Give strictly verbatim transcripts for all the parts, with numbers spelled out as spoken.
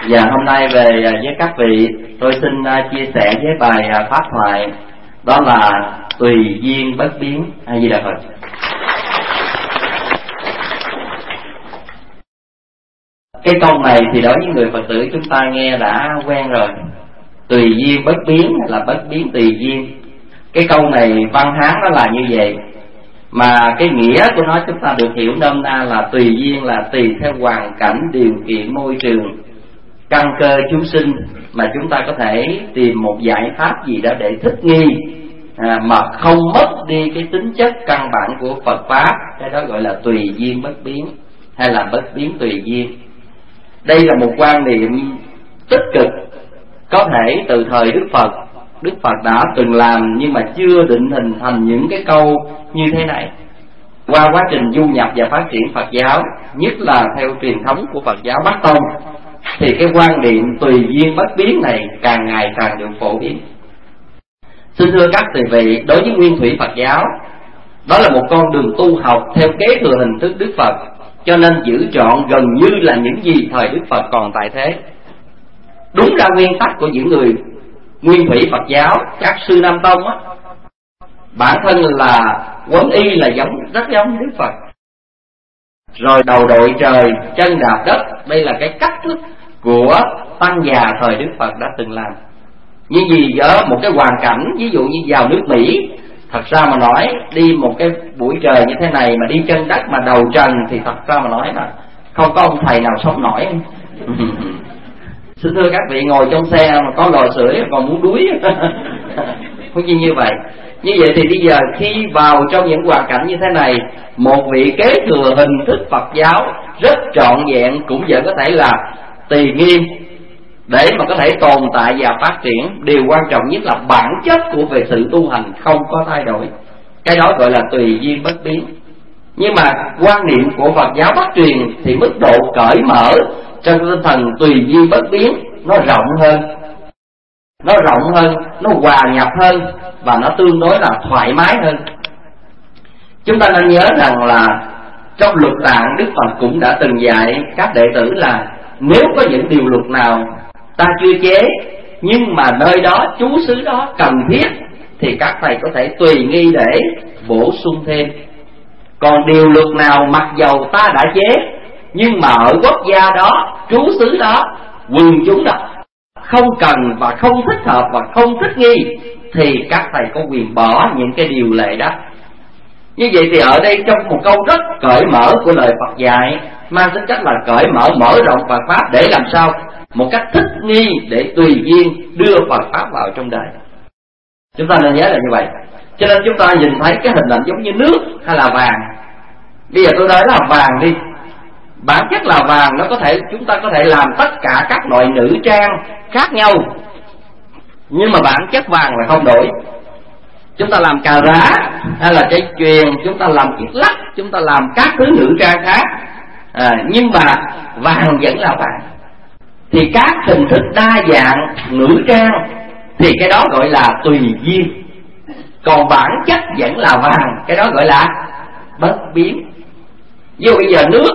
Và hôm nay về với các vị, tôi xin chia sẻ với bài pháp thoại đó là tùy duyên bất biến. A Di Đà Phật. Cái câu này thì đối với người Phật tử chúng ta nghe đã quen rồi. Tùy duyên bất biến là bất biến tùy duyên. Cái câu này văn Hán nó là như vậy, mà cái nghĩa của nó chúng ta được hiểu nôm na là tùy duyên là tùy theo hoàn cảnh, điều kiện, môi trường, căn cơ chúng sinh mà chúng ta có thể tìm một giải pháp gì đó để thích nghi, à, mà không mất đi cái tính chất căn bản của Phật pháp. Cái đó gọi là tùy duyên bất biến hay là bất biến tùy duyên. Đây là một quan niệm tích cực, có thể từ thời Đức Phật Đức Phật đã từng làm, nhưng mà chưa định hình thành những cái câu như thế này. Qua quá trình du nhập và phát triển Phật giáo, nhất là theo truyền thống của Phật giáo Bắc Tông, thì cái quan niệm tùy duyên bất biến này càng ngày càng được phổ biến. Xin thưa các quý vị, đối với nguyên thủy Phật giáo, đó là một con đường tu học theo kế thừa hình thức Đức Phật, cho nên giữ trọn gần như là những gì thời Đức Phật còn tại thế. Đúng ra nguyên tắc của những người nguyên thủy Phật giáo, các sư Nam Tông á, bản thân là quấn y là giống rất giống Đức Phật. Rồi đầu đội trời, chân đạp đất, đây là cái cách thức của tăng già thời Đức Phật đã từng làm. Nhưng vì ở một cái hoàn cảnh, ví dụ như vào nước Mỹ, thật ra mà nói đi một cái buổi trời như thế này mà đi chân đất mà đầu trần thì thật ra mà nói là không có ông thầy nào sống nổi. Xin thưa các vị, ngồi trong xe mà có lò sưởi còn muốn đuối. Không như như vậy. Như vậy thì bây giờ khi vào trong những hoàn cảnh như thế này, một vị kế thừa hình thức Phật giáo rất trọn vẹn cũng vẫn có thể là tùy nghiêm để mà có thể tồn tại và phát triển. Điều quan trọng nhất là bản chất của về sự tu hành không có thay đổi. Cái đó gọi là tùy duyên bất biến. Nhưng mà quan niệm của Phật giáo Bắc truyền thì mức độ cởi mở trong tinh thần tùy duyên bất biến nó rộng hơn, nó rộng hơn, nó hòa nhập hơn, và nó tương đối là thoải mái hơn. Chúng ta nên nhớ rằng là trong luật tạng, Đức Phật cũng đã từng dạy các đệ tử là nếu có những điều luật nào ta chưa chế, nhưng mà nơi đó, trú xứ đó cần thiết, thì các thầy có thể tùy nghi để bổ sung thêm. Còn điều luật nào mặc dầu ta đã chế, nhưng mà ở quốc gia đó, trú xứ đó, quần chúng đó không cần và không thích hợp và không thích nghi, thì các thầy có quyền bỏ những cái điều lệ đó. Như vậy thì ở đây trong một câu rất cởi mở của lời Phật dạy, mang tính cách là cởi mở, mở rộng Phật pháp để làm sao một cách thích nghi để tùy duyên đưa Phật pháp vào trong đời. Chúng ta nên nhớ là như vậy. Cho nên chúng ta nhìn thấy cái hình ảnh giống như nước hay là vàng. Bây giờ tôi nói là vàng đi, bản chất là vàng, nó có thể chúng ta có thể làm tất cả các loại nữ trang khác nhau, nhưng mà bản chất vàng là không đổi. Chúng ta làm cà rá hay là dây chuyền, chúng ta làm chiếc lắc, chúng ta làm các thứ nữ trang khác, à, nhưng mà vàng vẫn là vàng. Thì các hình thức đa dạng nữ trang thì cái đó gọi là tùy duyên, còn bản chất vẫn là vàng, cái đó gọi là bất biến. Ví dụ bây giờ nước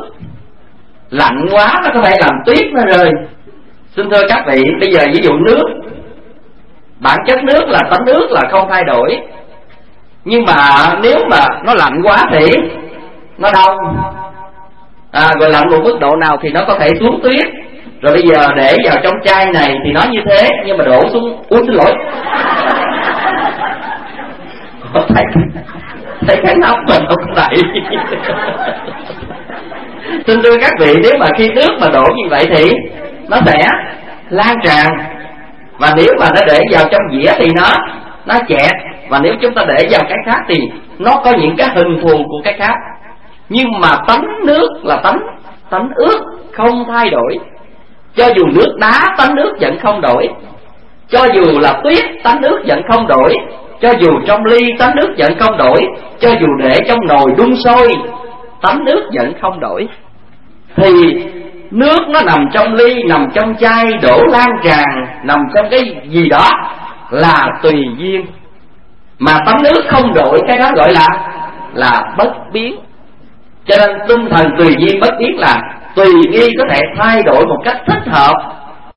lạnh quá nó có thể làm tuyết nó rơi. Xin thưa các vị, bây giờ ví dụ nước, bản chất nước là tánh nước là không thay đổi, nhưng mà nếu mà nó lạnh quá thì nó đông, à, rồi lạnh một mức độ nào thì nó có thể xuống tuyết. Rồi bây giờ để vào trong chai này thì nó như thế, nhưng mà đổ xuống, ui xin lỗi, thấy, thấy cái nắp mình không đẩy. Xin thưa các vị, nếu mà khi nước mà đổ như vậy thì nó sẽ lan tràn, và nếu mà nó để vào trong dĩa thì nó nó chẹt, và nếu chúng ta để vào cái khác thì nó có những cái hình thù của cái khác. Nhưng mà tánh nước là tánh tánh ướt không thay đổi. Cho dù nước đá tánh nước vẫn không đổi, cho dù là tuyết tánh nước vẫn không đổi, cho dù trong ly tánh nước vẫn không đổi, cho dù để trong nồi đun sôi tánh nước vẫn không đổi. Thì nước nó nằm trong ly, nằm trong chai, đổ lan tràn, nằm trong cái gì đó là tùy duyên. Mà tánh nước không đổi, cái đó gọi là là bất biến. Cho nên tinh thần tùy duyên bất biến là tùy nghi có thể thay đổi một cách thích hợp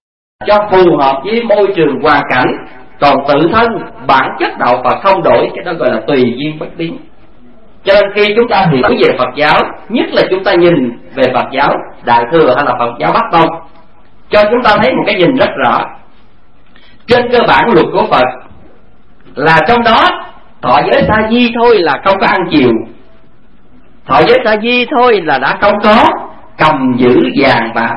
cho phù hợp với môi trường hoàn cảnh, còn tự thân bản chất đạo Phật không đổi, cái đó gọi là tùy duyên bất biến. Cho nên khi chúng ta hiểu về Phật giáo, nhất là chúng ta nhìn về Phật giáo Đại Thừa hay là Phật giáo Bắc Tông, cho chúng ta thấy một cái nhìn rất rõ. Trên cơ bản luật của Phật là trong đó thọ giới sa di thôi là không có ăn chiều, thọ giới sa di thôi là đã không có cầm giữ vàng bạc,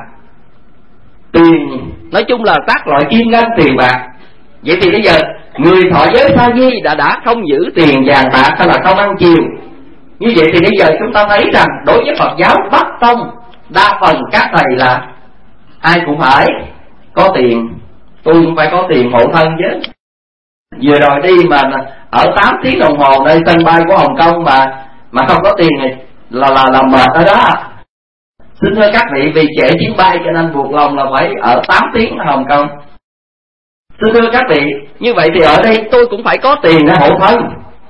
tiền, nói chung là các loại kim ngân tiền bạc. Vậy thì bây giờ người thọ giới sa di đã đã không giữ tiền vàng bạc hay là không ăn chiều. Như vậy thì bây giờ chúng ta thấy rằng đối với Phật giáo Bắc Tông, đa phần các thầy là ai cũng phải có tiền. Tôi cũng phải có tiền hộ thân chứ. Vừa rồi đi mà ở tám tiếng đồng hồ nơi sân bay của Hồng Kông mà mà không có tiền thì là là là mệt ở đó. Xin thưa các vị, vì trễ chuyến bay cho nên buộc lòng là phải ở tám tiếng ở Hồng Kông. Xin thưa các vị, như vậy thì ở đây tôi cũng phải có tiền để hộ thân.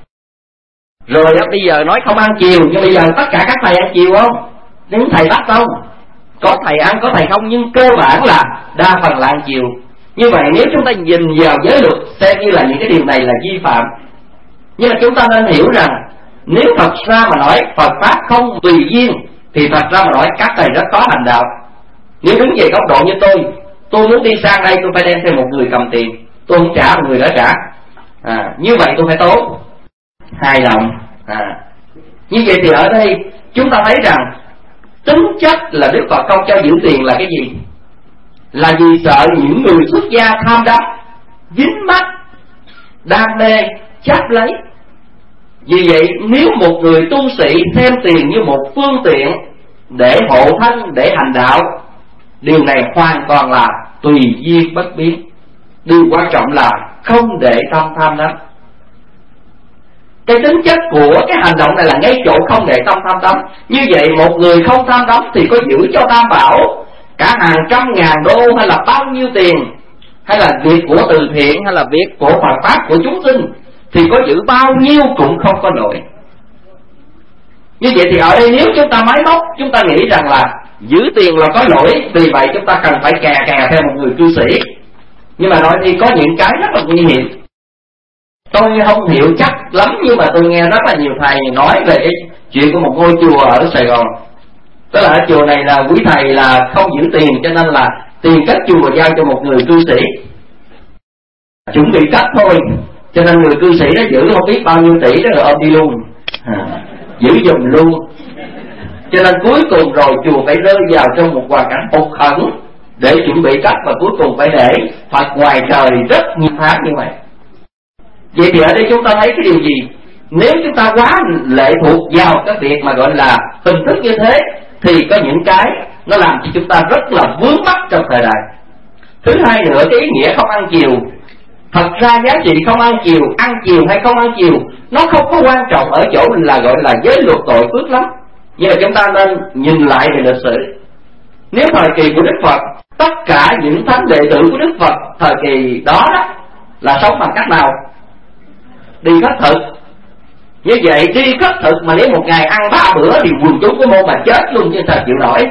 Rồi bây giờ nói không ăn chiều, nhưng bây giờ tất cả các thầy ăn chiều không? Những thầy Bắc Tông có thầy ăn có thầy không, nhưng cơ bản là đa phần là ăn chiều. Như vậy nếu chúng ta nhìn vào giới luật xem như là những cái điều này là vi phạm. Nhưng mà chúng ta nên hiểu rằng nếu thật ra mà nói Phật Pháp không tùy duyên thì thật ra mà nói các thầy rất có hành đạo. Nếu đứng về góc độ như tôi, tôi muốn đi sang đây tôi phải đem thêm một người cầm tiền, tôi không trả một người đó trả, à, như vậy tôi phải tốn hài lòng. À, như vậy thì ở đây chúng ta thấy rằng tính chất là Đức Phật không cho giữ tiền là cái gì? Là vì sợ những người xuất gia tham đắm, dính mắc, đam mê, chấp lấy. Vì vậy nếu một người tu sĩ xem tiền như một phương tiện để hộ thân, để hành đạo, điều này hoàn toàn là tùy duyên bất biến. Điều quan trọng là không để tâm tham đắm. Cái tính chất của cái hành động này là ngay chỗ không để tâm tham đắm. Như vậy một người không tham đắm thì có giữ cho Tam Bảo cả hàng trăm ngàn đô hay là bao nhiêu tiền, hay là việc của từ thiện, hay là việc của Phật Pháp của chúng sinh, thì có giữ bao nhiêu cũng không có nổi. Như vậy thì ở đây nếu chúng ta máy móc, chúng ta nghĩ rằng là giữ tiền là có lỗi, vì vậy chúng ta cần phải kè kè theo một người cư sĩ. Nhưng mà nói thì có những cái rất là nguy hiểm. Tôi không hiểu chắc lắm, nhưng mà tôi nghe rất là nhiều thầy nói về cái chuyện của một ngôi chùa ở Sài Gòn. Tức là ở chùa này là quý thầy là không giữ tiền, cho nên là tiền cất chùa giao cho một người cư sĩ, chuẩn bị cất thôi, cho nên người cư sĩ đó giữ không biết bao nhiêu tỷ đó rồi ôm đi luôn, à, giữ giùm luôn. Cho nên cuối cùng rồi chùa phải rơi vào trong một hoàn cảnh hụt hẫng để chuẩn bị cất, và cuối cùng phải để Phật ngoài trời rất nhiều tháng như vậy. Vậy thì ở đây chúng ta thấy cái điều gì? Nếu chúng ta quá lệ thuộc vào cái việc mà gọi là hình thức như thế, thì có những cái nó làm cho chúng ta rất là vướng mắc trong thời đại. Thứ hai nữa, cái ý nghĩa không ăn chiều. Thật ra giá trị không ăn chiều, ăn chiều hay không ăn chiều, nó không có quan trọng ở chỗ là gọi là giới luật tội phước lắm. Nhưng mà chúng ta nên nhìn lại về lịch sử. Nếu thời kỳ của Đức Phật, tất cả những thánh đệ tử của Đức Phật thời kỳ đó, đó là sống bằng cách nào? Đi khất thực. Như vậy đi khất thực mà nếu một ngày ăn ba bữa thì quần chúng cái môn mà chết luôn chứ sao chịu nổi.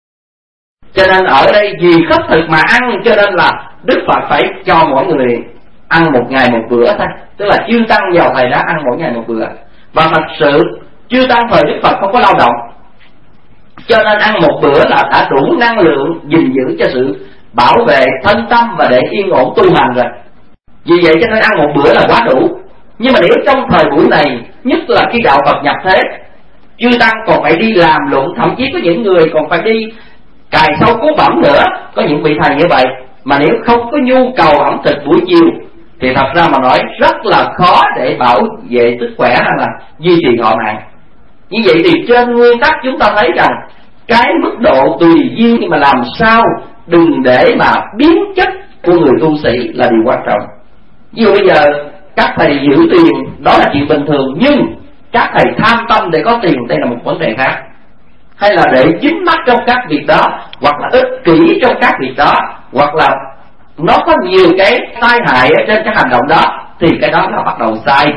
Cho nên ở đây vì khất thực mà ăn, cho nên là Đức Phật phải cho mỗi người ăn một ngày một bữa thôi. Tức là chư tăng vào thời đó ăn mỗi ngày một bữa. Và thật sự chư tăng thời Đức Phật không có lao động, cho nên ăn một bữa là đã đủ năng lượng gìn giữ cho sự bảo vệ thân tâm và để yên ổn tu hành rồi. Vì vậy cho nên ăn một bữa là quá đủ. Nhưng mà nếu trong thời buổi này, nhất là khi đạo Phật nhập thế, chư tăng còn phải đi làm lụng, thậm chí có những người còn phải đi cài sâu cố bẩm nữa. Có những vị thầy như vậy, mà nếu không có nhu cầu ẩm thực buổi chiều thì thật ra mà nói rất là khó để bảo vệ sức khỏe hay là duy trì họ mạng. Như vậy thì trên nguyên tắc chúng ta thấy rằng cái mức độ tùy duyên, nhưng mà làm sao đừng để mà biến chất của người tu sĩ là điều quan trọng. Ví dụ bây giờ các thầy giữ tiền đó là chuyện bình thường, nhưng các thầy tham tâm để có tiền, đây là một vấn đề khác. Hay là để dính mắc trong các việc đó, hoặc là ích kỷ trong các việc đó, hoặc là nó có nhiều cái tai hại ở trên cái hành động đó, thì cái đó là bắt đầu sai.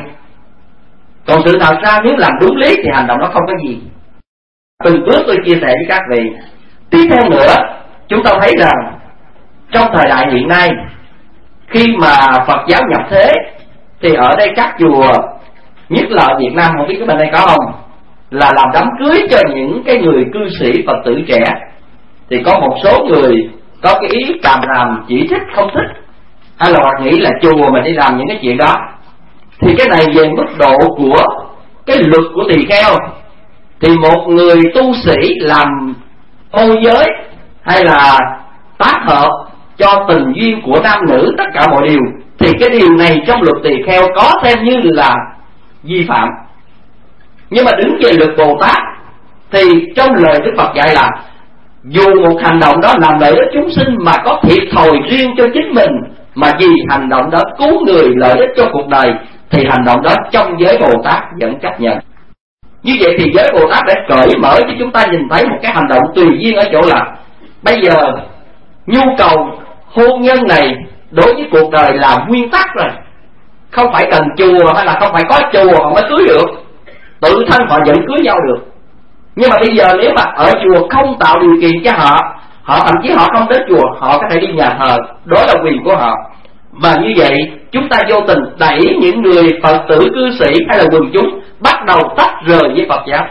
Còn sự thật ra nếu làm đúng lý thì hành động đó không có gì. Từng bước tôi chia sẻ với các vị. Tiếp theo nữa, chúng ta thấy rằng trong thời đại hiện nay, khi mà Phật giáo nhập thế, thì ở đây các chùa, nhất là ở Việt Nam, không biết cái bên đây có không, là làm đám cưới cho những cái người cư sĩ Phật tử trẻ. Thì có một số người có cái ý càm ràm, chỉ thích không thích, hay là hoặc nghĩ là chùa mình đi làm những cái chuyện đó. Thì cái này về mức độ của cái luật của tỳ kheo, thì một người tu sĩ làm môi giới hay là tác hợp cho tình duyên của nam nữ, tất cả mọi điều, thì cái điều này trong luật tỳ kheo có xem như là vi phạm. Nhưng mà đứng về luật Bồ Tát thì trong lời Đức Phật dạy là dù một hành động đó làm lợi ích chúng sinh mà có thiệt thòi riêng cho chính mình, mà vì hành động đó cứu người, lợi ích cho cuộc đời, thì hành động đó trong giới Bồ Tát vẫn chấp nhận. Như vậy thì giới Bồ Tát đã cởi mở cho chúng ta nhìn thấy một cái hành động tùy duyên ở chỗ là bây giờ nhu cầu hôn nhân này đối với cuộc đời là nguyên tắc rồi, không phải cần chùa hay là không phải có chùa họ mới cưới được, tự thân họ vẫn cưới nhau được. Nhưng mà bây giờ nếu mà ở chùa không tạo điều kiện cho họ, họ thậm chí họ không đến chùa, họ có thể đi nhà thờ, đó là quyền của họ. Và như vậy chúng ta vô tình đẩy những người Phật tử cư sĩ hay là quần chúng bắt đầu tách rời với Phật giáo.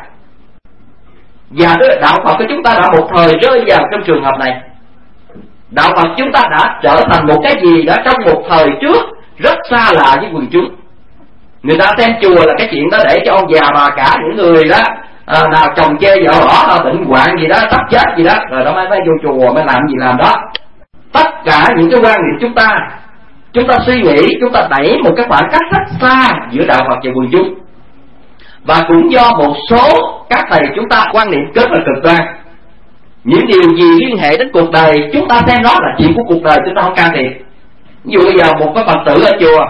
Và đạo Phật của chúng ta đã một thời rơi vào trong trường hợp này. Đạo Phật chúng ta đã trở thành một cái gì đó trong một thời trước rất xa lạ với quần chúng. Người ta xem chùa là cái chuyện đó để cho ông già bà cả, những người đó à, nào chồng chê vợ bỏ, bệnh hoạn gì đó, sắp chết gì đó, rồi đó mới mới vô chùa mới làm gì làm đó. Tất cả những cái quan niệm chúng ta, chúng ta suy nghĩ, chúng ta đẩy một cái khoảng cách rất xa giữa đạo Phật và quần chúng. Và cũng do một số các thầy chúng ta quan niệm rất là cực đoan, những điều gì liên hệ đến cuộc đời chúng ta xem đó là chuyện của cuộc đời, chúng ta không can thiệp. Ví dụ bây giờ một cái Phật tử ở chùa,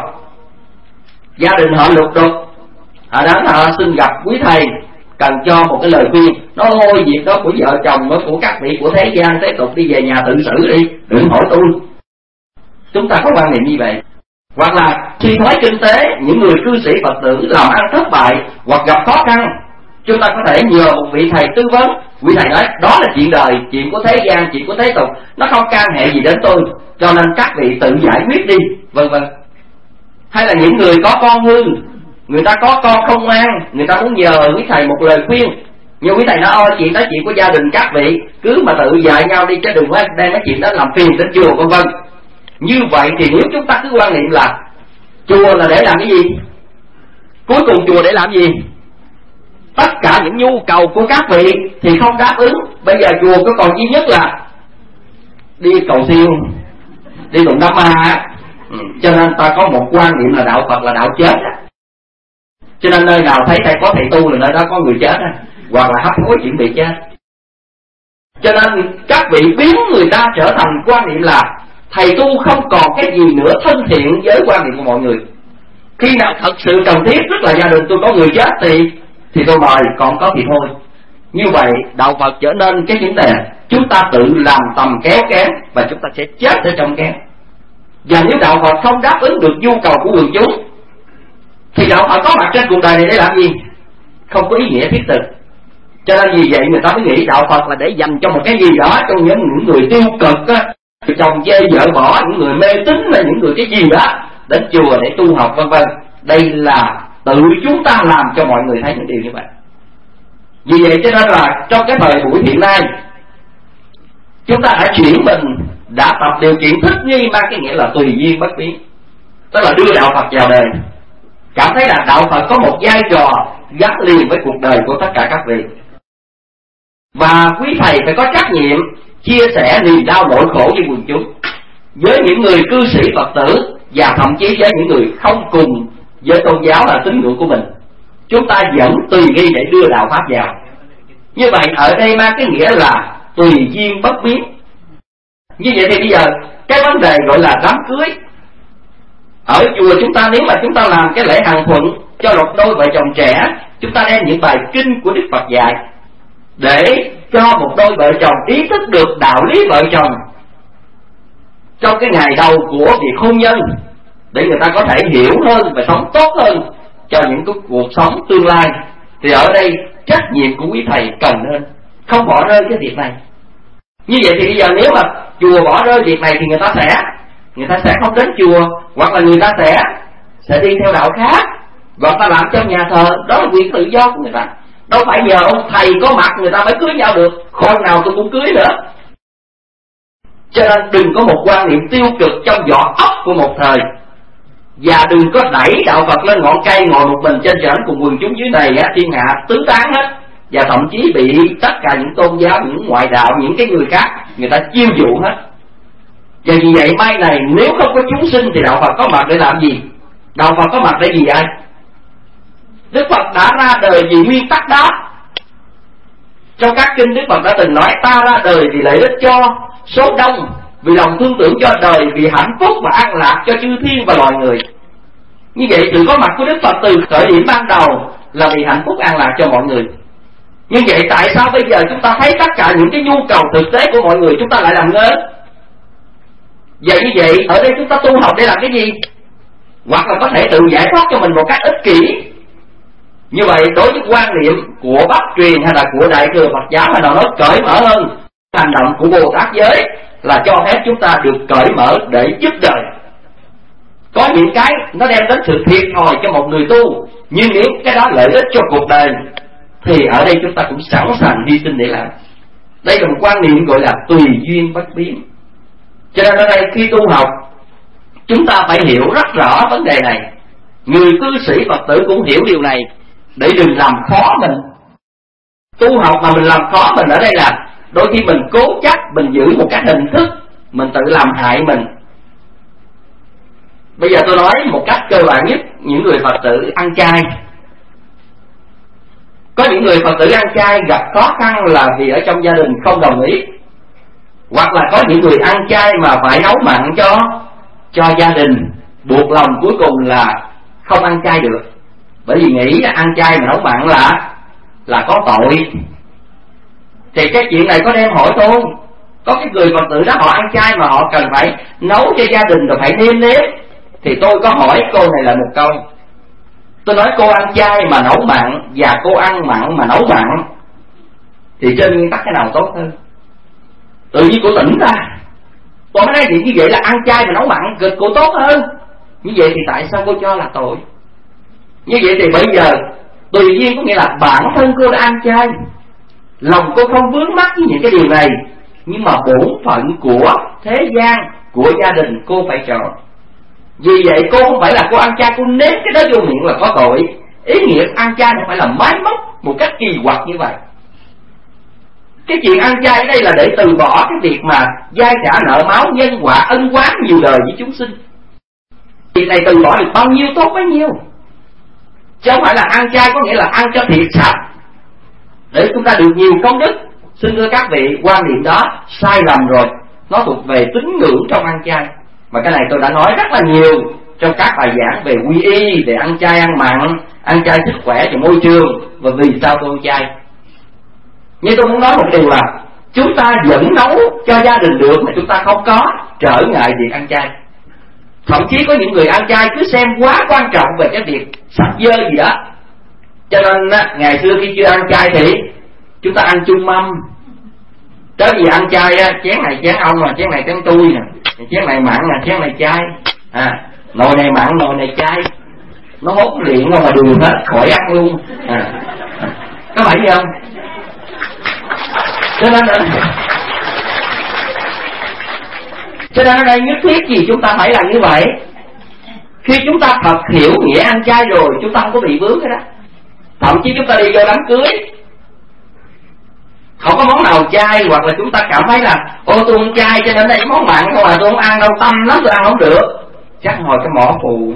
gia đình họ lục đục, họ đến họ xin gặp quý thầy, cần cho một cái lời khuyên. Nó ôi việc đó của vợ chồng, của các vị của thế gian thế tục, đi về nhà tự xử đi, đừng hỏi tôi. Chúng ta có quan niệm như vậy. Hoặc là suy thoái kinh tế, những người cư sĩ Phật tử làm ăn thất bại hoặc gặp khó khăn, chúng ta có thể nhờ một vị thầy tư vấn. Vị thầy nói đó là chuyện đời, chuyện của thế gian, chuyện của thế tục, nó không can hệ gì đến tôi, cho nên các vị tự giải quyết đi, vân vân. Hay là những người có con hư, người ta có con không an, người ta muốn nhờ quý thầy một lời khuyên, nhưng quý thầy nói ôi chuyện đó chuyện của gia đình các vị, cứ mà tự dạy nhau đi chứ đừng có đem cái chuyện đó làm phiền đến chùa, vân vân. Như vậy thì nếu chúng ta cứ quan niệm là chùa là để làm cái gì, cuối cùng chùa để làm gì, tất cả những nhu cầu của các vị thì không đáp ứng. Bây giờ chùa có còn duy nhất là đi cầu siêu, đi tụng Nam Ma. ừ. Cho nên ta có một quan niệm là đạo Phật là đạo chết. Cho nên nơi nào thấy thầy có thầy tu là nơi đó có người chết, hoặc là hấp hối chuyện bị chết. Cho nên các vị biến người ta trở thành quan niệm là thầy tu không còn cái gì nữa thân thiện với quan niệm của mọi người. Khi nào thật sự cần thiết, rất là gia đình tôi có người chết thì thì tôi mời, còn có thì thôi. Như vậy đạo Phật trở nên cái vấn đề chúng ta tự làm tầm kéo kén và chúng ta sẽ chết ở trong kén. Và nếu đạo Phật không đáp ứng được nhu cầu của quần chúng thì đạo Phật có mặt trên cuộc đời này để làm gì? Không có ý nghĩa thiết thực. Cho nên vì vậy người ta mới nghĩ đạo Phật là để dành cho một cái gì đó cho những người tiêu cực á, chồng chê vợ bỏ, những người mê tín, là những người cái gì đó đến chùa để tu học vân vân. Đây là tự chúng ta làm cho mọi người thấy những điều như vậy. Vì vậy cho nên là trong cái thời buổi hiện nay, chúng ta đã chuyển mình, đã tập điều kiện thích nghi, mang cái nghĩa là tùy duyên bất biến, tức là đưa đạo Phật vào đời, cảm thấy là đạo Phật có một vai trò gắn liền với cuộc đời của tất cả các vị. Và quý thầy phải có trách nhiệm chia sẻ niềm đau nỗi khổ với quần chúng, với những người cư sĩ Phật tử, và thậm chí với những người không cùng với tôn giáo là tín ngưỡng của mình. Chúng ta vẫn tùy nghi để đưa đạo Pháp vào. Như vậy ở đây mang cái nghĩa là tùy duyên bất biến. Như vậy thì bây giờ cái vấn đề gọi là đám cưới ở chùa chúng ta, nếu mà chúng ta làm cái lễ hằng thuận cho một đôi vợ chồng trẻ, chúng ta đem những bài kinh của Đức Phật dạy để cho một đôi vợ chồng ý thức được đạo lý vợ chồng trong cái ngày đầu của việc hôn nhân, để người ta có thể hiểu hơn và sống tốt hơn cho những cái cuộc sống tương lai. Thì ở đây trách nhiệm của quý thầy cần nên không bỏ rơi cái việc này. Như vậy thì bây giờ nếu mà chùa bỏ rơi việc này thì người ta sẽ người ta sẽ không đến chùa, hoặc là người ta sẽ sẽ đi theo đạo khác, hoặc ta làm trong nhà thờ. Đó là quyền tự do của người ta, đâu phải nhờ ông thầy có mặt người ta mới cưới nhau được. Con nào tôi cũng cưới nữa. Cho nên đừng có một quan niệm tiêu cực trong vỏ óc của một thời, và đừng có đẩy đạo Phật lên ngọn cây ngồi một mình trên trển cùng quần chúng dưới này á, thiên hạ tứ tán hết, và thậm chí bị tất cả những tôn giáo, những ngoại đạo, những cái người khác người ta chiêu dụ hết. Và vì vậy mai này nếu không có chúng sinh thì đạo Phật có mặt để làm gì? Đạo Phật có mặt để gì ai? Đức Phật đã ra đời vì nguyên tắc đó. Trong các kinh Đức Phật đã từng nói ta ra đời vì lợi ích cho số đông, vì lòng thương tưởng cho đời, vì hạnh phúc và an lạc cho chư thiên và loài người. Như vậy sự có mặt của Đức Phật từ khởi điểm ban đầu là vì hạnh phúc an lạc cho mọi người. Nhưng vậy tại sao bây giờ chúng ta thấy tất cả những cái nhu cầu thực tế của mọi người chúng ta lại làm ngơ? Vậy như vậy ở đây chúng ta tu học để làm cái gì? Hoặc là có thể tự giải thoát cho mình một cách ích kỷ. Như vậy đối với quan niệm của Bắc truyền hay là của Đại thừa Phật giáo hay là nó cởi mở hơn, hành động của Bồ Tát giới là cho phép chúng ta được cởi mở để giúp đời. Có những cái nó đem đến sự thiệt thòi cho một người tu, nhưng nếu cái đó lợi ích cho cuộc đời thì ở đây chúng ta cũng sẵn sàng hy sinh để làm. Đây là một quan niệm gọi là tùy duyên bất biến. Cho nên ở đây khi tu học chúng ta phải hiểu rất rõ vấn đề này. Người cư sĩ Phật tử cũng hiểu điều này để đừng làm khó mình. Tu học mà mình làm khó mình ở đây là đôi khi mình cố chấp, mình giữ một cái hình thức, mình tự làm hại mình. Bây giờ tôi nói một cách cơ bản nhất, những người Phật tử ăn chay. Có những người Phật tử ăn chay gặp khó khăn là vì ở trong gia đình không đồng ý, hoặc là có những người ăn chay mà phải nấu mặn cho cho gia đình, buộc lòng cuối cùng là không ăn chay được, bởi vì nghĩ là ăn chay mà nấu mặn là là có tội. Thì cái chuyện này có đem hỏi tôi, có cái người Phật tử đó họ ăn chay mà họ cần phải nấu cho gia đình rồi phải nêm nếm, thì tôi có hỏi cô này là một câu. Tôi nói cô ăn chay mà nấu mặn và cô ăn mặn mà nấu mặn thì trên nguyên tắc cái nào tốt hơn? Tự nhiên cô tỉnh ra, tôi nói thì như vậy là ăn chay mà nấu mặn cực cô tốt hơn. Như vậy thì tại sao cô cho là tội? Như vậy thì bây giờ tùy duyên có nghĩa là bản thân cô đã ăn chay, lòng cô không vướng mắc với những cái điều này, nhưng mà bổn phận của thế gian, của gia đình cô phải chọn. Vì vậy cô không phải là cô ăn chay cô nếm cái đó vô miệng là có tội. Ý nghĩa ăn chay không phải là máy móc một cách kỳ quặc như vậy. Cái chuyện ăn chay ở đây là để từ bỏ cái việc mà dai trả nợ máu, nhân quả ân oán nhiều đời với chúng sinh. Việc này từ bỏ được bao nhiêu tốt bấy nhiêu, chứ không phải là ăn chay có nghĩa là ăn cho thiệt sạch để chúng ta được nhiều công đức. Xin thưa các vị, quan niệm đó sai lầm rồi, nó thuộc về tín ngưỡng trong ăn chay. Mà cái này tôi đã nói rất là nhiều trong các bài giảng về quy y, về ăn chay ăn mặn, ăn chay sức khỏe và môi trường, và vì sao tôi ăn chay. Nhưng tôi muốn nói một điều là chúng ta vẫn nấu cho gia đình được mà chúng ta không có trở ngại việc ăn chay. Thậm chí có những người ăn chay cứ xem quá quan trọng về cái việc sạch dơ gì đó, cho nên á, ngày xưa khi chưa ăn chay thì chúng ta ăn chung mâm. Tới vì ăn chay á, chén này chén ông nè, chén này chén tôi nè, chén này mặn nè, chén này chay, à, nồi này mặn, nồi này chay, nó hốt liền không mà đường hết, khỏi ăn luôn. À, có phải gì không? Cho nên cho nên ở đây nhất thiết gì chúng ta phải làm như vậy. Khi chúng ta thật hiểu nghĩa ăn chay rồi, chúng ta không có bị vướng cái đó. Thậm chí chúng ta đi vô đám cưới không có món nào chay, hoặc là chúng ta cảm thấy là ô tôi ăn chay cho nên đây món mặn không à, tôi không ăn đâu, tâm lắm tôi ăn không được, chắc hồi cái mỏ phù.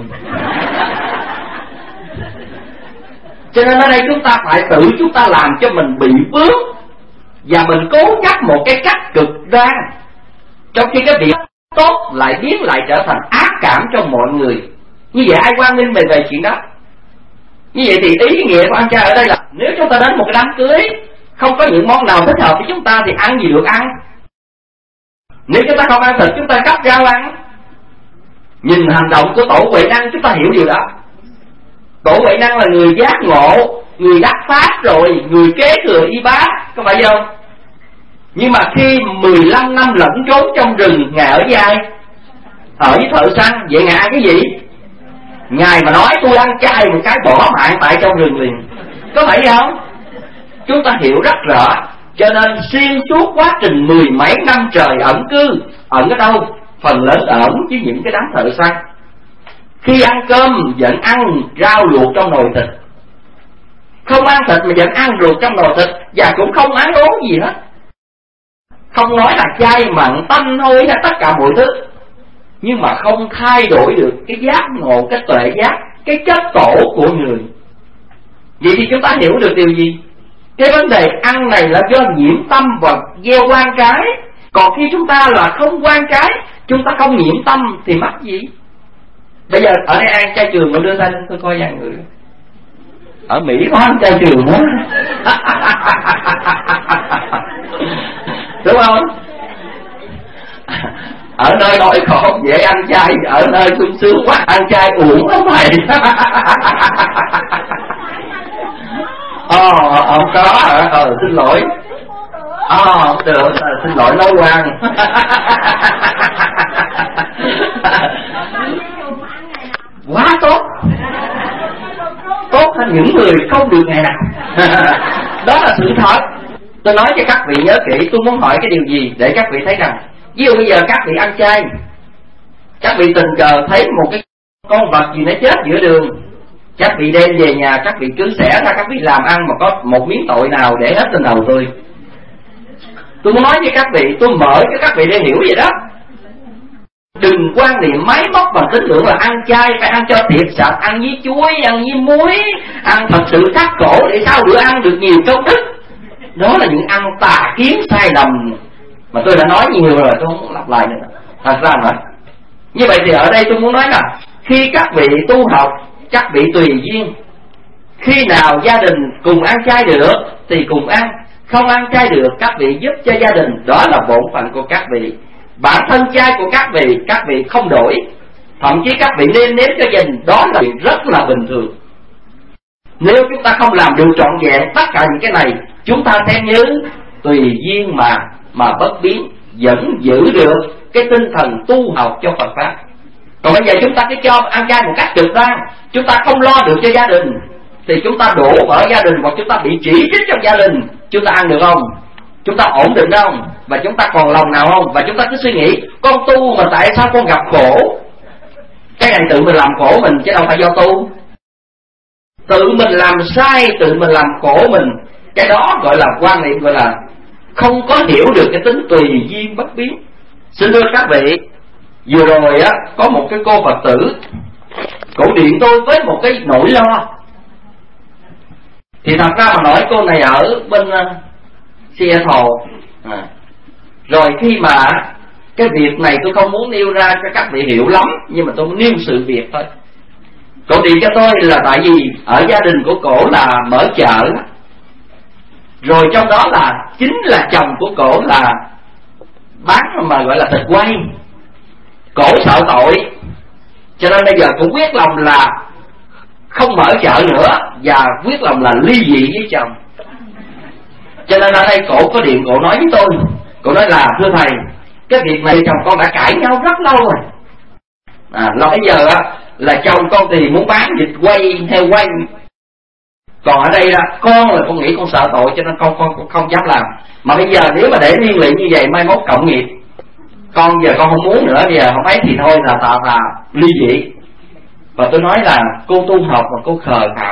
Cho nên ở đây chúng ta phải tự chúng ta làm cho mình bị vướng, và mình cố chấp một cái cách cực đoan, trong khi cái việc tốt lại biến lại trở thành ác cảm trong mọi người. Như vậy ai quan minh về về chuyện đó? Như vậy thì ý nghĩa của ăn chay ở đây là nếu chúng ta đến một cái đám cưới không có những món nào thích hợp với chúng ta thì ăn gì được ăn. Nếu chúng ta không ăn thịt chúng ta cắt rau ăn. Nhìn hành động của Tổ Huệ Năng chúng ta hiểu điều đó. Tổ Huệ Năng là người giác ngộ, người đắc pháp rồi, người kế thừa y bá, có phải không? Nhưng mà khi mười lăm năm lẫn trốn trong rừng, Ngài ở với ai? Ở với thợ săn. Vậy Ngài ăn cái gì? Ngài mà nói tôi ăn chay một cái bỏ mạng tại trong rừng liền, có phải không? Chúng ta hiểu rất rõ. Cho nên xuyên suốt quá trình mười mấy năm trời ẩn cư, ẩn ở đâu? Phần lớn ẩn với những cái đám thợ săn. Khi ăn cơm vẫn ăn rau luộc trong nồi thịt, không ăn thịt mà vẫn ăn ruột trong nồi thịt, và cũng không ăn uống gì hết. Không nói là chay mặn tanh hôi hay tất cả mọi thứ, nhưng mà không thay đổi được cái giác ngộ, cái tuệ giác, cái chất tổ của người. Vậy thì chúng ta hiểu được điều gì? Cái vấn đề ăn này là do nhiễm tâm và gieo quan trái. Còn khi chúng ta là không quan trái, chúng ta không nhiễm tâm thì mắc gì? Bây giờ ở đây ăn chay trường, mà đưa tay tôi coi vài người ở Mỹ có ăn chay trường đó. Đúng không? Ở nơi đói khổ dễ ăn chay, ở nơi sung sướng quá ăn chay uổng lắm thầy. Ồ, không có hả? Ờ, xin lỗi. Ờ, không được, xin lỗi nói quan. Quá tốt. Tốt hơn những người không được ngày nào. Đó là sự thật. Tôi nói cho các vị nhớ kỹ. Tôi muốn hỏi cái điều gì để các vị thấy rằng, ví dụ bây giờ các vị ăn chay, các vị tình cờ thấy một cái con vật gì nó chết giữa đường, các vị đem về nhà, các vị cứ xẻ ra, các vị làm ăn, mà có một miếng tội nào để hết trên đầu tôi. Tôi muốn nói với các vị, tôi mở cho các vị để hiểu vậy đó. Đừng quan niệm máy móc và tính lượng là ăn chay phải ăn cho thiệt sạch, ăn với chuối, ăn với muối, ăn thật sự khắc khổ để sau bữa ăn được nhiều công đức. Đó là những ăn tà kiến sai lầm mà tôi đã nói nhiều rồi, tôi không muốn lặp lại nữa. Thật ra mà như vậy thì ở đây tôi muốn nói là khi các vị tu học, các vị tùy duyên. Khi nào gia đình cùng ăn chay được thì cùng ăn, không ăn chay được các vị giúp cho gia đình, đó là bổn phận của các vị. Bản thân chay của các vị, các vị không đổi, thậm chí các vị nêm nếm cho gia đình, đó là chuyện rất là bình thường. Nếu chúng ta không làm được trọn vẹn tất cả những cái này, chúng ta xem như tùy duyên mà mà bất biến, vẫn giữ được cái tinh thần tu học cho Phật pháp. Còn bây giờ chúng ta cứ cho ăn chay một cách trực đoan, chúng ta không lo được cho gia đình, thì chúng ta đổ vỡ gia đình, hoặc chúng ta bị chỉ trích trong gia đình, chúng ta ăn được không? Chúng ta ổn định không? Và chúng ta còn lòng nào không? Và chúng ta cứ suy nghĩ, con tu mà tại sao con gặp khổ? Cái này tự mình làm khổ mình chứ đâu phải do tu. Tự mình làm sai, tự mình làm khổ mình. Cái đó gọi là quan niệm, gọi là không có hiểu được cái tính tùy duyên bất biến. Xin thưa các vị, vừa rồi á có một cái cô Phật tử, cổ điện tôi với một cái nỗi lo. Thì thật ra mà nói cô này ở bên uh, Seattle à. Rồi khi mà cái việc này tôi không muốn nêu ra cho các vị hiểu lắm, nhưng mà tôi muốn nêu sự việc thôi. Cổ điện cho tôi là tại vì ở gia đình của cổ là mở chợ, rồi trong đó là chính là chồng của cổ là bán mà gọi là thịt quay. Cổ sợ tội, cho nên bây giờ cũng quyết lòng là không mở chợ nữa, và quyết lòng là ly dị với chồng. Cho nên ở đây cổ có điện, cổ nói với tôi, cổ nói là thưa thầy, cái việc này chồng con đã cãi nhau rất lâu rồi. À, là bây giờ á là chồng con thì muốn bán vịt quay heo quay, còn ở đây là con là con nghĩ con sợ tội, cho nên con con, con không dám làm. Mà bây giờ nếu mà để liên lụy như vậy, mai mốt cộng nghiệp, con giờ con không muốn nữa, bây giờ không ấy thì thôi là tà tà ly dị. Và tôi nói là cô tu học mà cô khờ khảo.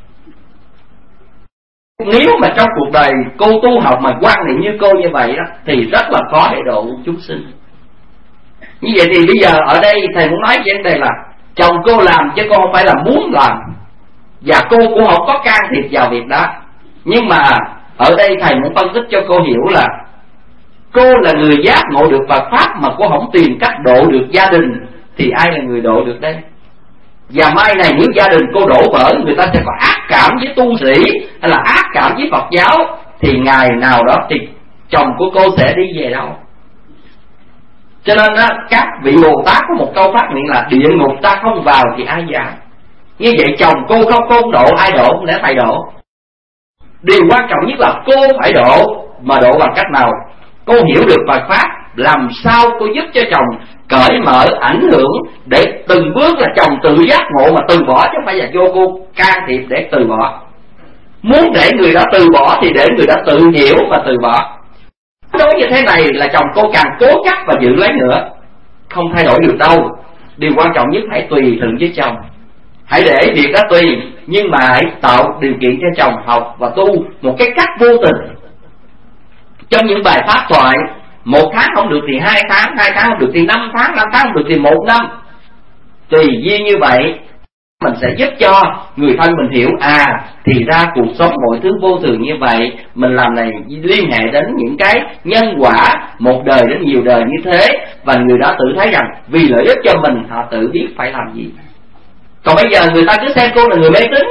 Nếu mà trong cuộc đời cô tu học mà quan niệm như cô như vậy đó, thì rất là khó để độ chúng sinh. Như vậy thì bây giờ ở đây thầy muốn nói vấn đề là chồng cô làm chứ cô không phải là muốn làm, và cô cũng không có can thiệp vào việc đó. Nhưng mà ở đây thầy muốn phân tích cho cô hiểu là cô là người giác ngộ được Phật pháp mà cô không tìm cách độ được gia đình, thì ai là người độ được đây? Và mai này nếu gia đình cô đổ vỡ, người ta sẽ có ác cảm với tu sĩ hay là ác cảm với Phật giáo, thì ngày nào đó thì chồng của cô sẽ đi về đâu? Cho nên á, các vị Bồ Tát có một câu phát nguyện là địa ngục ta không vào thì ai vào. Như vậy chồng cô không cô độ, ai độ? Không lẽ thầy độ? Điều quan trọng nhất là cô phải độ, mà độ bằng cách nào? Cô hiểu được Phật Pháp, làm sao cô giúp cho chồng cởi mở, ảnh hưởng để từng bước là chồng tự giác ngộ mà từ bỏ, chứ không phải là vô cô can thiệp để từ bỏ. Muốn để người đó từ bỏ thì để người đó tự hiểu và từ bỏ. Đối như thế này là chồng cô càng cố chấp và giữ lấy nữa, không thay đổi được đâu. Điều quan trọng nhất hãy tùy thuận với chồng. Hãy để việc đó tùy, nhưng mà hãy tạo điều kiện cho chồng học và tu một cái cách vô tình. Trong những bài pháp thoại, một tháng không được thì hai tháng, hai tháng không được thì năm tháng, năm tháng không được thì một năm. Tùy duyên như vậy, mình sẽ giúp cho người thân mình hiểu, à thì ra cuộc sống mọi thứ vô thường như vậy. Mình làm này liên hệ đến những cái nhân quả một đời đến nhiều đời như thế, và người đó tự thấy rằng vì lợi ích cho mình họ tự biết phải làm gì. Còn bây giờ người ta cứ xem cô là người mê tín,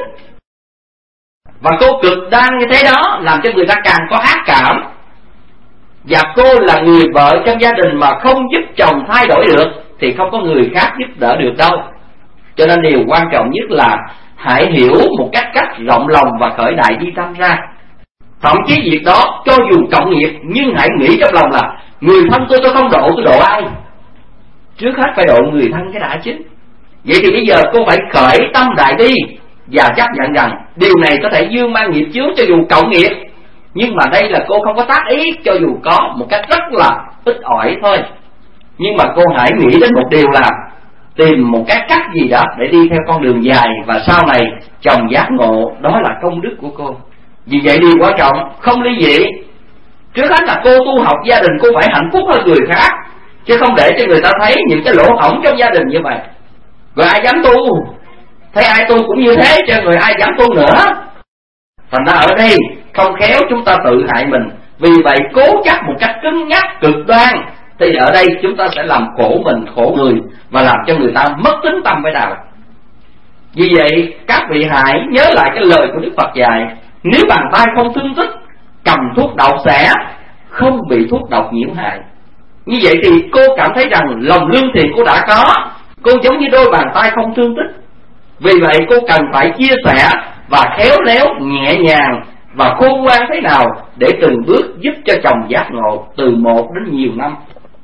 và cô cực đoan như thế đó làm cho người ta càng có ác cảm. Và cô là người vợ trong gia đình mà không giúp chồng thay đổi được thì không có người khác giúp đỡ được đâu. Cho nên điều quan trọng nhất là hãy hiểu một cách cách rộng lòng và khởi đại di tâm ra. Thậm chí việc đó cho dù cộng nghiệp, nhưng hãy nghĩ trong lòng là người thân tôi tôi không độ, tôi độ ai? Trước hết phải độ người thân cái đã chứ. Vậy thì bây giờ cô phải khởi tâm đại đi và chấp nhận rằng điều này có thể dương mang nghiệp chướng cho dù cộng nghiệp, nhưng mà đây là cô không có tác ý, cho dù có một cách rất là ít ỏi thôi. Nhưng mà cô hãy nghĩ đến một điều là tìm một cái cách gì đó để đi theo con đường dài, và sau này chồng giác ngộ, đó là công đức của cô. Vì vậy điều quan trọng không ly dị. Trước hết là cô tu học gia đình cô phải hạnh phúc hơn người khác, chứ không để cho người ta thấy những cái lỗ hổng trong gia đình như vậy. Rồi ai dám tu, thấy ai tu cũng như thế, cho người ai dám tu nữa. Thành ra ở đây không khéo chúng ta tự hại mình. Vì vậy cố chấp một cách cứng nhắc cực đoan, thì ở đây chúng ta sẽ làm khổ mình, khổ người, và làm cho người ta mất tính tâm với đạo. Vì vậy các vị hãy nhớ lại cái lời của Đức Phật dạy: nếu bàn tay không thương tích, cầm thuốc độc sẽ không bị thuốc độc nhiễm hại. Như vậy thì cô cảm thấy rằng lòng lương thiện cô đã có, cô giống như đôi bàn tay không thương tích. Vì vậy cô cần phải chia sẻ và khéo léo, nhẹ nhàng và khôn ngoan thế nào để từng bước giúp cho chồng giác ngộ từ một đến nhiều năm.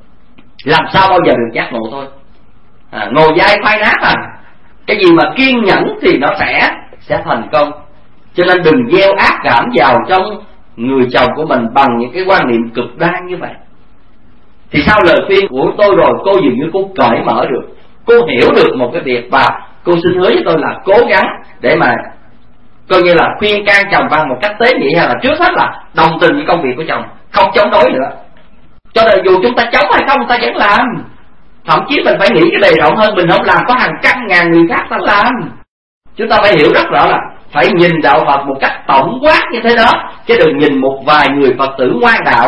Làm sao bao giờ được giác ngộ thôi. à, Ngồi dai phai nát à. Cái gì mà kiên nhẫn thì nó sẽ sẽ thành công. Cho nên đừng gieo ác cảm vào trong người chồng của mình bằng những cái quan niệm cực đoan như vậy. Thì sau lời khuyên của tôi rồi, cô dường như cô cởi mở được, cô hiểu được một cái việc, và cô xin hứa với tôi là cố gắng để mà coi như là khuyên can chồng bằng một cách tế nhị, hay là trước hết là đồng tình với công việc của chồng, không chống đối nữa. Cho nên dù chúng ta chống hay không, ta vẫn làm. Thậm chí mình phải nghĩ cái bề rộng hơn, mình không làm có hàng trăm ngàn người khác ta làm. Chúng ta phải hiểu rất rõ là phải nhìn đạo Phật một cách tổng quát như thế đó, chứ đừng nhìn một vài người Phật tử ngoan đạo.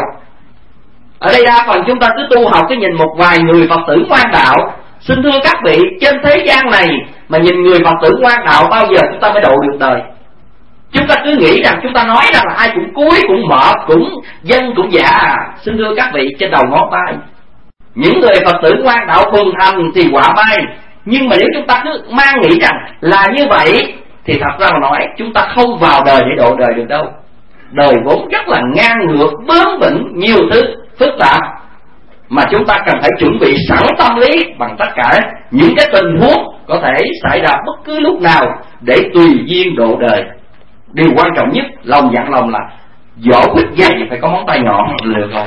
Ở đây đa phần chúng ta cứ tu học cái nhìn một vài người Phật tử ngoan đạo. Xin thưa các vị, trên thế gian này mà nhìn người Phật tử ngoan đạo, bao giờ chúng ta mới độ được đời? Chúng ta cứ nghĩ rằng chúng ta nói rằng là ai cũng cúi, cũng mọt, cũng dân, cũng dạ. Xin thưa các vị, trên đầu ngón tay những người Phật tử ngoan đạo thuần thành thì quả bay. Nhưng mà nếu chúng ta cứ mang nghĩ rằng là như vậy, thì thật ra mà nói chúng ta không vào đời để độ đời được đâu. Đời vốn rất là ngang ngược, bướng bỉnh, nhiều thứ phức tạp, mà chúng ta cần phải chuẩn bị sẵn tâm lý bằng tất cả những cái tình huống có thể xảy ra bất cứ lúc nào để tùy duyên độ đời. Điều quan trọng nhất, lòng dặn lòng là vỏ quýt dày phải có móng tay nhọn lừa rồi.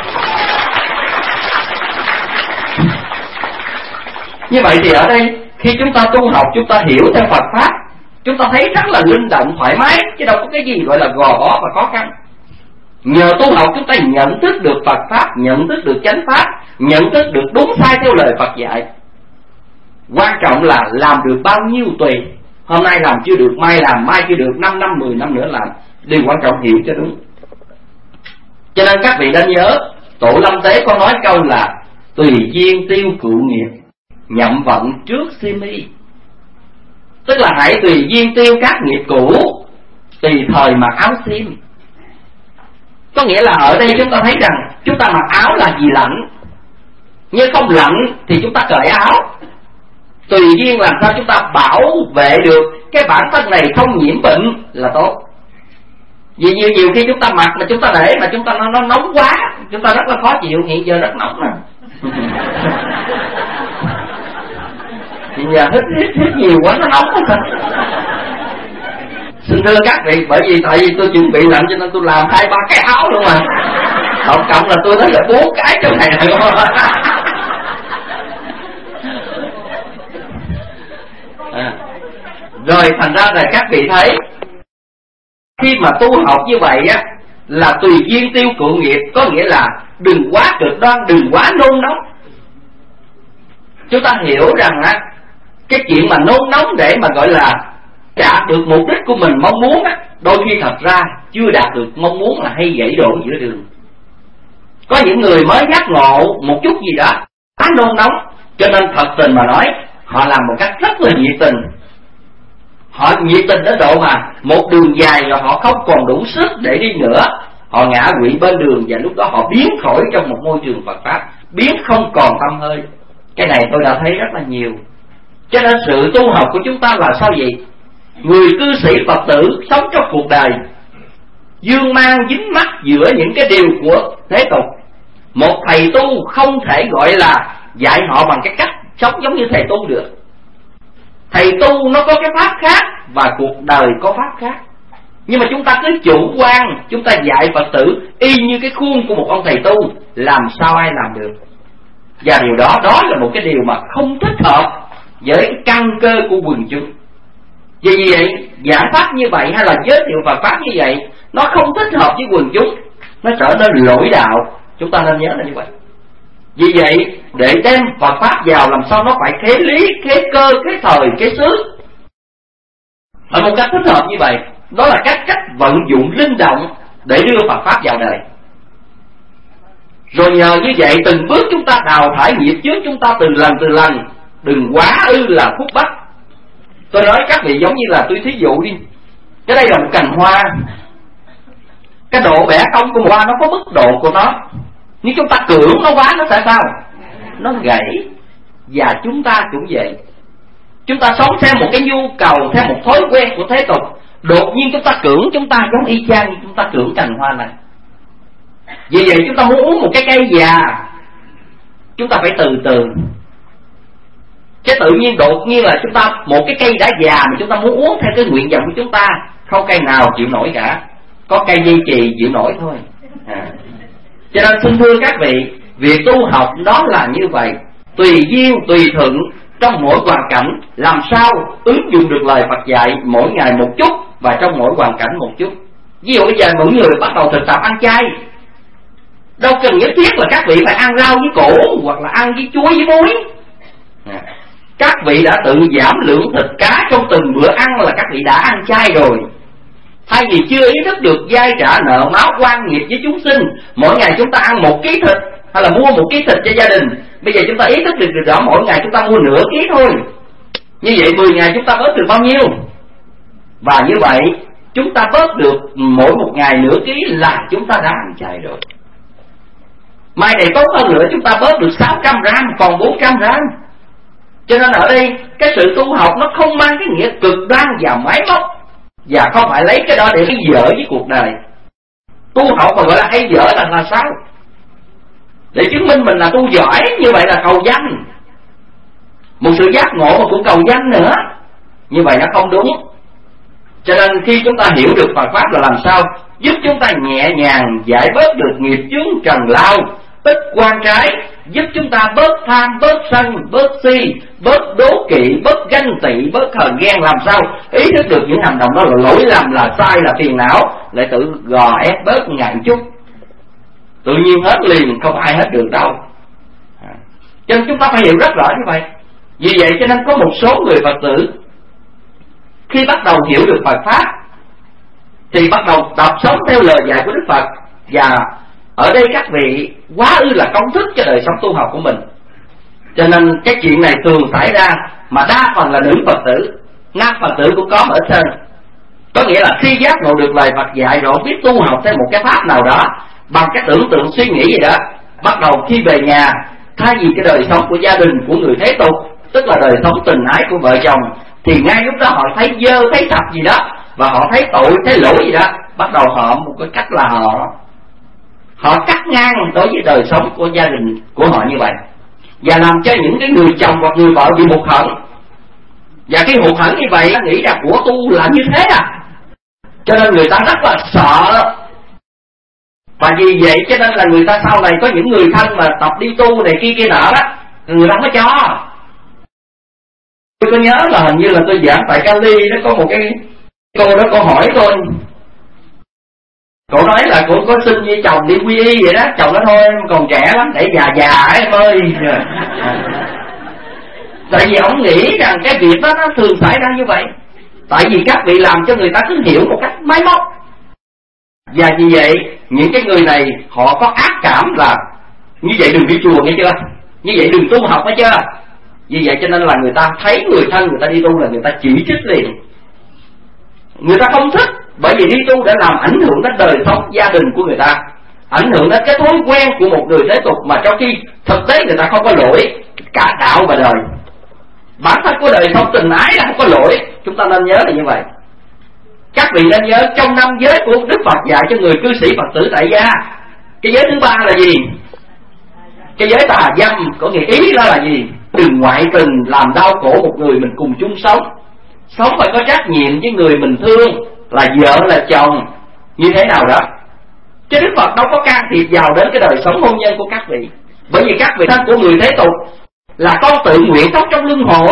Như vậy thì ở đây khi chúng ta tu học, chúng ta hiểu theo Phật Pháp, chúng ta thấy rất là linh động, thoải mái, chứ đâu có cái gì gọi là gò bó và khó khăn. Nhờ tu học chúng ta nhận thức được Phật Pháp, nhận thức được chánh Pháp, nhận thức được đúng sai theo lời Phật dạy. Quan trọng là làm được bao nhiêu tùy. Hôm nay làm chưa được, mai làm, mai chưa được, năm năm, mười năm nữa làm. Điều quan trọng hiểu cho đúng. Cho nên các vị nên nhớ, Tổ Lâm Tế có nói câu là tùy duyên tiêu cựu nghiệp, nhậm vận trước si mi. Tức là hãy tùy duyên tiêu các nghiệp cũ, tùy thời mặc áo xiêm. Có nghĩa là ở đây chúng ta thấy rằng chúng ta mặc áo là vì lạnh, nhưng không lạnh thì chúng ta cởi áo. Tùy duyên làm sao chúng ta bảo vệ được cái bản thân này không nhiễm bệnh là tốt. Vì nhiều, nhiều khi chúng ta mặc mà chúng ta để mà chúng ta nó, nó nóng quá, chúng ta rất là khó chịu, hiện giờ rất nóng nè. Hiện giờ hít hít hít nhiều quá nó nóng quá. Xin thưa các vị, bởi vì tại vì tôi chuẩn bị lạnh cho nên tôi làm hai ba cái áo luôn mà. Tổng cộng là tôi thấy là bốn cái trong này này. À. Rồi thành ra là các vị thấy, khi mà tu học như vậy á là tùy duyên tiêu cựu nghiệp, có nghĩa là đừng quá cực đoan, đừng quá nôn nóng. Chúng ta hiểu rằng á, cái chuyện mà nôn nóng để mà gọi là đạt được mục đích của mình mong muốn á, đôi khi thật ra chưa đạt được mong muốn là hay gãy đổ giữa đường. Có những người mới giác ngộ một chút gì đó quá nôn nóng, cho nên thật tình mà nói họ làm một cách rất là nhiệt tình. Họ nhiệt tình đến độ mà một đường dài rồi họ không còn đủ sức để đi nữa, họ ngã quỵ bên đường, và lúc đó họ biến khỏi trong một môi trường Phật pháp, biến không còn tâm hơi. Cái này tôi đã thấy rất là nhiều. Cho nên sự tu học của chúng ta là sao vậy? Người cư sĩ Phật tử sống trong cuộc đời dương mang dính mắc giữa những cái điều của thế tục. Một thầy tu không thể gọi là dạy họ bằng cái cách sống giống như thầy tu được. Thầy tu nó có cái pháp khác và cuộc đời có pháp khác. Nhưng mà chúng ta cứ chủ quan, chúng ta dạy Phật tử y như cái khuôn của một ông thầy tu, làm sao ai làm được. Và điều đó, đó là một cái điều mà không thích hợp với cái căn cơ của quần chúng. Vì vậy, giảng pháp như vậy hay là giới thiệu Phật pháp như vậy, nó không thích hợp với quần chúng, nó trở nên lỗi đạo. Chúng ta nên nhớ là như vậy. Vì vậy, để đem Phật pháp vào làm sao nó phải khế lý, khế cơ, khế thời, khế xứ, ở một cách thích hợp như vậy. Đó là cách cách vận dụng linh động để đưa Phật pháp vào đời. Rồi nhờ như vậy từng bước chúng ta đào thải nghiệp trước chúng ta từ lần từ lần, đừng quá ư là khúc bách. Tôi nói các vị giống như là tôi thí dụ đi, cái đây là một cành hoa, cái độ bẻ cong của một hoa nó có mức độ của nó. Nhưng chúng ta cưỡng nó quá nó sẽ sao? Nó gãy. Và chúng ta cũng vậy. Chúng ta sống theo một cái nhu cầu, theo một thói quen của thế tục, đột nhiên chúng ta cưỡng chúng ta giống y chang như chúng ta cưỡng cành hoa này. Vì vậy chúng ta muốn uống một cái cây già, chúng ta phải từ từ. Chứ tự nhiên đột nhiên là chúng ta một cái cây đã già mà chúng ta muốn uống theo cái nguyện vọng của chúng ta, không cây nào chịu nổi cả. Có cây dây chì chịu nổi thôi. À. Cho nên xin thưa các vị, việc tu học đó là như vậy, tùy duyên tùy thuận trong mỗi hoàn cảnh, làm sao ứng dụng được lời Phật dạy mỗi ngày một chút và trong mỗi hoàn cảnh một chút. Ví dụ bây giờ mỗi người bắt đầu thực tập ăn chay, đâu cần nhất thiết là các vị phải ăn rau với củ hoặc là ăn với chuối với muối. À. Các vị đã tự giảm lượng thịt cá trong từng bữa ăn là các vị đã ăn chay rồi. Thay vì chưa ý thức được vay trả nợ máu quan nghiệp với chúng sinh, mỗi ngày chúng ta ăn một ký thịt hay là mua một ký thịt cho gia đình, bây giờ chúng ta ý thức được điều đó, mỗi ngày chúng ta mua nửa ký thôi. Như vậy mười ngày chúng ta bớt được bao nhiêu? Và như vậy chúng ta bớt được mỗi một ngày nửa ký là chúng ta đã ăn chay rồi. Mai này tốt hơn nữa, chúng ta bớt được sáu trăm gram còn bốn trăm gram. Cho nên ở đây cái sự tu học nó không mang cái nghĩa cực đoan và máy móc, và không phải lấy cái đó để hay dở với cuộc đời. Tu học mà gọi là hay dở là là sao? Để chứng minh mình là tu giỏi, như vậy là cầu danh. Một sự giác ngộ mà cũng cầu danh nữa, như vậy nó không đúng. Cho nên khi chúng ta hiểu được Phật pháp là làm sao giúp chúng ta nhẹ nhàng giải bớt được nghiệp chướng trần lao, ít quan trái, giúp chúng ta bớt tham, bớt sân, bớt si, bớt đố kỵ, bớt ganh tị, bớt hờn ghen. Làm sao ý thức được những hành động đó là lỗi lầm, là sai, là phiền não, lại tự gò ép bớt ngàn chút. Tự nhiên hết liền, không ai hết được đâu. Cho nên chúng ta phải hiểu rất rõ như vậy. Vì vậy cho nên có một số người Phật tử khi bắt đầu hiểu được Phật pháp thì bắt đầu tập sống theo lời dạy của Đức Phật. Và ở đây các vị quá ư là công thức cho đời sống tu học của mình. Cho nên cái chuyện này thường xảy ra, mà đa phần là nữ Phật tử. Nam Phật tử cũng có mà ít hơn. Có nghĩa là khi giác ngộ được lời Phật dạy rồi, biết tu học theo một cái pháp nào đó bằng cái tưởng tượng suy nghĩ gì đó, bắt đầu khi về nhà, thay vì cái đời sống của gia đình của người thế tục, tức là đời sống tình ái của vợ chồng, thì ngay lúc đó họ thấy dơ, thấy sạch gì đó, và họ thấy tội, thấy lỗi gì đó, bắt đầu họ một cái cách là họ họ cắt ngang đối với đời sống của gia đình của họ như vậy, và làm cho những cái người chồng hoặc người vợ bị hụt hẫng. Và cái hụt hẫng như vậy nghĩ rằng của tu là như thế à, cho nên người ta rất là sợ. Và vì vậy cho nên là người ta sau này có những người thân mà tập đi tu này kia kia nọ đó, người ta không có cho. Tôi có nhớ là hình như là tôi giảng tại Cali, nó có một cái cô đó, cô hỏi tôi, cô nói là cô có xin với chồng đi quy y vậy đó, chồng nói thôi em còn trẻ lắm để già già em ơi. Tại vì ông nghĩ rằng cái việc đó nó thường xảy ra như vậy, tại vì các vị làm cho người ta cứ hiểu một cách máy móc. Và vì vậy những cái người này họ có ác cảm là như vậy đừng đi chùa nghe chưa, như vậy đừng tu học nghe chưa. Vì vậy cho nên là người ta thấy người thân người ta đi tu là người ta chỉ trích liền. Người ta không thích, bởi vì đi tu đã làm ảnh hưởng đến đời sống gia đình của người ta, ảnh hưởng đến cái thói quen của một người thế tục, mà trong khi thực tế người ta không có lỗi cả đạo và đời. Bản thân của đời sống tình ái là không có lỗi. Chúng ta nên nhớ là như vậy. Các vị nên nhớ trong năm giới của Đức Phật dạy cho người cư sĩ Phật tử tại gia, cái giới thứ ba là gì? Cái giới tà dâm. Có nghĩa ý đó là gì? Đừng ngoại tình làm đau khổ một người mình cùng chung sống. Sống phải có trách nhiệm với người mình thương, là vợ là chồng như thế nào đó. Chứ Đức Phật đâu có can thiệp vào đến cái đời sống hôn nhân của các vị. Bởi vì các vị thân của người thế tục là con tự nguyện sống trong luân hồi,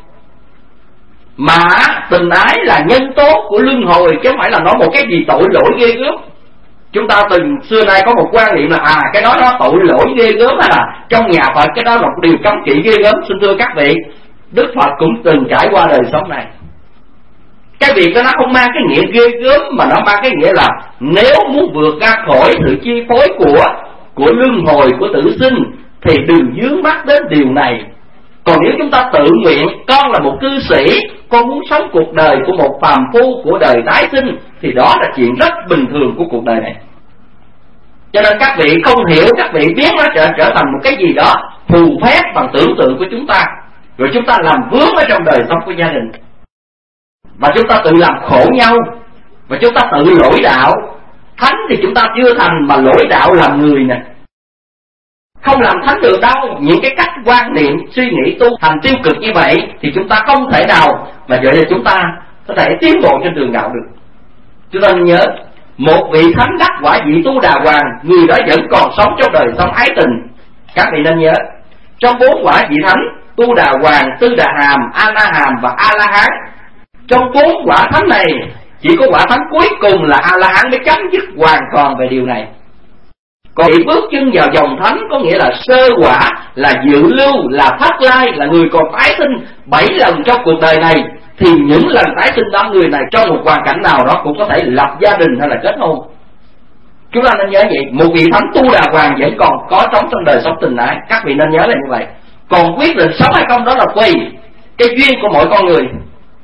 mà tình ái là nhân tố của luân hồi, chứ không phải là nói một cái gì tội lỗi ghê gớm. Chúng ta từng xưa nay có một quan niệm là à cái đó nó tội lỗi ghê gớm, hay là trong nhà Phật cái đó là một điều cấm kỵ ghê gớm. Xin thưa các vị, Đức Phật cũng từng trải qua đời sống này. Cái việc đó nó không mang cái nghĩa ghê gớm, mà nó mang cái nghĩa là nếu muốn vượt ra khỏi sự chi phối của của luân hồi, của tử sinh, thì đừng dướng mắt đến điều này. Còn nếu chúng ta tự nguyện, con là một cư sĩ, con muốn sống cuộc đời của một phàm phu của đời tái sinh, thì đó là chuyện rất bình thường của cuộc đời này. Cho nên các vị không hiểu, các vị biến nó trở, trở thành một cái gì đó phù phép bằng tưởng tượng của chúng ta, rồi chúng ta làm vướng ở trong đời sống của gia đình, và chúng ta tự làm khổ nhau, và chúng ta tự lỗi đạo. Thánh thì chúng ta chưa thành, mà lỗi đạo làm người nè, không làm thánh được đâu. Những cái cách quan niệm suy nghĩ tu hành tiêu cực như vậy thì chúng ta không thể nào mà vậy là chúng ta có thể tiến bộ trên đường đạo được. Chúng ta nên nhớ, một vị thánh đắc quả vị tu đà hoàng, người đó vẫn còn sống trong đời sống ái tình. Các vị nên nhớ, trong bốn quả vị thánh, tu đà hoàng, tư đà hàm, a la hàm và a la hán, trong bốn quả thánh này chỉ có quả thánh cuối cùng là a la hán mới chấm dứt hoàn toàn về điều này. Còn bị bước chân vào dòng thánh có nghĩa là sơ quả, là dự lưu, là thất lai, là người còn tái sinh bảy lần trong cuộc đời này, thì những lần tái sinh đó người này trong một hoàn cảnh nào đó cũng có thể lập gia đình hay là kết hôn. Chúng ta nên nhớ vậy. Một vị thánh tu đà hoàng vẫn còn có sống trong đời sống tình ái. Các vị nên nhớ là như vậy. Còn quyết định sống hay không đó là tùy cái duyên của mỗi con người.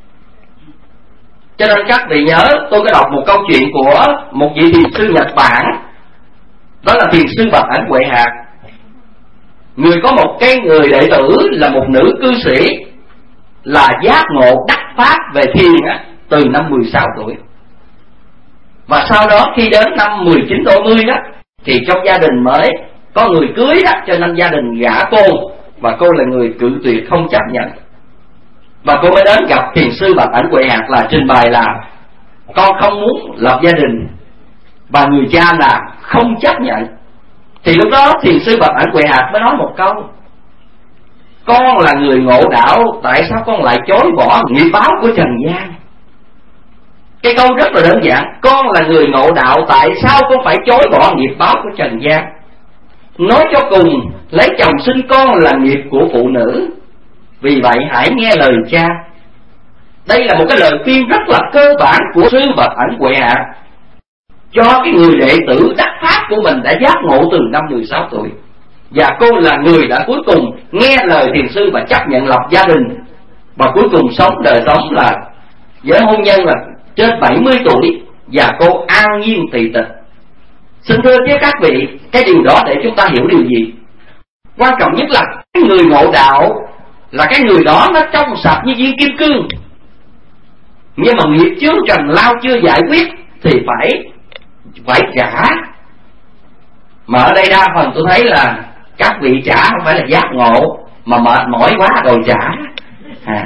Cho nên các vị nhớ, tôi có đọc một câu chuyện của một vị thiền sư Nhật Bản, đó là thiền sư Bạch Ảnh Huệ Hạc. Người có một cái người đệ tử là một nữ cư sĩ, là giác ngộ đắc pháp về thiền á, từ năm mười sáu tuổi. Và sau đó khi đến năm mười chín đôi mươi đó, thì trong gia đình mới có người cưới đó, cho nên gia đình gả cô, và cô là người cự tuyệt không chấp nhận. Và cô mới đến gặp thiền sư Bạch Ảnh Huệ Hạc là trình bày là con không muốn lập gia đình, và người cha là không chấp nhận. Thì lúc đó thiền sư Bạch Ảnh Huệ Hạc mới nói một câu: con là người ngộ đạo, tại sao con lại chối bỏ nghiệp báo của trần gian? Cái câu rất là đơn giản, con là người ngộ đạo, tại sao con phải chối bỏ nghiệp báo của trần gian? Nói cho cùng, lấy chồng sinh con là nghiệp của phụ nữ, vì vậy hãy nghe lời cha. Đây là một cái lời khuyên rất là cơ bản của sư Bạch Ảnh Huệ Hạc cho cái người đệ tử đắc pháp của mình đã giác ngộ từ năm mười sáu tuổi. Và cô là người đã cuối cùng nghe lời thiền sư và chấp nhận lập gia đình, và cuối cùng sống đời sống là với hôn nhân là trên bảy mươi tuổi, và cô an nhiên tỳ tịch. Xin thưa với các vị, cái điều đó để chúng ta hiểu điều gì? Quan trọng nhất là cái người ngộ đạo là cái người đó nó trong sạch như viên kim cương, nhưng mà nghiệp chướng trần lao chưa giải quyết thì phải phải trả. Mà ở đây đa phần tôi thấy là các vị trả không phải là giác ngộ, mà mệt mỏi quá rồi trả. à.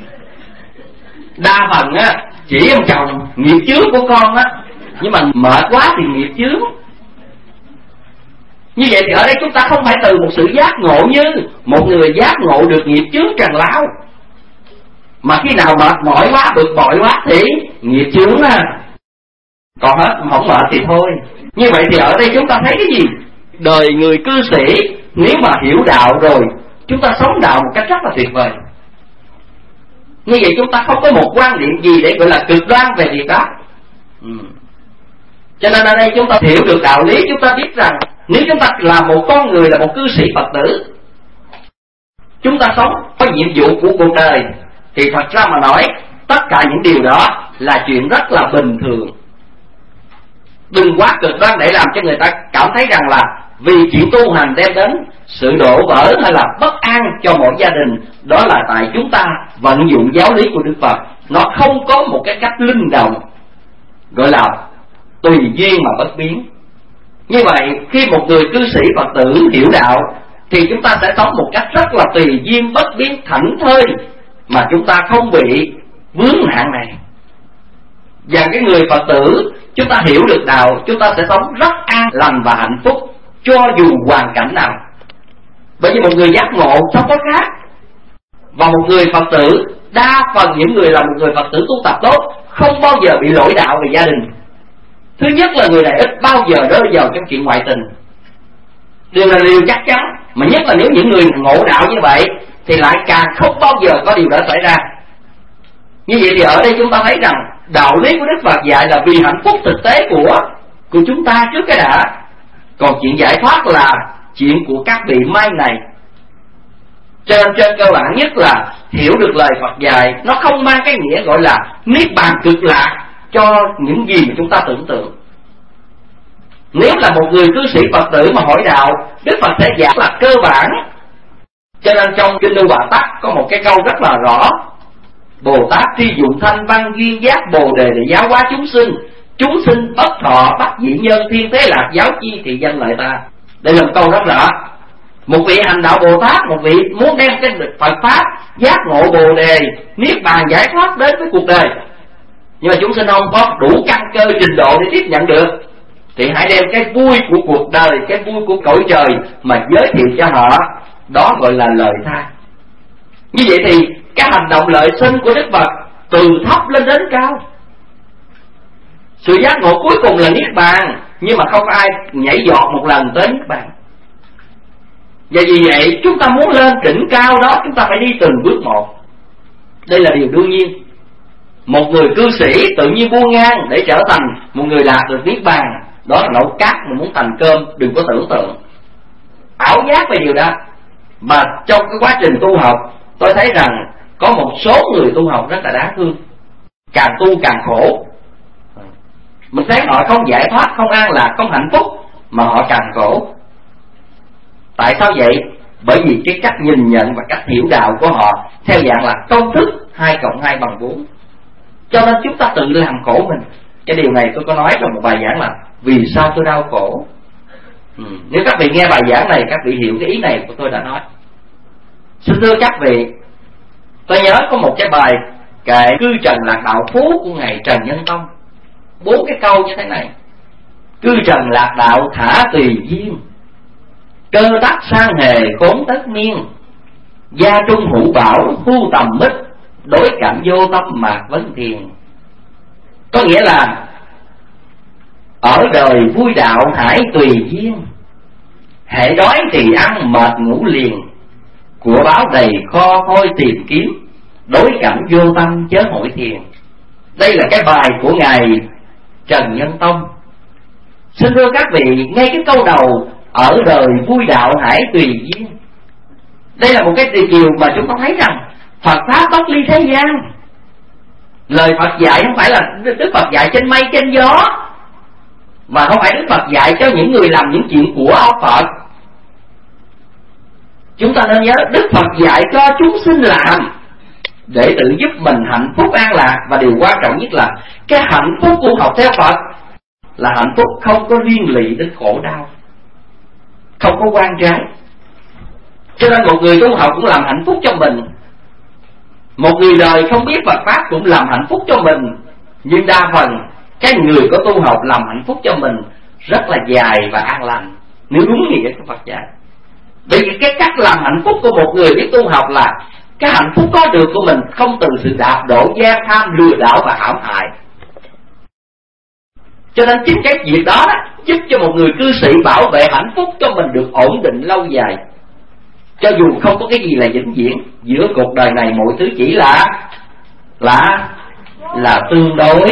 Đa phần á chỉ ông chồng nghiệp chướng của con á, nhưng mà mệt quá thì nghiệp chướng. Như vậy thì ở đây chúng ta không phải từ một sự giác ngộ như một người giác ngộ được nghiệp chướng trần lao, mà khi nào mệt mỏi quá, bực bội quá thì nghiệp chướng á. Còn hết không mệt thì thôi. Như vậy thì ở đây chúng ta thấy cái gì? Đời người cư sĩ nếu mà hiểu đạo rồi, chúng ta sống đạo một cách rất là tuyệt vời. Như vậy chúng ta không có một quan điểm gì để gọi là cực đoan về việc đó. ừ. Cho nên ở đây chúng ta hiểu được đạo lý, chúng ta biết rằng nếu chúng ta là một con người, là một cư sĩ Phật tử, chúng ta sống có nhiệm vụ của cuộc đời, thì thật ra mà nói tất cả những điều đó là chuyện rất là bình thường. Đừng quá cực đoan để làm cho người ta cảm thấy rằng là vì chuyện tu hành đem đến sự đổ vỡ hay là bất an cho mỗi gia đình, đó là tại chúng ta vận dụng giáo lý của Đức Phật. Nó không có một cái cách linh động, gọi là tùy duyên mà bất biến. Như vậy khi một người cư sĩ Phật tử hiểu đạo thì chúng ta sẽ sống một cách rất là tùy duyên bất biến, thảnh thơi, mà chúng ta không bị vướng nạn này. Và cái người Phật tử chúng ta hiểu được đạo, chúng ta sẽ sống rất an lành và hạnh phúc cho dù hoàn cảnh nào. Bởi vì một người giác ngộ sống có khác, và một người Phật tử, đa phần những người là một người Phật tử tu tập tốt không bao giờ bị lỗi đạo về gia đình. Thứ nhất là người này ít bao giờ rơi vào trong chuyện ngoại tình, điều là điều chắc chắn. Mà nhất là nếu những người ngộ đạo như vậy thì lại càng không bao giờ có điều đó xảy ra. Như vậy thì ở đây chúng ta thấy rằng đạo lý của Đức Phật dạy là vì hạnh phúc thực tế của của chúng ta trước cái đã, còn chuyện giải thoát là chuyện của các vị mai này. Trên trên cơ bản nhất là hiểu được lời Phật dạy, nó không mang cái nghĩa gọi là niết bàn cực lạc cho những gì mà chúng ta tưởng tượng. Nếu là một người cư sĩ Phật tử mà hỏi đạo, Đức Phật sẽ giảng là cơ bản. Cho nên trong Kinh Lưu Bà Tắc có một cái câu rất là rõ: Bồ Tát tri dụng thanh văn duyên giác Bồ đề để giáo hóa chúng sinh, chúng sinh bất thọ bắt dị nhân thiên thế lạc giáo chi thì danh lợi ta. Đây là một câu rất rõ. Một vị hành đạo Bồ Tát, một vị muốn đem cái Phật Pháp giác ngộ Bồ đề, niết bàn giải thoát đến với cuộc đời, nhưng mà chúng sinh không có đủ căn cơ trình độ để tiếp nhận được, thì hãy đem cái vui của cuộc đời, cái vui của cõi trời mà giới thiệu cho họ. Đó gọi là lời tha. Như vậy thì cái hành động lợi sinh của Đức Phật từ thấp lên đến cao. Sự giác ngộ cuối cùng là niết bàn, nhưng mà không có ai nhảy giọt một lần tới niết bàn. Và vì vậy chúng ta muốn lên đỉnh cao đó, chúng ta phải đi từng bước một. Đây là điều đương nhiên. Một người cư sĩ tự nhiên buông ngang để trở thành một người đạt được niết bàn, đó là nấu cát mà muốn thành cơm. Đừng có tưởng tượng ảo giác về điều đó. Mà trong cái quá trình tu học, tôi thấy rằng có một số người tu học rất là đáng thương, càng tu càng khổ. Mình thấy họ không giải thoát, không an lạc, không hạnh phúc, mà họ càng khổ. Tại sao vậy? Bởi vì cái cách nhìn nhận và cách hiểu đạo của họ theo dạng là công thức hai cộng hai bằng bốn. Cho nên chúng ta tự làm khổ mình. Cái điều này tôi có nói trong một bài giảng là vì sao tôi đau khổ. ừ. Nếu các vị nghe bài giảng này, các vị hiểu cái ý này của tôi đã nói. Xin thưa các vị, tôi nhớ có một cái bài kệ Cư Trần Lạc Đạo Phú của ngài Trần Nhân Tông, bốn cái câu như thế này: Cư trần lạc đạo thả tùy duyên, cơ đắc sang hề khốn tất niên, gia trung hữu bảo thu tầm mít, đối cảnh vô tâm mạc vấn thiền. Có nghĩa là ở đời vui đạo hãy tùy duyên, hễ đói thì ăn mệt ngủ liền, của báo đầy kho thôi tìm kiếm, đối cảnh vô tâm chớ hội thiền. Đây là cái bài của ngài Trần Nhân Tông. Xin thưa các vị, ngay cái câu đầu ở đời vui đạo hãy tùy duyên, đây là một cái điều mà chúng ta thấy rằng Phật Pháp bất ly thế gian. Lời Phật dạy không phải là Đức Phật dạy trên mây trên gió, mà không phải Đức Phật dạy cho những người làm những chuyện của ông Phật. Chúng ta nên nhớ Đức Phật dạy cho chúng sinh làm để tự giúp mình hạnh phúc an lạc. Và điều quan trọng nhất là cái hạnh phúc của học theo Phật là hạnh phúc không có liên lụy đến khổ đau. không có quan trái. Cho nên một người tu học cũng làm hạnh phúc cho mình, một người đời không biết Phật pháp cũng làm hạnh phúc cho mình. Nhưng đa phần cái người có tu học làm hạnh phúc cho mình rất là dài và an lành, nếu đúng nghĩa của Phật dạy. Bởi vì cái cách làm hạnh phúc của một người biết tu học là cái hạnh phúc có được của mình không từ sự đạp đổ, gian tham, lừa đảo và hãm hại. Cho nên chính cái việc đó, đó giúp cho một người cư sĩ bảo vệ hạnh phúc cho mình được ổn định lâu dài. Cho dù không có cái gì là vĩnh viễn, giữa cuộc đời này mọi thứ chỉ là là là tương đối.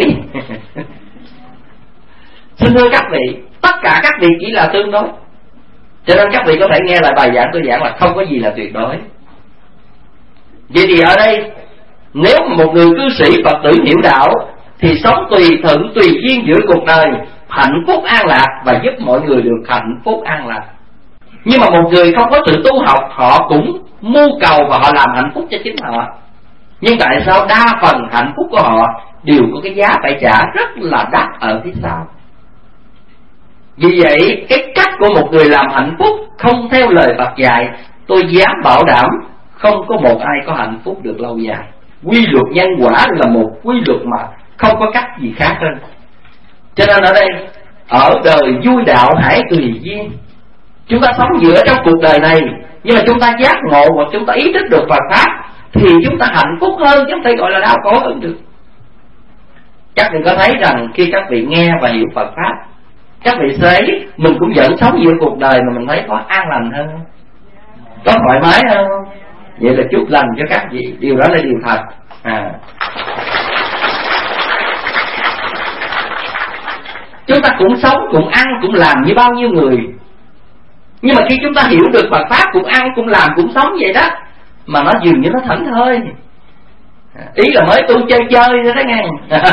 Xin thưa các vị, tất cả các vị chỉ là tương đối. Cho nên các vị có thể nghe lại bài giảng tôi giảng là không có gì là tuyệt đối. Vậy thì ở đây, nếu một người cư sĩ Phật tử hiểu đạo thì sống tùy thuận tùy duyên giữa cuộc đời, hạnh phúc an lạc và giúp mọi người được hạnh phúc an lạc. Nhưng mà một người không có sự tu học, họ cũng mưu cầu và họ làm hạnh phúc cho chính họ. Nhưng tại sao đa phần hạnh phúc của họ đều có cái giá phải trả rất là đắt ở phía sau? Vì vậy cái cách của một người làm hạnh phúc không theo lời Phật dạy, tôi dám bảo đảm không có một ai có hạnh phúc được lâu dài. Quy luật nhân quả là một quy luật mà không có cách gì khác hơn. Cho nên ở đây, ở đời vui đạo hãy tùy duyên. Chúng ta sống giữa trong cuộc đời này, nhưng mà chúng ta giác ngộ hoặc chúng ta ý thức được Phật pháp thì chúng ta hạnh phúc hơn, chứ không thể gọi là đau khổ hơn được. Các vị có thấy rằng khi các vị nghe và hiểu Phật pháp, các vị thấy mình cũng vẫn sống giữa cuộc đời mà mình thấy có an lành hơn, có thoải mái hơn. Vậy là chúc lành cho các vị, điều đó là điều thật. À. Chúng ta cũng sống, cũng ăn, cũng làm như bao nhiêu người. Nhưng mà khi chúng ta hiểu được Phật pháp, cũng ăn, cũng làm, cũng sống vậy đó, mà nó dường như nó thảnh thơi. Ý là mới tu chơi chơi thôi đó nghe.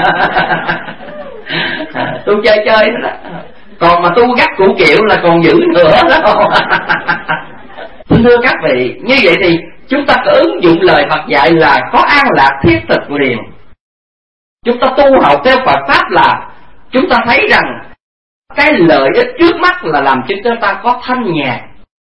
Tu chơi chơi đó, đó. Còn mà tu gắt cụ kiệu là còn dữ nữa đó. Xin thưa các vị, như vậy thì chúng ta có ứng dụng lời Phật dạy là có an lạc thiết thực liền. Chúng ta tu học theo Phật pháp là chúng ta thấy rằng cái lợi ích trước mắt là làm cho chúng ta có thanh nhàn.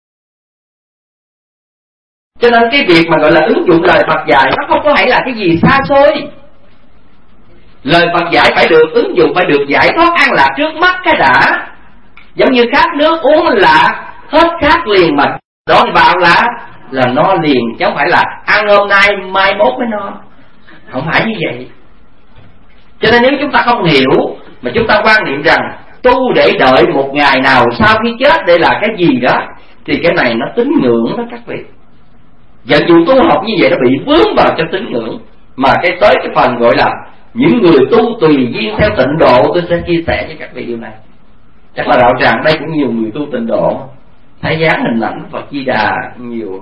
Cho nên cái việc mà gọi là ứng dụng lời Phật dạy nó không có phải là cái gì xa xôi. Lời Phật dạy phải được ứng dụng, phải được giải thoát an lạc trước mắt cái đã. Giống như khát nước uống là hết khát liền, mà đói vào là là no liền, chứ không phải là ăn hôm nay mai mốt mới no. Không phải như vậy. Cho nên nếu chúng ta không hiểu mà chúng ta quan niệm rằng tu để đợi một ngày nào sau khi chết để là cái gì đó, thì cái này nó tín ngưỡng đó các vị. Và dù tu học như vậy nó bị vướng vào trong tín ngưỡng. Mà cái tới cái phần gọi là những người tu tùy duyên theo tịnh độ, tôi sẽ chia sẻ cho các vị điều này. Chắc là đạo tràng đây cũng nhiều người tu tịnh độ, thấy dáng hình ảnh Phật Di Đà nhiều.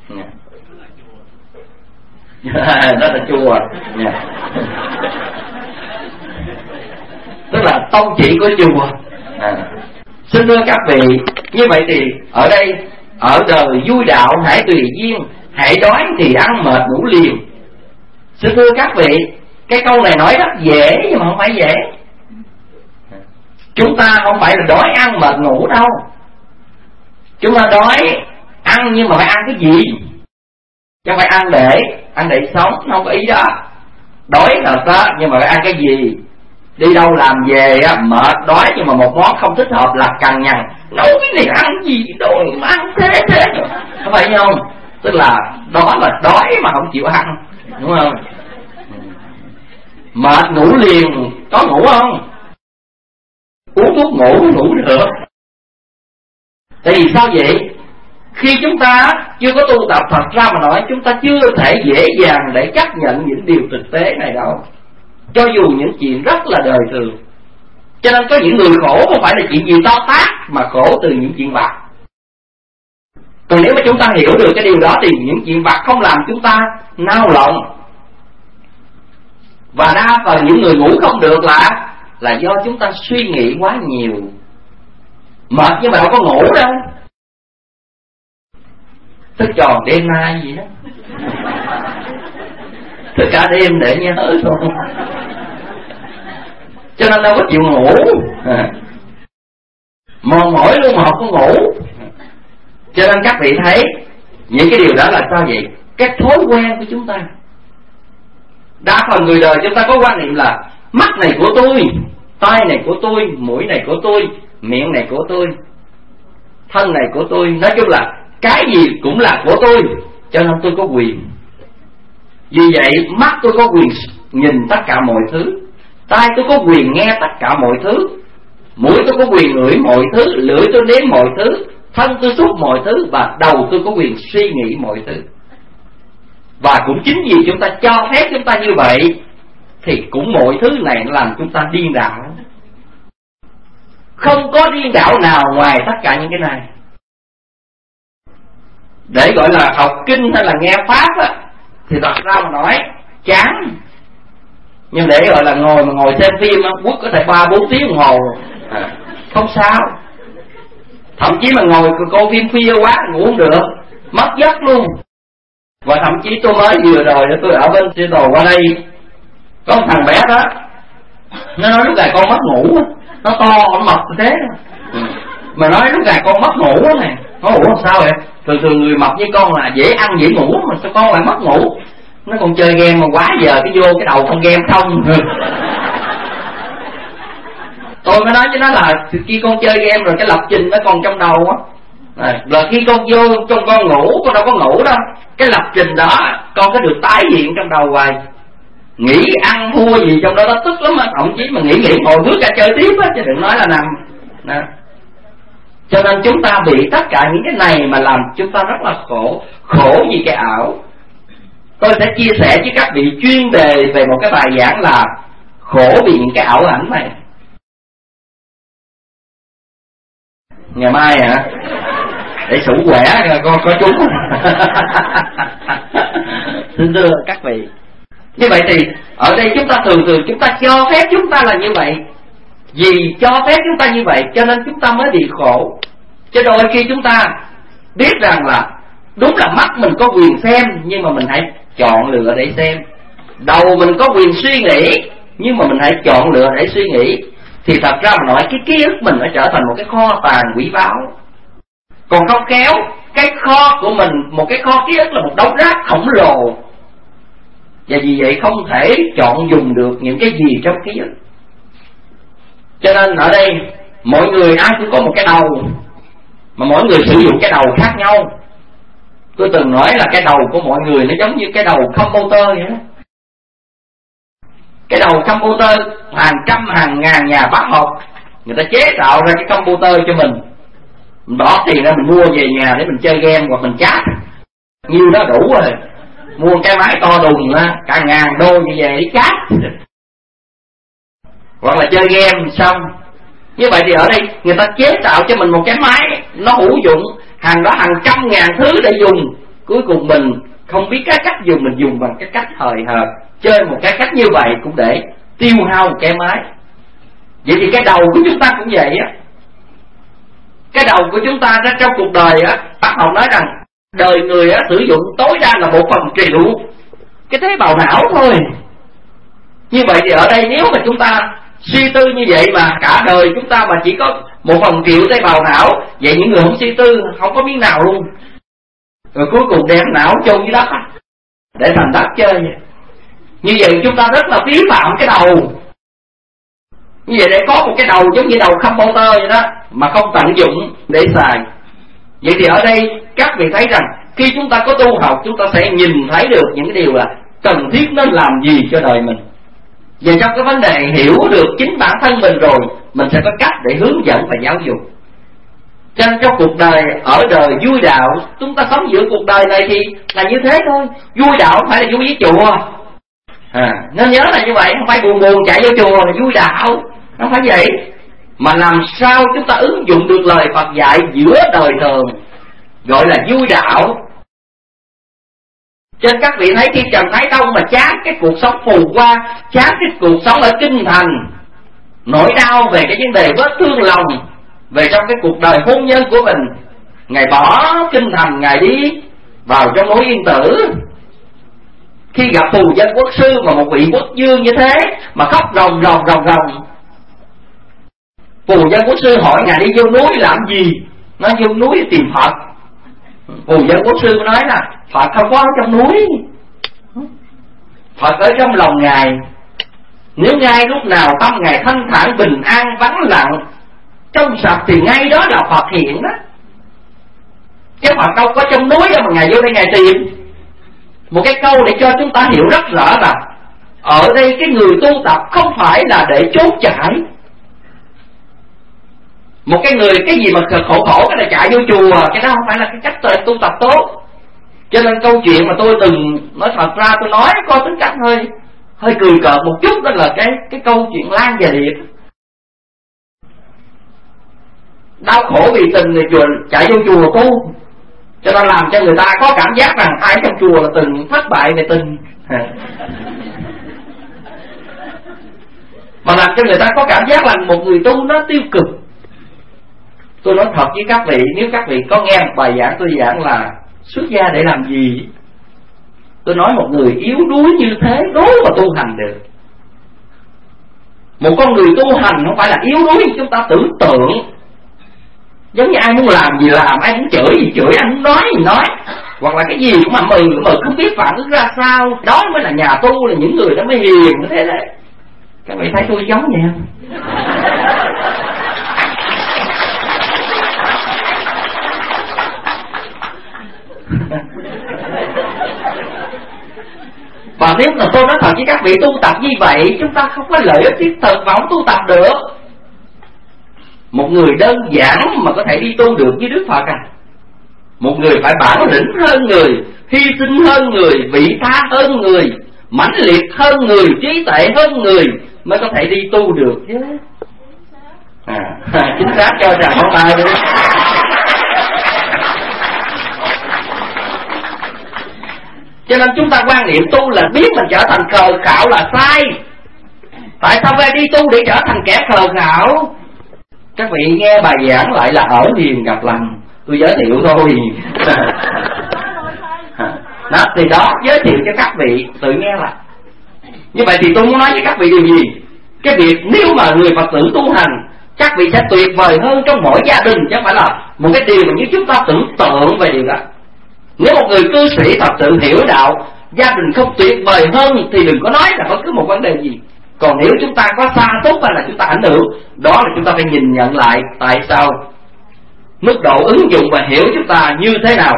Đó là chùa. Tức là tông chỉ của chùa. À. Xin thưa các vị, như vậy thì ở đây, ở đời vui đạo hãy tùy duyên, hãy đói thì ăn mệt ngủ liền. Xin thưa các vị, cái câu này nói rất dễ nhưng mà không phải dễ. Chúng ta không phải là đói ăn mệt ngủ đâu. Chúng ta đói ăn nhưng mà phải ăn cái gì? Chứ không phải ăn để ăn để sống, không có ý đó. Đói là đó, nhưng mà phải ăn cái gì? Đi đâu làm về á, mệt đói nhưng mà một món không thích hợp là cằn nhằn, nấu cái này ăn gì rồi mà ăn thế thế, không phải không? Tức là đó là đói mà không chịu ăn, đúng không? Mệt ngủ liền, có ngủ không? Uống thuốc ngủ ngủ được. Tại vì sao vậy? Khi chúng ta chưa có tu tập Phật ra mà nói, chúng ta chưa thể dễ dàng để chấp nhận những điều thực tế này đâu, cho dù những chuyện rất là đời thường. Cho nên có những người khổ không phải là chuyện gì to tát, mà khổ từ những chuyện vặt. Còn nếu mà chúng ta hiểu được cái điều đó thì những chuyện vặt không làm chúng ta nao lòng. Và đa phần những người ngủ không được là là do chúng ta suy nghĩ quá nhiều. Mệt nhưng mà đâu có ngủ đâu, thức tròn đêm nay gì đó, thức cả đêm để nhớ thôi, cho nên đâu có chịu ngủ. Mòn mỏi luôn mà không có ngủ. Cho nên các vị thấy những cái điều đó là sao vậy? Cái thói quen của chúng ta. Đa phần người đời chúng ta có quan niệm là mắt này của tôi, tai này của tôi, mũi này của tôi, miệng này của tôi, thân này của tôi. Nói chung là cái gì cũng là của tôi, cho nên tôi có quyền. Vì vậy mắt tôi có quyền nhìn tất cả mọi thứ, tai tôi có quyền nghe tất cả mọi thứ, mũi tôi có quyền ngửi mọi thứ, lưỡi tôi nếm mọi thứ, thân tôi xúc mọi thứ, và đầu tôi có quyền suy nghĩ mọi thứ. Và cũng chính vì chúng ta cho phép chúng ta như vậy thì cũng mọi thứ này làm chúng ta điên đảo. Không có điên đảo nào ngoài tất cả những cái này. Để gọi là học kinh hay là nghe pháp á, thì thật ra mà nói chán. Nhưng để gọi là ngồi mà ngồi xem phim á, quất có thể ba bốn tiếng đồng hồ à, không sao. Thậm chí mà ngồi coi phim khuya quá ngủ không được, mất giấc luôn. Và thậm chí tôi mới vừa rồi tôi ở bên Seattle qua đây, có một thằng bé đó, nó nói lúc này con mất ngủ, nó to nó mập thế, mà nói lúc này con mất ngủ này. Nó ngủ làm sao vậy? Thường thường người mập với con là dễ ăn dễ ngủ, mà sao con lại mất ngủ? Nó còn chơi game mà quá giờ cái vô cái đầu con game không. Tôi mới nói với nó là khi con chơi game rồi cái lập trình nó còn trong đầu á, à, là khi con vô trong con ngủ, con đâu có ngủ đâu, cái lập trình đó con có được tái hiện trong đầu hoài. Nghĩ ăn thua gì trong đó nó tức lắm á, thậm chí mà nghĩ nghĩ ngồi bước ra chơi tiếp á, chứ đừng nói là nằm đó. Cho nên chúng ta bị tất cả những cái này mà làm chúng ta rất là khổ. Khổ vì cái ảo. Tôi sẽ chia sẻ với các vị chuyên đề về một cái bài giảng là khổ vì những cái ảo ảnh này. Ngày mai hả? Để sủ quẻ có, có chúng. Xin thưa các vị, như vậy thì ở đây chúng ta thường thường chúng ta cho phép chúng ta là như vậy. Vì cho phép chúng ta như vậy cho nên chúng ta mới bị khổ. Chứ đôi khi chúng ta biết rằng là đúng là mắt mình có quyền xem, nhưng mà mình hãy chọn lựa để xem. Đầu mình có quyền suy nghĩ, nhưng mà mình hãy chọn lựa để suy nghĩ. Thì thật ra mà nói cái ký ức mình nó trở thành một cái kho tàng quý báu. Còn không khéo, cái kho của mình, một cái kho ký ức là một đống rác khổng lồ. Và vì vậy không thể chọn dùng được những cái gì trong ký ức. Cho nên ở đây mọi người ai cũng có một cái đầu, mà mỗi người sử dụng cái đầu khác nhau. Tôi từng nói là cái đầu của mọi người nó giống như cái đầu computer vậy đó. Cái đầu computer hàng trăm hàng ngàn nhà bác học người ta chế tạo ra cái computer cho mình. Mình bỏ tiền ra mình mua về nhà để mình chơi game hoặc mình chat, nhiêu đó đủ rồi. Mua cái máy to đùng á, cả ngàn đô như vậy để chat hoặc là chơi game xong. Như vậy thì ở đây người ta chế tạo cho mình một cái máy nó hữu dụng, hàng đó hàng trăm ngàn thứ để dùng. Cuối cùng mình không biết cái cách dùng, mình dùng bằng cái cách hời hợt, chơi một cái cách như vậy cũng để tiêu hao một cái máy. Vậy thì cái đầu của chúng ta cũng vậy á. Cái đầu của chúng ta trong cuộc đời á, bác học nói rằng đời người á sử dụng tối đa là một phần triệu cái tế bào não thôi. Như vậy thì ở đây nếu mà chúng ta suy tư như vậy mà cả đời chúng ta mà chỉ có một phần triệu tế bào não, vậy những người không suy tư không có miếng nào luôn. Rồi cuối cùng đem não chôn dưới đất để thành đất chơi. Như vậy chúng ta rất là phí phạm cái đầu. Như vậy để có một cái đầu giống như đầu computer vậy đó, mà không tận dụng để xài. Vậy thì ở đây các vị thấy rằng khi chúng ta có tu học, chúng ta sẽ nhìn thấy được những cái điều là cần thiết nên làm gì cho đời mình. Và trong cái vấn đề hiểu được chính bản thân mình rồi, mình sẽ có cách để hướng dẫn và giáo dục. Cho nên trong cuộc đời, ở đời vui đạo, chúng ta sống giữa cuộc đời này thì là như thế thôi. Vui đạo không phải là vui với chùa à, nên nhớ là như vậy. Không phải buồn buồn chạy vô chùa là vui đạo, không phải vậy. Mà làm sao chúng ta ứng dụng được lời Phật dạy giữa đời thường, gọi là vui đạo. Cho nên các vị thấy khi Trần Thái Tông mà chán cái cuộc sống phù hoa, chán cái cuộc sống ở kinh thành, nỗi đau về cái vấn đề vết thương lòng, về trong cái cuộc đời hôn nhân của mình, Ngài bỏ kinh thành, Ngài đi vào trong núi Yên Tử. Khi gặp phù dân quốc sư mà một vị quốc vương như thế mà khóc ròng ròng ròng ròng, phù dân quốc sư hỏi Ngài đi vô núi làm gì? Nó vô núi tìm Phật. Phù Giới Quốc Sư nói là Phật không có ở trong núi, Phật ở trong lòng Ngài. Nếu ngay lúc nào tâm Ngài thanh thản bình an vắng lặng trong sạch thì ngay đó là Phật hiện đó. Chứ Phật đâu có trong núi đâu mà Ngài vô đây Ngài tìm. Một cái câu để cho chúng ta hiểu rất rõ là ở đây cái người tu tập không phải là để trốn chạy. Một cái người cái gì mà khổ khổ cái là chạy vô chùa, cái đó không phải là cái cách tu tập tốt. Cho nên câu chuyện mà tôi từng nói thật ra tôi nói có tính cách hơi hơi cười cợt một chút, đó là cái cái câu chuyện Lan và Điệp. Đau khổ vì tình thì chùa chạy vô chùa tu, cho nên làm cho người ta có cảm giác rằng ai trong chùa là từng thất bại về tình, mà làm cho người ta có cảm giác là một người tu nó tiêu cực. Tôi nói thật với các vị, nếu các vị có nghe một bài giảng tôi giảng là xuất gia để làm gì, tôi nói một người yếu đuối như thế đối mà tu hành được. Một con người tu hành không phải là yếu đuối như chúng ta tưởng tượng, giống như ai muốn làm gì làm, ai muốn chửi gì chửi, ai muốn nói gì nói, hoặc là cái gì cũng mà mừng mừng không biết phản ứng ra sao. Đó mới là nhà tu, là những người đó mới hiền như thế đấy. Các vị thấy tôi giống vậy không? Và nếu mà tôi nói thật với các vị, tu tập như vậy chúng ta không có lợi ích thiết thực mà không tu tập được. Một người đơn giản mà có thể đi tu được với Đức Phật à? Một người phải bản lĩnh hơn người, hy sinh hơn người, vị tha hơn người, mãnh liệt hơn người, trí tuệ hơn người mới có thể đi tu được chứ. À, chính xác, cho rằng không ai đi. Cho nên chúng ta quan niệm tu là biết mình trở thành khờ khạo là sai. Tại sao phải đi tu để trở thành kẻ khờ khạo? Các vị nghe bài giảng lại là ở hiền gặp lành, tôi giới thiệu thôi. Đó, thì đó giới thiệu cho các vị tự nghe lại. Như vậy thì tôi muốn nói với các vị điều gì? Cái việc nếu mà người Phật tử tu hành, các vị sẽ tuyệt vời hơn trong mỗi gia đình, chứ không phải là một cái điều mà như chúng ta tưởng tượng về điều đó. Nếu một người cư sĩ thật sự hiểu đạo, gia đình không tuyệt vời hơn thì đừng có nói là bất cứ một vấn đề gì. Còn nếu chúng ta có sa sút hay là chúng ta ảnh hưởng, đó là chúng ta phải nhìn nhận lại tại sao, mức độ ứng dụng và hiểu chúng ta như thế nào.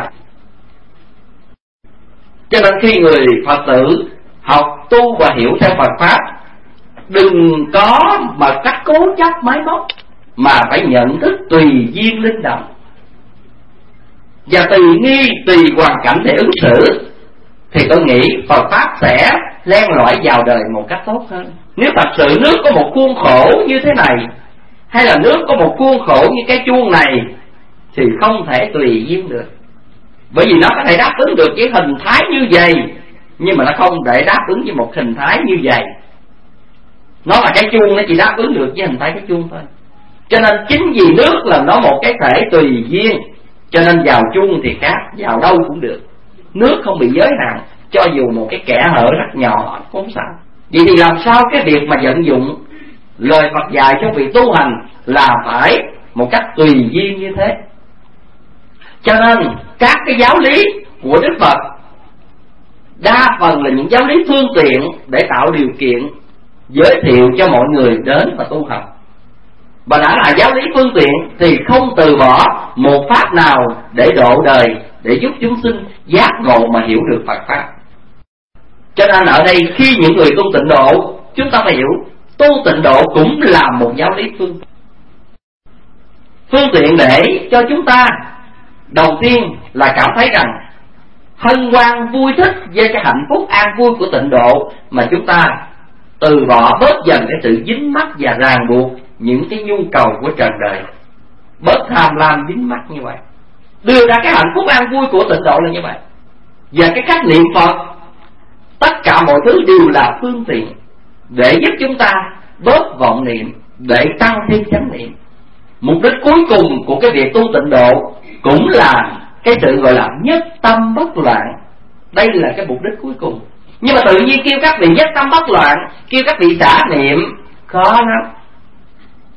Cho nên khi người Phật tử học tu và hiểu theo Phật Pháp, đừng có mà cách cố chấp máy móc, mà phải nhận thức tùy duyên linh động và tùy nghi tùy hoàn cảnh để ứng xử, thì tôi nghĩ Phật Pháp sẽ len lỏi vào đời một cách tốt hơn. Nếu thật sự nước có một khuôn khổ như thế này, hay là nước có một khuôn khổ như cái chuông này, thì không thể tùy duyên được. Bởi vì nó có thể đáp ứng được với hình thái như vậy, nhưng mà nó không thể đáp ứng với một hình thái như vậy. Nó là cái chuông, nó chỉ đáp ứng được với hình thái cái chuông thôi. Cho nên chính vì nước là nó một cái thể tùy duyên, cho nên vào chuông thì khác, vào đâu cũng được. Nước không bị giới hạn, cho dù một cái kẽ hở rất nhỏ không sao. Vậy thì làm sao cái việc mà vận dụng lời Phật dạy cho việc tu hành là phải một cách tùy duyên như thế. Cho nên các cái giáo lý của Đức Phật đa phần là những giáo lý phương tiện để tạo điều kiện giới thiệu cho mọi người đến và tu học. Và đã là giáo lý phương tiện thì không từ bỏ một pháp nào để độ đời, để giúp chúng sinh giác ngộ mà hiểu được Phật Pháp. Cho nên ở đây khi những người tu tịnh độ, chúng ta phải hiểu tu tịnh độ cũng là một giáo lý phương phương tiện để cho chúng ta đầu tiên là cảm thấy rằng hân hoan vui thích với cái hạnh phúc an vui của tịnh độ, mà chúng ta từ bỏ bớt dần cái sự dính mắc và ràng buộc những cái nhu cầu của trần đời, bớt tham lam dính mắc như vậy. Đưa ra cái hạnh phúc an vui của tịnh độ là như vậy. Và cái cách niệm Phật, tất cả mọi thứ đều là phương tiện để giúp chúng ta bớt vọng niệm, để tăng thêm chánh niệm. Mục đích cuối cùng của cái việc tu tịnh độ cũng là cái sự gọi là nhất tâm bất loạn. Đây là cái mục đích cuối cùng. Nhưng mà tự nhiên kêu các vị nhất tâm bất loạn, kêu các vị xả niệm, khó lắm.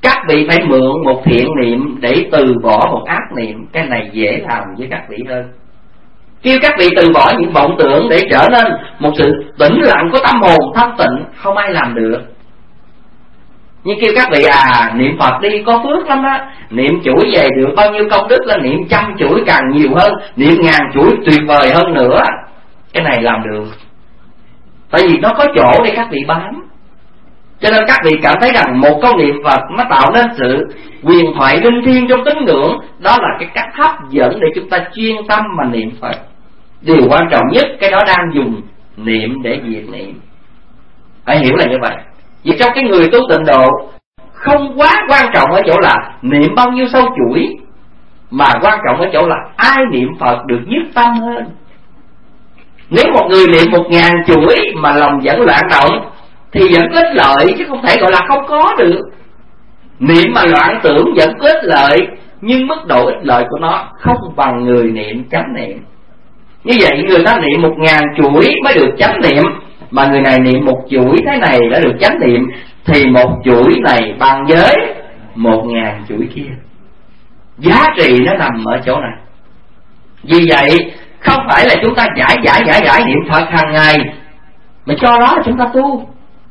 Các vị phải mượn một thiện niệm để từ bỏ một ác niệm. Cái này dễ làm với các vị hơn. Kêu các vị từ bỏ những vọng tưởng để trở nên một sự tĩnh lặng của tâm hồn thanh tịnh, không ai làm được. Nhưng kêu các vị à, niệm Phật đi có phước lắm á, niệm chuỗi về được bao nhiêu công đức là niệm trăm chuỗi càng nhiều hơn, niệm ngàn chuỗi tuyệt vời hơn nữa. Cái này làm được, tại vì nó có chỗ để các vị bám. Cho nên các vị cảm thấy rằng một câu niệm Phật nó tạo nên sự huyền thoại linh thiêng trong tín ngưỡng. Đó là cái cách hấp dẫn để chúng ta chuyên tâm mà niệm Phật. Điều quan trọng nhất cái đó đang dùng niệm để diệt niệm. Phải hiểu là như vậy. Vì trong cái người tu tịnh độ không quá quan trọng ở chỗ là niệm bao nhiêu sâu chuỗi, mà quan trọng ở chỗ là ai niệm Phật được nhất tâm hơn. Nếu một người niệm một ngàn chuỗi mà lòng vẫn loạn động thì vẫn có ích lợi, chứ không thể gọi là không có được. Niệm mà loạn tưởng vẫn có ích lợi, nhưng mức độ ích lợi của nó không bằng người niệm chánh niệm. Như vậy người ta niệm một ngàn chuỗi mới được chánh niệm, mà người này niệm một chuỗi thế này đã được chánh niệm, thì một chuỗi này bằng với một ngàn chuỗi kia. Giá trị nó nằm ở chỗ này. Vì vậy không phải là chúng ta giải giải giải giải niệm Phật hàng ngày mà cho đó là chúng ta tu.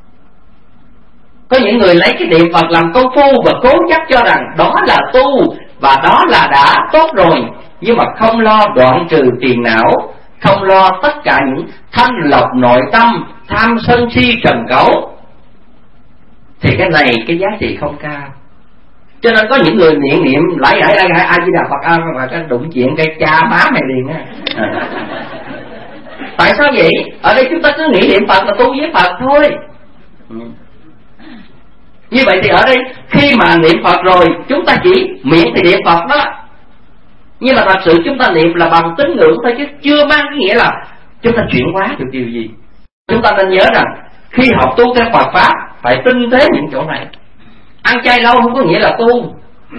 Có những người lấy cái niệm Phật làm công phu và cố chấp cho rằng đó là tu và đó là đã tốt rồi, nhưng mà không lo đoạn trừ phiền não, không lo tất cả những thanh lọc nội tâm, tham sân si trần cấu, thì cái này cái giá trị không cao. Cho nên có những người niệm niệm lại lại lại lại ai chỉ là Phật ơn mà cái đụng chuyện cái cha má mày liền á. À. Tại sao vậy? Ở đây chúng ta cứ nghĩ niệm Phật là tu với Phật thôi. Ừ. Như vậy thì ở đây khi mà niệm Phật rồi chúng ta chỉ miệng thì niệm Phật đó, nhưng mà thật sự chúng ta niệm là bằng tín ngưỡng thôi, chứ chưa mang cái nghĩa là chúng ta chuyển hóa được điều gì. Chúng ta nên nhớ rằng khi học tu theo Phật Pháp phải tinh tế những chỗ này. Ăn chay lâu không có nghĩa là tu.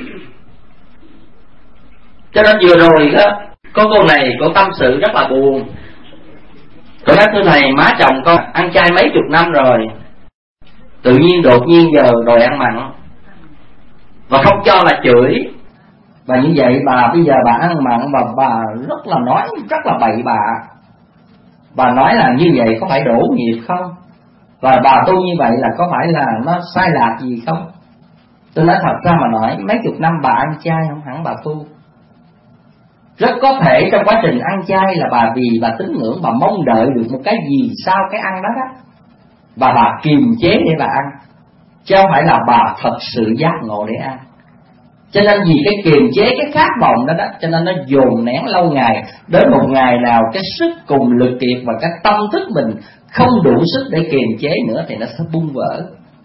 Cho nên vừa rồi đó, có cô này cô tâm sự rất là buồn. Cô nói thưa thầy, má chồng con ăn chay mấy chục năm rồi, tự nhiên đột nhiên giờ đòi ăn mặn và không cho là chửi. Và như vậy bà bây giờ bà ăn mặn và bà rất là nói rất là bậy bạ. Bà nói là như vậy có phải đổ nghiệp không? Và bà tu như vậy là có phải là nó sai lạc gì không? Tôi nói thật ra mà nói, mấy chục năm bà ăn chay không hẳn bà tu. Rất có thể trong quá trình ăn chay là bà vì bà tín ngưỡng, bà mong đợi được một cái gì sau cái ăn đó đó, và bà kiềm chế để bà ăn, chứ không phải là bà thật sự giác ngộ để ăn. Cho nên vì cái kiềm chế cái khát vọng đó đó, cho nên nó dồn nén lâu ngày. Đến một ngày nào cái sức cùng lực kiệt và cái tâm thức mình không đủ sức để kiềm chế nữa thì nó sẽ bung vỡ.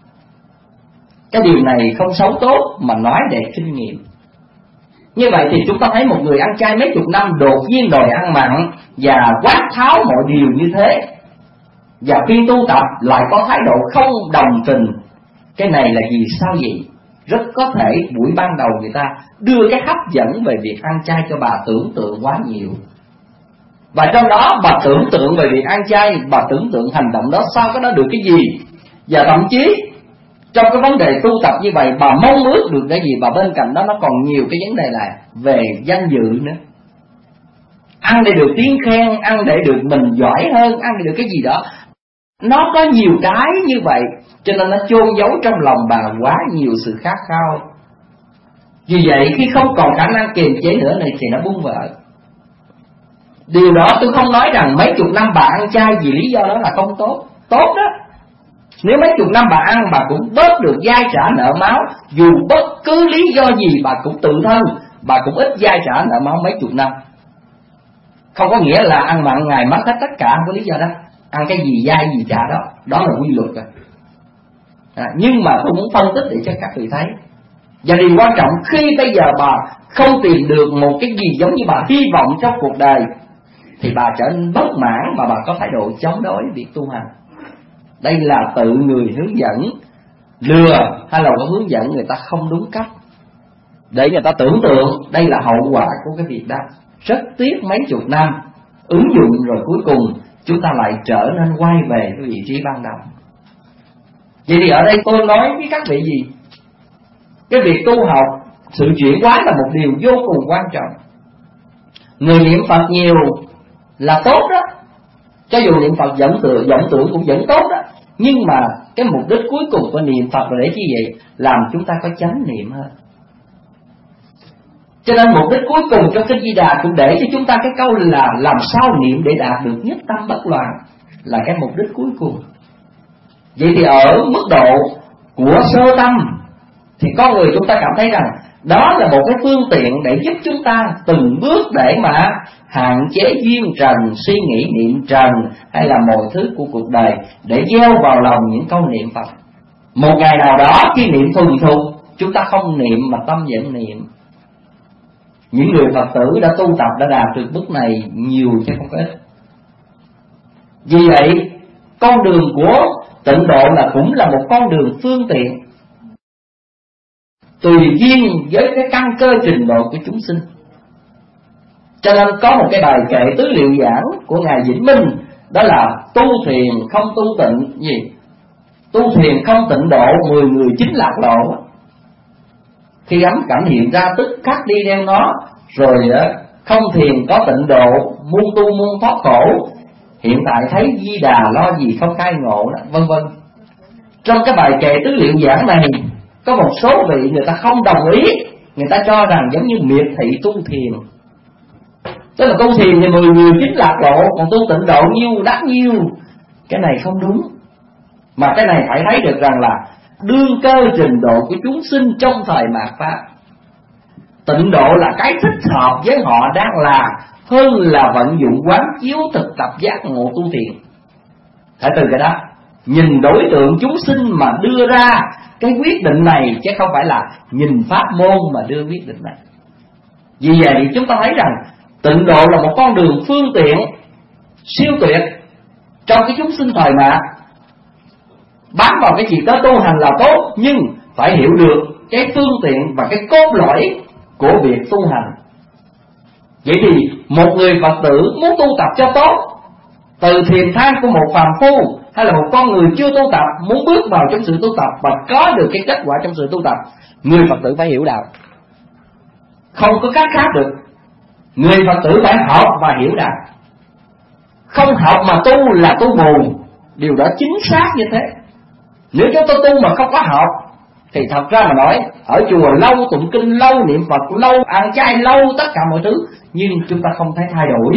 Cái điều này không xấu tốt mà nói để kinh nghiệm. Như vậy thì chúng ta thấy một người ăn chay mấy chục năm đột nhiên đòi ăn mặn và quát tháo mọi điều như thế, và khi tu tập lại có thái độ không đồng tình. Cái này là gì sao vậy? Rất có thể buổi ban đầu người ta đưa cái hấp dẫn về việc ăn chay cho bà tưởng tượng quá nhiều, và trong đó bà tưởng tượng về việc ăn chay, bà tưởng tượng hành động đó sao cái đó được cái gì. Và thậm chí trong cái vấn đề tu tập như vậy, bà mong ước được cái gì, và bên cạnh đó nó còn nhiều cái vấn đề là về danh dự nữa. Ăn để được tiếng khen, ăn để được mình giỏi hơn, ăn để được cái gì đó. Nó có nhiều cái như vậy, cho nên nó chôn giấu trong lòng bà quá nhiều sự khát khao. Vì vậy khi không còn khả năng kiềm chế nữa này thì nó bung vỡ. Điều đó tôi không nói rằng mấy chục năm bà ăn chay vì lý do đó là không tốt. Tốt đó. Nếu mấy chục năm bà ăn, bà cũng bớt được dai trả nợ máu. Dù bất cứ lý do gì bà cũng tự thân, bà cũng ít dai trả nợ máu mấy chục năm. Không có nghĩa là ăn mặn ngày mất hết tất cả, không có lý do đó. Ăn cái gì dai gì trả đó, đó là quy luật rồi. À, nhưng mà tôi muốn phân tích để cho các vị thấy. Và điều quan trọng, khi bây giờ bà không tìm được một cái gì giống như bà hy vọng trong cuộc đời, thì bà trở nên bất mãn và bà có thái độ chống đối việc tu hành. Đây là tự người hướng dẫn lừa, hay là có hướng dẫn người ta không đúng cách, để người ta tưởng tượng đây là hậu quả của cái việc đó. Rất tiếc mấy chục năm ứng dụng rồi cuối cùng chúng ta lại trở nên quay về cái vị trí ban đầu. Vậy thì ở đây tôi nói với các vị gì? Cái việc tu học, sự chuyển hóa là một điều vô cùng quan trọng. Người niệm Phật nhiều là tốt đó, cho dù niệm Phật vọng tưởng, vọng tưởng cũng vẫn tốt đó. Nhưng mà cái mục đích cuối cùng của niệm Phật là để chi vậy? Làm chúng ta có chánh niệm hơn. Cho nên mục đích cuối cùng trong Kinh Di Đà cũng để cho chúng ta cái câu là làm sao niệm để đạt được nhất tâm bất loạn, là cái mục đích cuối cùng. Vậy thì ở mức độ của sơ tâm thì con người chúng ta cảm thấy rằng đó là một cái phương tiện để giúp chúng ta từng bước để mà hạn chế duyên trần, suy nghĩ niệm trần hay là mọi thứ của cuộc đời, để gieo vào lòng những câu niệm Phật. Một ngày nào đó khi niệm thuần thục, chúng ta không niệm mà tâm vẫn niệm. Những người Phật tử đã tu tập đã đạt được bước này nhiều chứ không ít. Vì vậy con đường của tịnh độ là cũng là một con đường phương tiện, tùy duyên với cái căn cơ trình độ của chúng sinh. Cho nên có một cái bài kệ tứ liệu giảng của Ngài Vĩnh Minh, đó là tu thiền không tu tịnh gì? Tu thiền không tịnh độ, mười người chính lạc lộ. Khi ấm cảnh hiện ra tức khắc đi theo nó, rồi không thiền có tịnh độ, muôn tu muôn thoát khổ. Hiện tại thấy Di Đà lo gì không khai ngộ đó, vân vân. Trong cái bài kệ tứ liệu giảng này, có một số vị người ta không đồng ý, người ta cho rằng giống như miệt thị tu thiền. Tức là tu thiền thì mười người chính lạc lộ, còn tu tịnh độ nhiêu đắc nhiêu. Cái này không đúng. Mà cái này phải thấy được rằng là đương cơ trình độ của chúng sinh trong thời mạt Pháp. Tịnh độ là cái thích hợp với họ đang là, hơn là vận dụng quán chiếu thực tập giác ngộ tu thiền. Hãy từ cái đó nhìn đối tượng chúng sinh mà đưa ra cái quyết định này, chứ không phải là nhìn pháp môn mà đưa quyết định này. Vì vậy thì chúng ta thấy rằng tịnh độ là một con đường phương tiện siêu tuyệt trong cái chúng sinh thời mạt. Bám vào cái chuyện đó tu hành là tốt, nhưng phải hiểu được cái phương tiện và cái cốt lõi của việc tu hành. Vậy thì một người Phật tử muốn tu tập cho tốt, từ thiền thang của một phàm phu hay là một con người chưa tu tập muốn bước vào trong sự tu tập và có được cái kết quả trong sự tu tập, người Phật tử phải hiểu đạo, không có cách khác được. Người Phật tử phải học và hiểu đạo. Không học mà tu là tu buồn, điều đó chính xác như thế. Nếu chúng ta tu mà không có học thì thật ra mà nói, ở chùa lâu tụng kinh lâu, niệm Phật lâu, ăn chay lâu, tất cả mọi thứ, nhưng chúng ta không thấy thay đổi.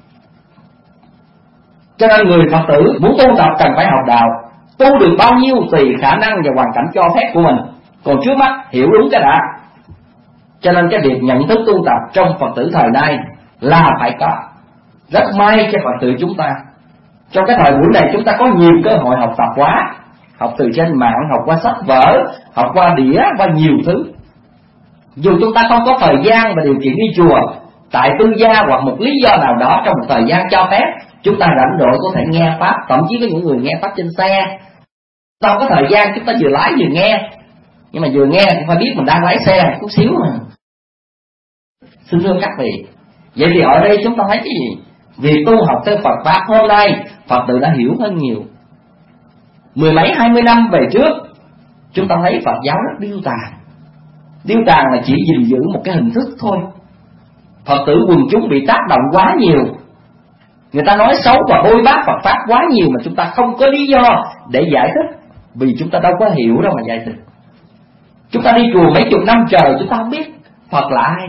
Cho nên người Phật tử muốn tu tập cần phải học đạo. Tu được bao nhiêu tùy khả năng và hoàn cảnh cho phép của mình, còn trước mắt hiểu đúng cái đã. Cho nên cái việc nhận thức tu tập trong Phật tử thời nay là phải có. Rất may cho Phật tử chúng ta, trong cái thời buổi này chúng ta có nhiều cơ hội học tập quá. Học từ trên mạng, học qua sách vở, học qua đĩa, qua nhiều thứ. Dù chúng ta không có thời gian và điều kiện đi chùa, tại tư gia hoặc một lý do nào đó trong một thời gian cho phép, chúng ta rảnh rỗi có thể nghe Pháp. Thậm chí có những người nghe Pháp trên xe, không có thời gian chúng ta vừa lái vừa nghe. Nhưng mà vừa nghe cũng phải biết mình đang lái xe chút xíu mà. Xin thưa các vị, vậy thì ở đây chúng ta thấy cái gì? Việc tu học theo Phật Pháp hôm nay, Phật tử đã hiểu hơn nhiều. Mười mấy hai mươi năm về trước, chúng ta thấy Phật giáo rất điêu tàn. Điêu tàn là chỉ gìn giữ một cái hình thức thôi. Phật tử quần chúng bị tác động quá nhiều, người ta nói xấu và bôi bác Phật Pháp quá nhiều mà chúng ta không có lý do để giải thích, vì chúng ta đâu có hiểu đâu mà giải thích. Chúng ta đi chùa mấy chục năm trời, chúng ta không biết Phật là ai.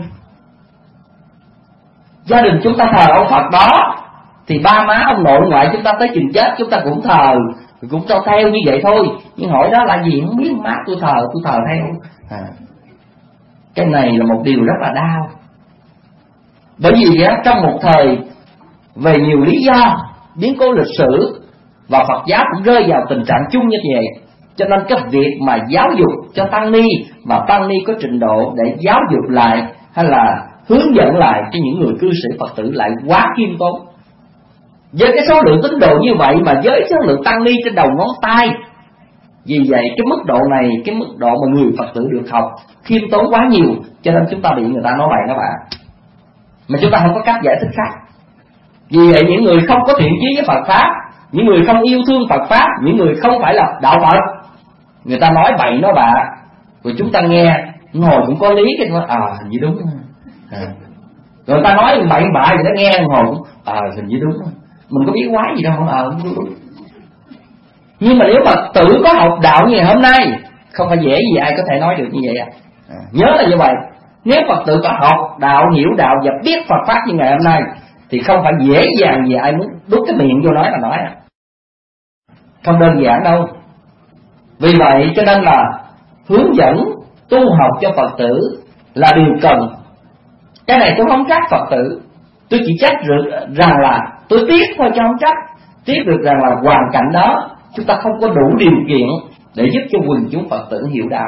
Gia đình chúng ta thờ ông Phật đó, thì ba má ông nội ngoại chúng ta tới chừng chết chúng ta cũng thờ, cũng cho theo như vậy thôi. Nhưng hỏi đó là gì không biết, má tôi thờ, tôi thờ theo. à. Cái này là một điều rất là đau. Bởi vì á, trong một thời về nhiều lý do, biến cố lịch sử, và Phật giáo cũng rơi vào tình trạng chung như vậy. Cho nên cái việc mà giáo dục cho tăng ni, và tăng ni có trình độ để giáo dục lại hay là hướng dẫn lại cho những người cư sĩ Phật tử lại quá khiêm tốn. Với cái số lượng tín đồ như vậy mà với số lượng tăng ni trên đầu ngón tay, vì vậy cái mức độ này, cái mức độ mà người Phật tử được học khiêm tốn quá nhiều, cho nên chúng ta bị người ta nói bậy nói bạ, mà chúng ta không có cách giải thích khác. Vì vậy những người không có thiện chí với Phật Pháp, những người không yêu thương Phật Pháp, những người không phải là đạo Phật, người ta nói bậy nói bạ, rồi chúng ta nghe ngồi cũng có lý, cái nói à hình như đúng à. Rồi ta nói bậy bạ vậy nó nghe ngồi cũng à hình như đúng, mình có biết quái gì đâu không, à đúng, đúng. Nhưng mà nếu mà tự có học đạo như ngày hôm nay, không phải dễ gì ai có thể nói được như vậy à. à nhớ là như vậy. Nếu Phật tử có học đạo, hiểu đạo và biết Phật pháp như ngày hôm nay thì không phải dễ dàng gì ai muốn đút cái miệng vô nói là nói à. Không đơn giản đâu. Vì vậy cho nên là hướng dẫn tu học cho Phật tử là điều cần. Cái này tôi không trách Phật tử, tôi chỉ trách được rằng là tôi tiếc thôi chứ không trách. Tiếc được rằng là hoàn cảnh đó chúng ta không có đủ điều kiện để giúp cho quần chúng Phật tử hiểu đạo.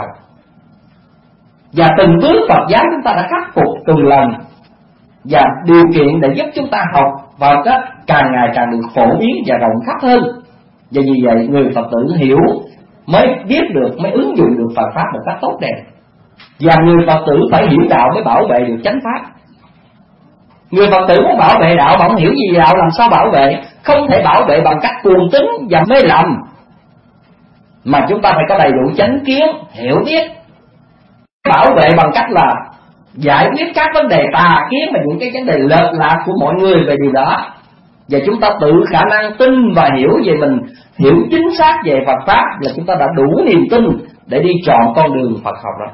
Và từng bước Phật giáo chúng ta đã khắc phục từng lần, và điều kiện để giúp chúng ta học vào cách càng ngày càng được phổ biến và rộng khắp hơn. Và vì vậy người Phật tử hiểu mới biết được, mới ứng dụng được Phật pháp một cách tốt đẹp. Và người Phật tử phải hiểu đạo mới bảo vệ được chánh pháp. Người Phật tử muốn bảo vệ đạo mà không hiểu gì đạo làm sao bảo vệ? Không thể bảo vệ bằng cách cuồng tín và mê lầm, mà chúng ta phải có đầy đủ chánh kiến, hiểu biết. Bảo vệ bằng cách là giải quyết các vấn đề tà kiến và những cái vấn đề lệch lạc của mọi người về điều đó. Và chúng ta tự khả năng tin và hiểu về mình, hiểu chính xác về Phật pháp là chúng ta đã đủ niềm tin để đi chọn con đường Phật học rồi.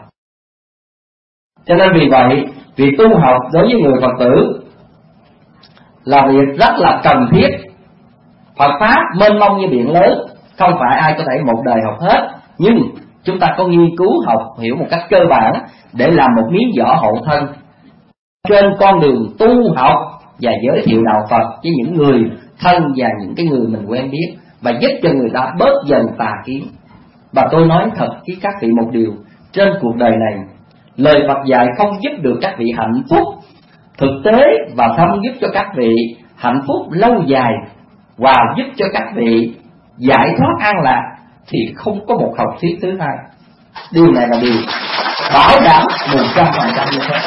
Cho nên vì vậy, việc tu học đối với người Phật tử là việc rất là cần thiết. Phật pháp mênh mông như biển lớn, không phải ai có thể một đời học hết, nhưng chúng ta có nghiên cứu học hiểu một cách cơ bản để làm một miếng vỏ hậu thân trên con đường tu học và giới thiệu đạo Phật với những người thân và những cái người mình quen biết, và giúp cho người ta bớt dần tà kiến. Và tôi nói thật với các vị một điều, trên cuộc đời này lời Phật dạy không giúp được các vị hạnh phúc thực tế và không giúp cho các vị hạnh phúc lâu dài và giúp cho các vị giải thoát an lạc thì không có một học thuyết thứ hai. Điều này là điều bảo đảm một trăm phần trăm như thế.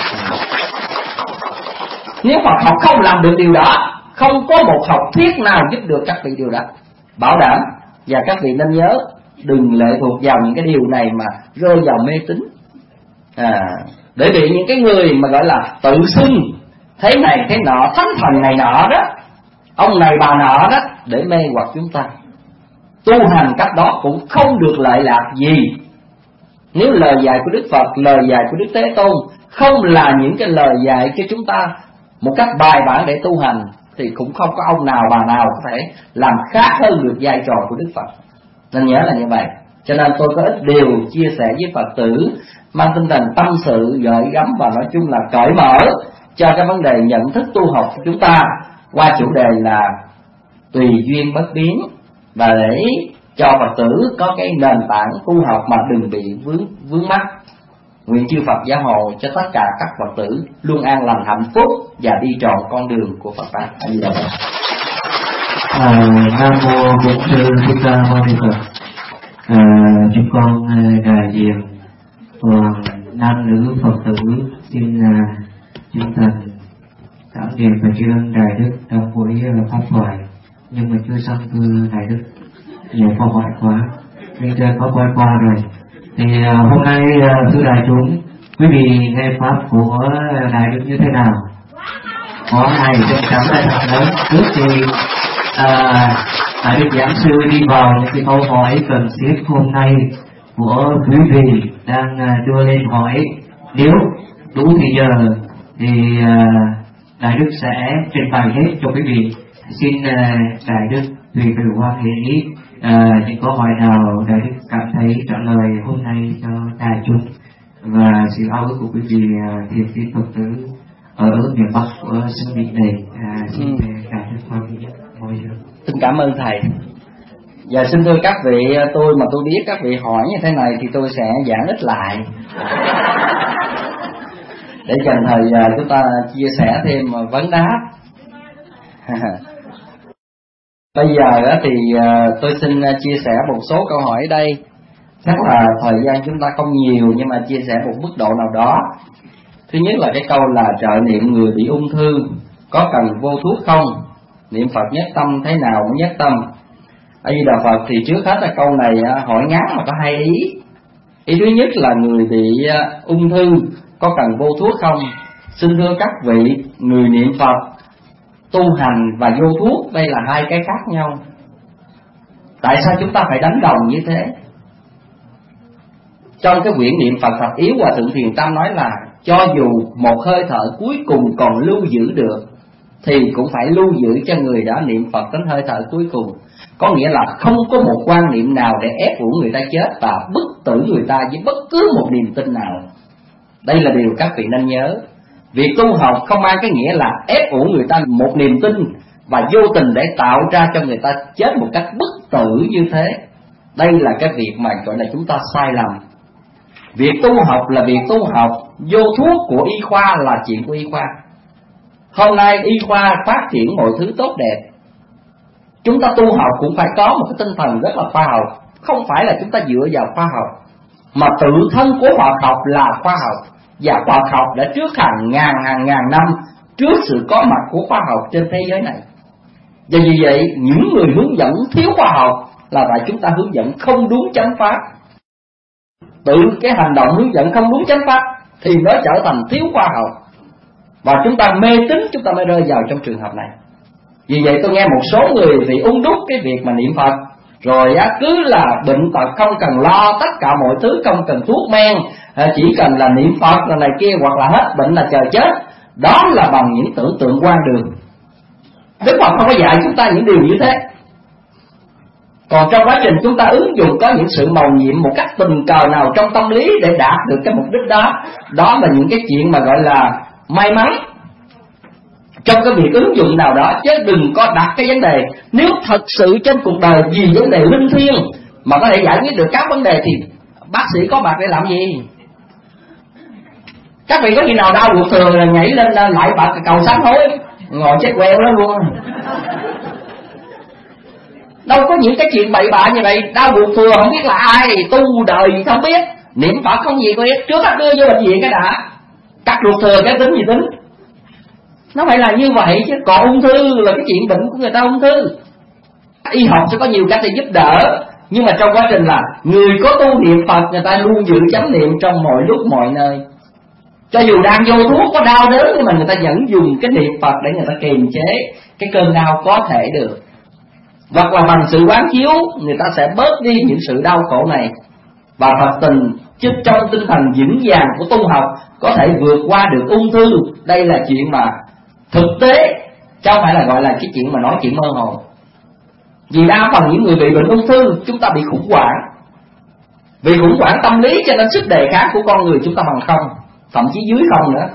Nếu Phật học không làm được điều đó, không có một học thuyết nào giúp được các vị điều đó, bảo đảm. Và các vị nên nhớ, đừng lệ thuộc vào những cái điều này mà rơi vào mê tín. À, để bị những cái người mà gọi là tự xưng thế này thế nọ, thánh thần này nọ đó, ông này bà nọ đó, để mê hoặc chúng ta. Tu hành cách đó cũng không được lợi lạc gì. Nếu lời dạy của Đức Phật, lời dạy của Đức Thế Tôn không là những cái lời dạy cho chúng ta một cách bài bản để tu hành, thì cũng không có ông nào bà nào có thể làm khác hơn được vai trò của Đức Phật. Nên nhớ là như vậy. Cho nên tôi có ít điều chia sẻ với Phật tử mang tinh thần tâm sự, gợi gắm và nói chung là cởi mở cho cái vấn đề nhận thức tu học của chúng ta qua chủ đề là tùy duyên bất biến, và để cho Phật tử có cái nền tảng tu học mà đừng bị vướng vướng mắc. Nguyện chư Phật gia hộ cho tất cả các Phật tử luôn an lành hạnh phúc và đi trọn con đường của Phật pháp. A Di Đà Phật. Nam mô Bổn Sư Thích Ca Mâu Ni Phật. À, chúng con đại diện toàn nam nữ Phật tử xin chúng thành cảm niệm và tri ân Đại Đức trong buổi pháp thoại. Nhưng mà chưa xong thưa Đại Đức, nhiều câu hỏi quá, nên có qua qua rồi. Thì uh, hôm nay uh, thưa đại chúng, quý vị nghe pháp của Đại Đức như thế nào? Có này chân cảm ơn thật lớn. Trước thì uh, Đại Đức giảng sư đi vào những cái câu hỏi cần thiết hôm nay của quý vị đang uh, đưa lên hỏi. Nếu đủ thì giờ thì uh, Đại Đức sẽ trình bày hết cho quý vị. Xin uh, Đại Đức tùy vào quan hệ À, những câu hỏi nào Đại Đức cảm thấy trả lời hôm nay cho đại chúng, và sự ao ước của quý vị thiền tín Phật tử ở miền Bắc của xứ Mỹ này. À, xin ừ. Đại Đức quan hệ mọi người. Xin cảm ơn thầy. Và xin thưa các vị, tôi mà tôi biết các vị hỏi như thế này thì tôi sẽ giảng ít lại để dành thời chúng ta chia sẻ thêm vấn đáp. Bây giờ thì tôi xin chia sẻ một số câu hỏi đây. Chắc là thời gian chúng ta không nhiều, nhưng mà chia sẻ một mức độ nào đó. Thứ nhất là cái câu là trợ niệm người bị ung thư có cần vô thuốc không? Niệm Phật nhất tâm thế nào cũng nhất tâm. A Di Đà Phật. Thì trước hết là câu này hỏi ngắn mà có hai ý. Ý thứ nhất là người bị ung thư có cần vô thuốc không? Xin thưa các vị, người niệm Phật, tu hành và vô thuốc đây là hai cái khác nhau. Tại sao chúng ta phải đánh đồng như thế? Trong cái quyển niệm Phật Thập Yếu, Hòa Thượng Thiền Tâm nói là cho dù một hơi thở cuối cùng còn lưu giữ được thì cũng phải lưu giữ cho người đã niệm Phật đến hơi thở cuối cùng. Có nghĩa là không có một quan niệm nào để ép buộc người ta chết và bức tử người ta với bất cứ một niềm tin nào. Đây là điều các vị nên nhớ. Việc tu học không mang cái nghĩa là ép buộc người ta một niềm tin và vô tình để tạo ra cho người ta chết một cách bức tử như thế. Đây là cái việc mà gọi là chúng ta sai lầm. Việc tu học là việc tu học, vô thuốc của y khoa là chuyện của y khoa. Hôm nay y khoa phát triển mọi thứ tốt đẹp, chúng ta tu học cũng phải có một cái tinh thần rất là khoa học. Không phải là chúng ta dựa vào khoa học, mà tự thân của khoa học là khoa học. Và khoa học đã trước hàng ngàn hàng ngàn năm trước sự có mặt của khoa học trên thế giới này. Và vì vậy những người hướng dẫn thiếu khoa học là tại chúng ta hướng dẫn không đúng chánh pháp. Tự cái hành động hướng dẫn không đúng chánh pháp thì nó trở thành thiếu khoa học, và chúng ta mê tín, chúng ta mới rơi vào trong trường hợp này. Vì vậy tôi nghe một số người vì ung đúc cái việc mà niệm Phật, rồi á, cứ là bệnh tật không cần lo, tất cả mọi thứ không cần thuốc men, chỉ cần là niệm Phật là này kia, hoặc là hết bệnh là chờ chết. Đó là bằng những tưởng tượng quan đường. Đức Phật không có dạy chúng ta những điều như thế. Còn trong quá trình chúng ta ứng dụng có những sự mầu nhiệm một cách tình cờ nào trong tâm lý để đạt được cái mục đích đó, đó là những cái chuyện mà gọi là may mắn trong cái việc ứng dụng nào đó, chứ đừng có đặt cái vấn đề nếu thật sự trên cuộc đời vì vấn đề linh thiêng mà có thể giải quyết được các vấn đề thì bác sĩ có mặt để làm gì? Các vị có khi nào đau ruột thừa là nhảy lên lại bạc cầu sám hối ngồi chết queo đó luôn? Đâu có những cái chuyện bậy bạ như vậy. Đau ruột thừa không biết là ai, tu đời gì không biết, niệm Phật không gì có biết, trước hết đưa vô bệnh viện cái đã, cắt ruột thừa cái tính gì tính. Nó phải là như vậy chứ. Còn ung thư là cái chuyện bệnh của người ta ung thư. Y học sẽ có nhiều cách để giúp đỡ, nhưng mà trong quá trình là người có tu niệm Phật, người ta luôn giữ chánh niệm trong mọi lúc mọi nơi. Cho dù đang vô thuốc có đau đớn nhưng mà người ta vẫn dùng cái niệm Phật để người ta kiềm chế cái cơn đau có thể được. Hoặc là bằng sự quán chiếu người ta sẽ bớt đi những sự đau khổ này. Và Phật tình chứ trong tinh thần vững vàng của tu học có thể vượt qua được ung thư. Đây là chuyện mà thực tế, chứ không phải là gọi là cái chuyện mà nói chuyện mơ hồ. Vì đa phần những người bị bệnh ung thư chúng ta bị khủng hoảng. Vì khủng hoảng tâm lý cho nên sức đề kháng của con người chúng ta bằng không, thậm chí dưới không nữa.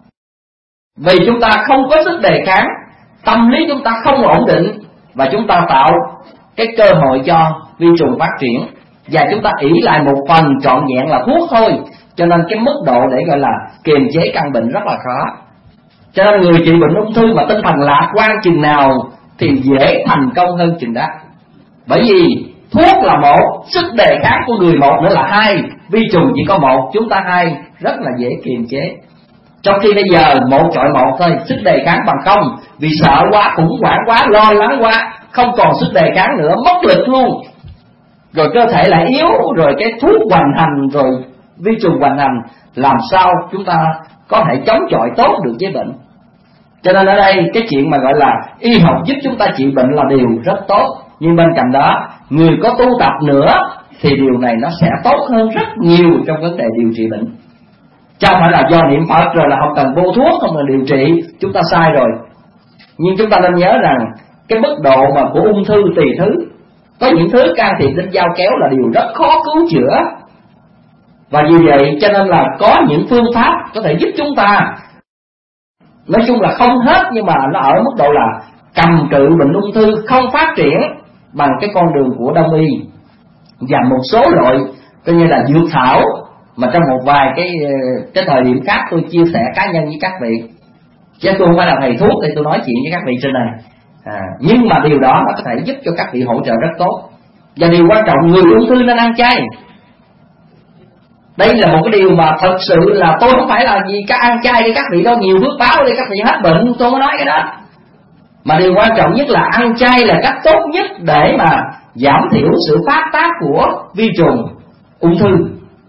Vì chúng ta không có sức đề kháng, tâm lý chúng ta không ổn định, và chúng ta tạo cái cơ hội cho vi trùng phát triển, và chúng ta ỷ lại một phần trọn vẹn là thuốc thôi. Cho nên cái mức độ để gọi là kiềm chế căn bệnh rất là khó. Cho nên người trị bệnh ung thư mà tinh thần lạc quan chừng nào thì dễ thành công hơn chừng đó. Bởi vì thuốc là một, sức đề kháng của người một nữa là hai, vi trùng chỉ có một, chúng ta hai, rất là dễ kiềm chế. Trong khi bây giờ một chọi một thôi, sức đề kháng bằng không, vì sợ quá, khủng hoảng quá, lo lắng quá, không còn sức đề kháng nữa, mất lực luôn. Rồi cơ thể lại yếu, rồi cái thuốc hoành hành, rồi vi trùng hoành hành, làm sao chúng ta có thể chống chọi tốt được với bệnh. Cho nên ở đây cái chuyện mà gọi là y học giúp chúng ta trị bệnh là điều rất tốt. Nhưng bên cạnh đó, người có tu tập nữa thì điều này nó sẽ tốt hơn rất nhiều trong vấn đề điều trị bệnh. Chứ không phải là do niệm Phật rồi là không cần vô thuốc, không cần điều trị, chúng ta sai rồi. Nhưng chúng ta nên nhớ rằng cái mức độ mà của ung thư tùy thứ. Có những thứ can thiệp đến dao kéo là điều rất khó cứu chữa. Và vì vậy cho nên là có những phương pháp có thể giúp chúng ta, nói chung là không hết, nhưng mà nó ở mức độ là cầm cự bệnh ung thư không phát triển bằng cái con đường của Đông y. Và một số loại coi như là dược thảo mà trong một vài cái cái thời điểm khác tôi chia sẻ cá nhân với các vị, chứ tôi không phải là thầy thuốc để tôi nói chuyện với các vị trên này. À, nhưng mà điều đó nó có thể giúp cho các vị hỗ trợ rất tốt. Và điều quan trọng, người ung thư nên ăn chay. Đây là một cái điều mà thật sự là tôi không phải là gì các ăn chay đi các vị đâu, nhiều phước báo đi các vị hết bệnh, tôi mới nói cái đó. Mà điều quan trọng nhất là ăn chay là cách tốt nhất để mà giảm thiểu sự phát tác của vi trùng ung thư.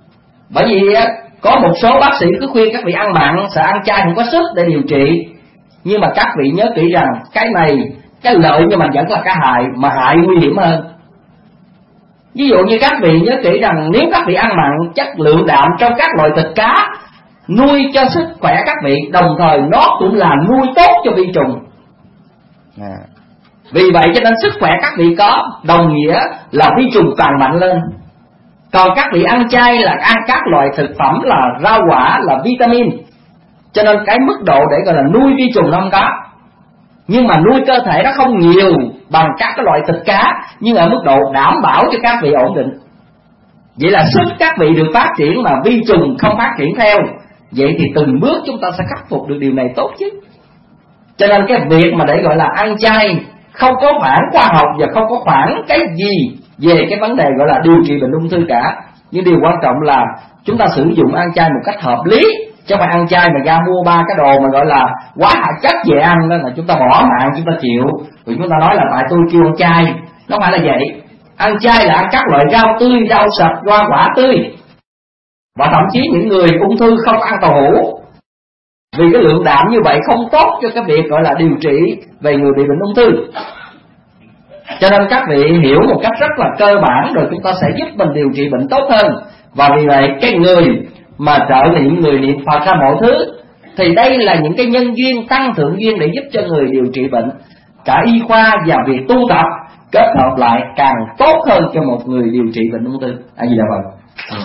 Bởi vì có một số bác sĩ cứ khuyên các vị ăn mặn, sợ ăn chay không có sức để điều trị. Nhưng mà các vị nhớ kỹ rằng cái này, cái lợi nhưng mà vẫn là cái hại, mà hại nguy hiểm hơn. Ví dụ như các vị nhớ kỹ rằng nếu các vị ăn mặn, chất lượng đạm trong các loại thịt cá nuôi cho sức khỏe các vị, đồng thời nó cũng là nuôi tốt cho vi trùng. à. Vì vậy cho nên sức khỏe các vị có, đồng nghĩa là vi trùng càng mạnh lên. Còn các vị ăn chay là ăn các loại thực phẩm là rau quả, là vitamin, cho nên cái mức độ để gọi là nuôi vi trùng nó không có. Nhưng mà nuôi cơ thể nó không nhiều bằng các cái loại thịt cá, nhưng ở mức độ đảm bảo cho các vị ổn định. Vậy là sức các vị được phát triển mà vi trùng không phát triển theo. Vậy thì từng bước chúng ta sẽ khắc phục được điều này tốt chứ. Cho nên cái việc mà để gọi là ăn chay không có phản khoa học và không có phản cái gì về cái vấn đề gọi là điều trị bệnh ung thư cả. Nhưng điều quan trọng là chúng ta sử dụng ăn chay một cách hợp lý, chứ không phải ăn chay mà ra mua ba cái đồ mà gọi là quá hạ chất về ăn đó là chúng ta bỏ mạng, chúng ta chịu. Rồi chúng ta nói là tại tôi kêu ăn chay. Nó phải là vậy. Ăn chay là ăn các loại rau tươi, rau sạch, hoa quả tươi. Và thậm chí những người ung thư không ăn tàu hũ, vì cái lượng đạm như vậy không tốt cho cái việc gọi là điều trị về người bị bệnh ung thư. Cho nên các vị hiểu một cách rất là cơ bản rồi chúng ta sẽ giúp mình điều trị bệnh tốt hơn. Và vì vậy cái người mà trợ niệm, người niệm Phật ra mọi thứ, thì đây là những cái nhân duyên, tăng thượng duyên để giúp cho người điều trị bệnh. Cả y khoa và việc tu tập kết hợp lại càng tốt hơn cho một người điều trị bệnh ung thư. À gì là vậy? Ừ.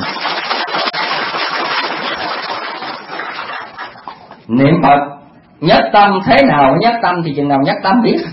Niệm Phật nhất tâm, thế nào nhất tâm thì chừng nào nhất tâm biết.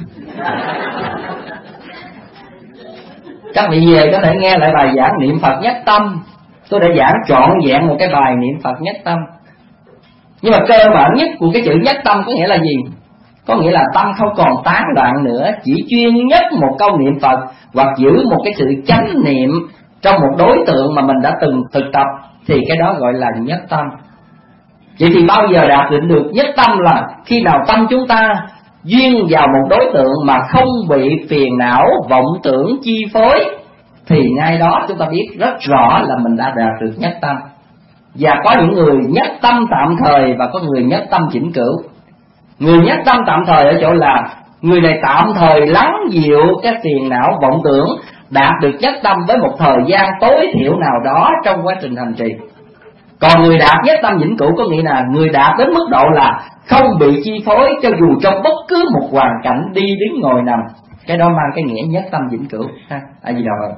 Các vị về có thể nghe lại bài giảng niệm Phật nhất tâm. Tôi đã giảng trọn vẹn một cái bài niệm Phật nhất tâm. Nhưng mà cơ bản nhất của cái chữ nhất tâm có nghĩa là gì? Có nghĩa là tâm không còn tán loạn nữa, chỉ chuyên nhất một câu niệm Phật, hoặc giữ một cái sự chánh niệm trong một đối tượng mà mình đã từng thực tập, thì cái đó gọi là nhất tâm. Vậy thì bao giờ đạt định được nhất tâm là khi nào tâm chúng ta duyên vào một đối tượng mà không bị phiền não, vọng tưởng chi phối, thì ngay đó chúng ta biết rất rõ là mình đã đạt được nhất tâm. Và có những người nhất tâm tạm thời và có người nhất tâm vĩnh cửu. Người nhất tâm tạm thời ở chỗ là người này tạm thời lắng dịu cái phiền não vọng tưởng, đạt được nhất tâm với một thời gian tối thiểu nào đó trong quá trình hành trì. Còn người đạt nhất tâm vĩnh cửu có nghĩa là người đạt đến mức độ là không bị chi phối cho dù trong bất cứ một hoàn cảnh đi đứng ngồi nằm. Cái đó mang cái nghĩa nhất tâm vĩnh cửu ha. À gì đâu rồi.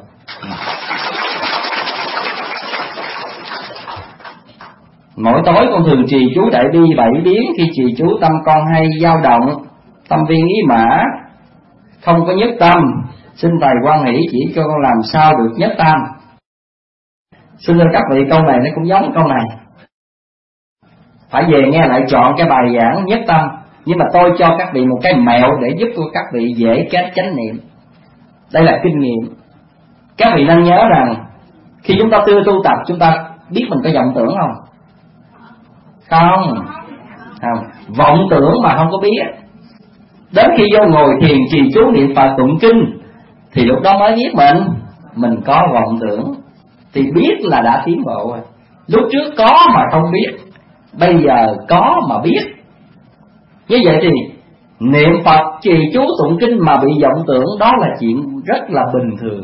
Mỗi tối con thường trì chú đại bi bảy biến, khi trì chú tâm con hay dao động, tâm viên ý mã, không có nhất tâm. Xin thầy quan hỷ chỉ cho con làm sao được nhất tâm. Xin thưa các vị, câu này nó cũng giống câu này. Phải về nghe lại trọn cái bài giảng nhất tâm. Nhưng mà tôi cho các vị một cái mẹo để giúp cho các vị dễ kết chánh niệm. Đây là kinh nghiệm. Các vị nên nhớ rằng khi chúng ta tư tu tập, chúng ta biết mình có vọng tưởng không? Không, không. Vọng tưởng mà không có biết. Đến khi vô ngồi thiền trì chú niệm Phật tụng kinh, thì lúc đó mới biết mình Mình có vọng tưởng. Thì biết là đã tiến bộ rồi. Lúc trước có mà không biết, bây giờ có mà biết. Như vậy thì niệm Phật trì chú tụng kinh mà bị vọng tưởng, đó là chuyện rất là bình thường.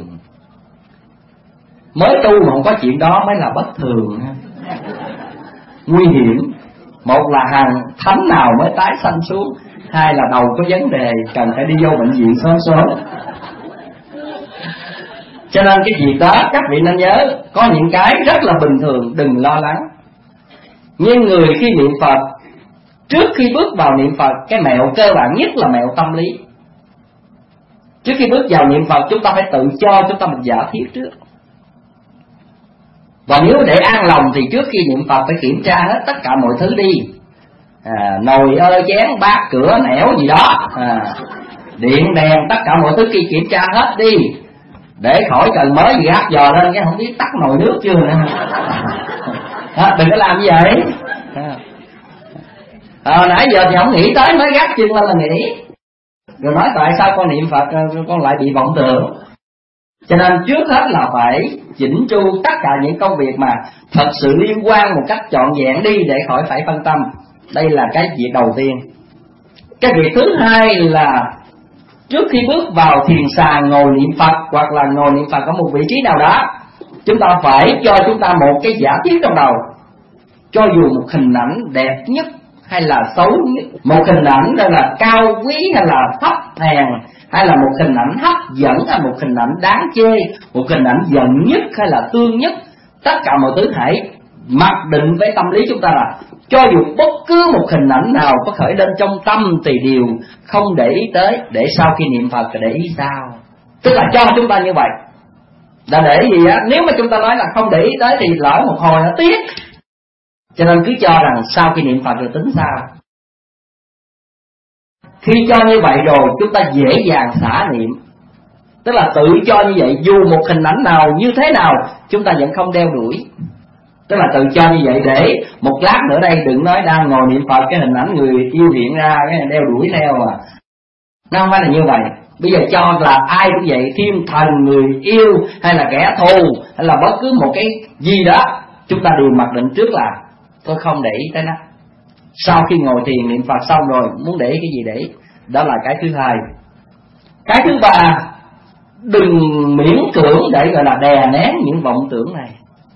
Mới tu mà không có chuyện đó mới là bất thường, nguy hiểm. Một là hàng thánh nào mới tái sanh xuống, hai là đầu có vấn đề cần phải đi vô bệnh viện sớm sớm. Cho nên cái việc đó các vị nên nhớ, có những cái rất là bình thường, đừng lo lắng. Nhưng người khi niệm Phật, trước khi bước vào niệm Phật, cái mẹo cơ bản nhất là mẹo tâm lý. Trước khi bước vào niệm Phật, chúng ta phải tự cho chúng ta một giả thiết trước. Và nếu để an lòng thì trước khi niệm Phật phải kiểm tra hết tất cả mọi thứ đi. à, Nồi ơ chén bát cửa nẻo gì đó, à, điện đèn tất cả mọi thứ kia kiểm tra hết đi, để khỏi cần mới gì gác dò lên cái không biết tắt nồi nước chưa nữa. à, Đừng có làm như vậy. à, Nãy giờ thì không nghĩ tới, mới gác chân lên là nghĩ. Rồi nói tại sao con niệm Phật con lại bị vọng tưởng. Cho nên trước hết là phải chỉnh chu tất cả những công việc mà thật sự liên quan một cách trọn vẹn đi, để khỏi phải phân tâm. Đây là cái việc đầu tiên. Cái việc thứ hai là trước khi bước vào thiền sàng ngồi niệm Phật, hoặc là ngồi niệm Phật ở một vị trí nào đó, chúng ta phải cho chúng ta một cái giả thiết trong đầu. Cho dù một hình ảnh đẹp nhất hay là xấu nhất, một hình ảnh đây là cao quý hay là thấp hèn, hay là một hình ảnh hấp dẫn hay một hình ảnh đáng chê, một hình ảnh giận nhất hay là thương nhất, tất cả mọi thứ hãy mặc định với tâm lý chúng ta là cho dù bất cứ một hình ảnh nào có khởi lên trong tâm thì đều không để ý tới, để sau khi niệm Phật để ý sao. Tức là cho chúng ta như vậy. Là để gì á? Nếu mà chúng ta nói là không để ý tới thì lỡ một hồi nó tiếc. Cho nên cứ cho rằng sau khi niệm Phật rồi tính sao. Khi cho như vậy rồi chúng ta dễ dàng xả niệm. Tức là tự cho như vậy, dù một hình ảnh nào như thế nào chúng ta vẫn không đeo đuổi. Tức là tự cho như vậy để một lát nữa đây đừng nói đang ngồi niệm Phật cái hình ảnh người yêu hiện ra cái đeo đuổi theo à. Nó không phải là như vậy. Bây giờ cho là ai cũng vậy, thiên thần, người yêu hay là kẻ thù hay là bất cứ một cái gì đó, chúng ta đều mặc định trước là tôi không để ý tới nó. Sau khi ngồi thiền niệm Phật xong rồi muốn để ý cái gì để ý. Đó là cái thứ hai. Cái thứ ba, đừng miễn cưỡng để gọi là đè nén những vọng tưởng này.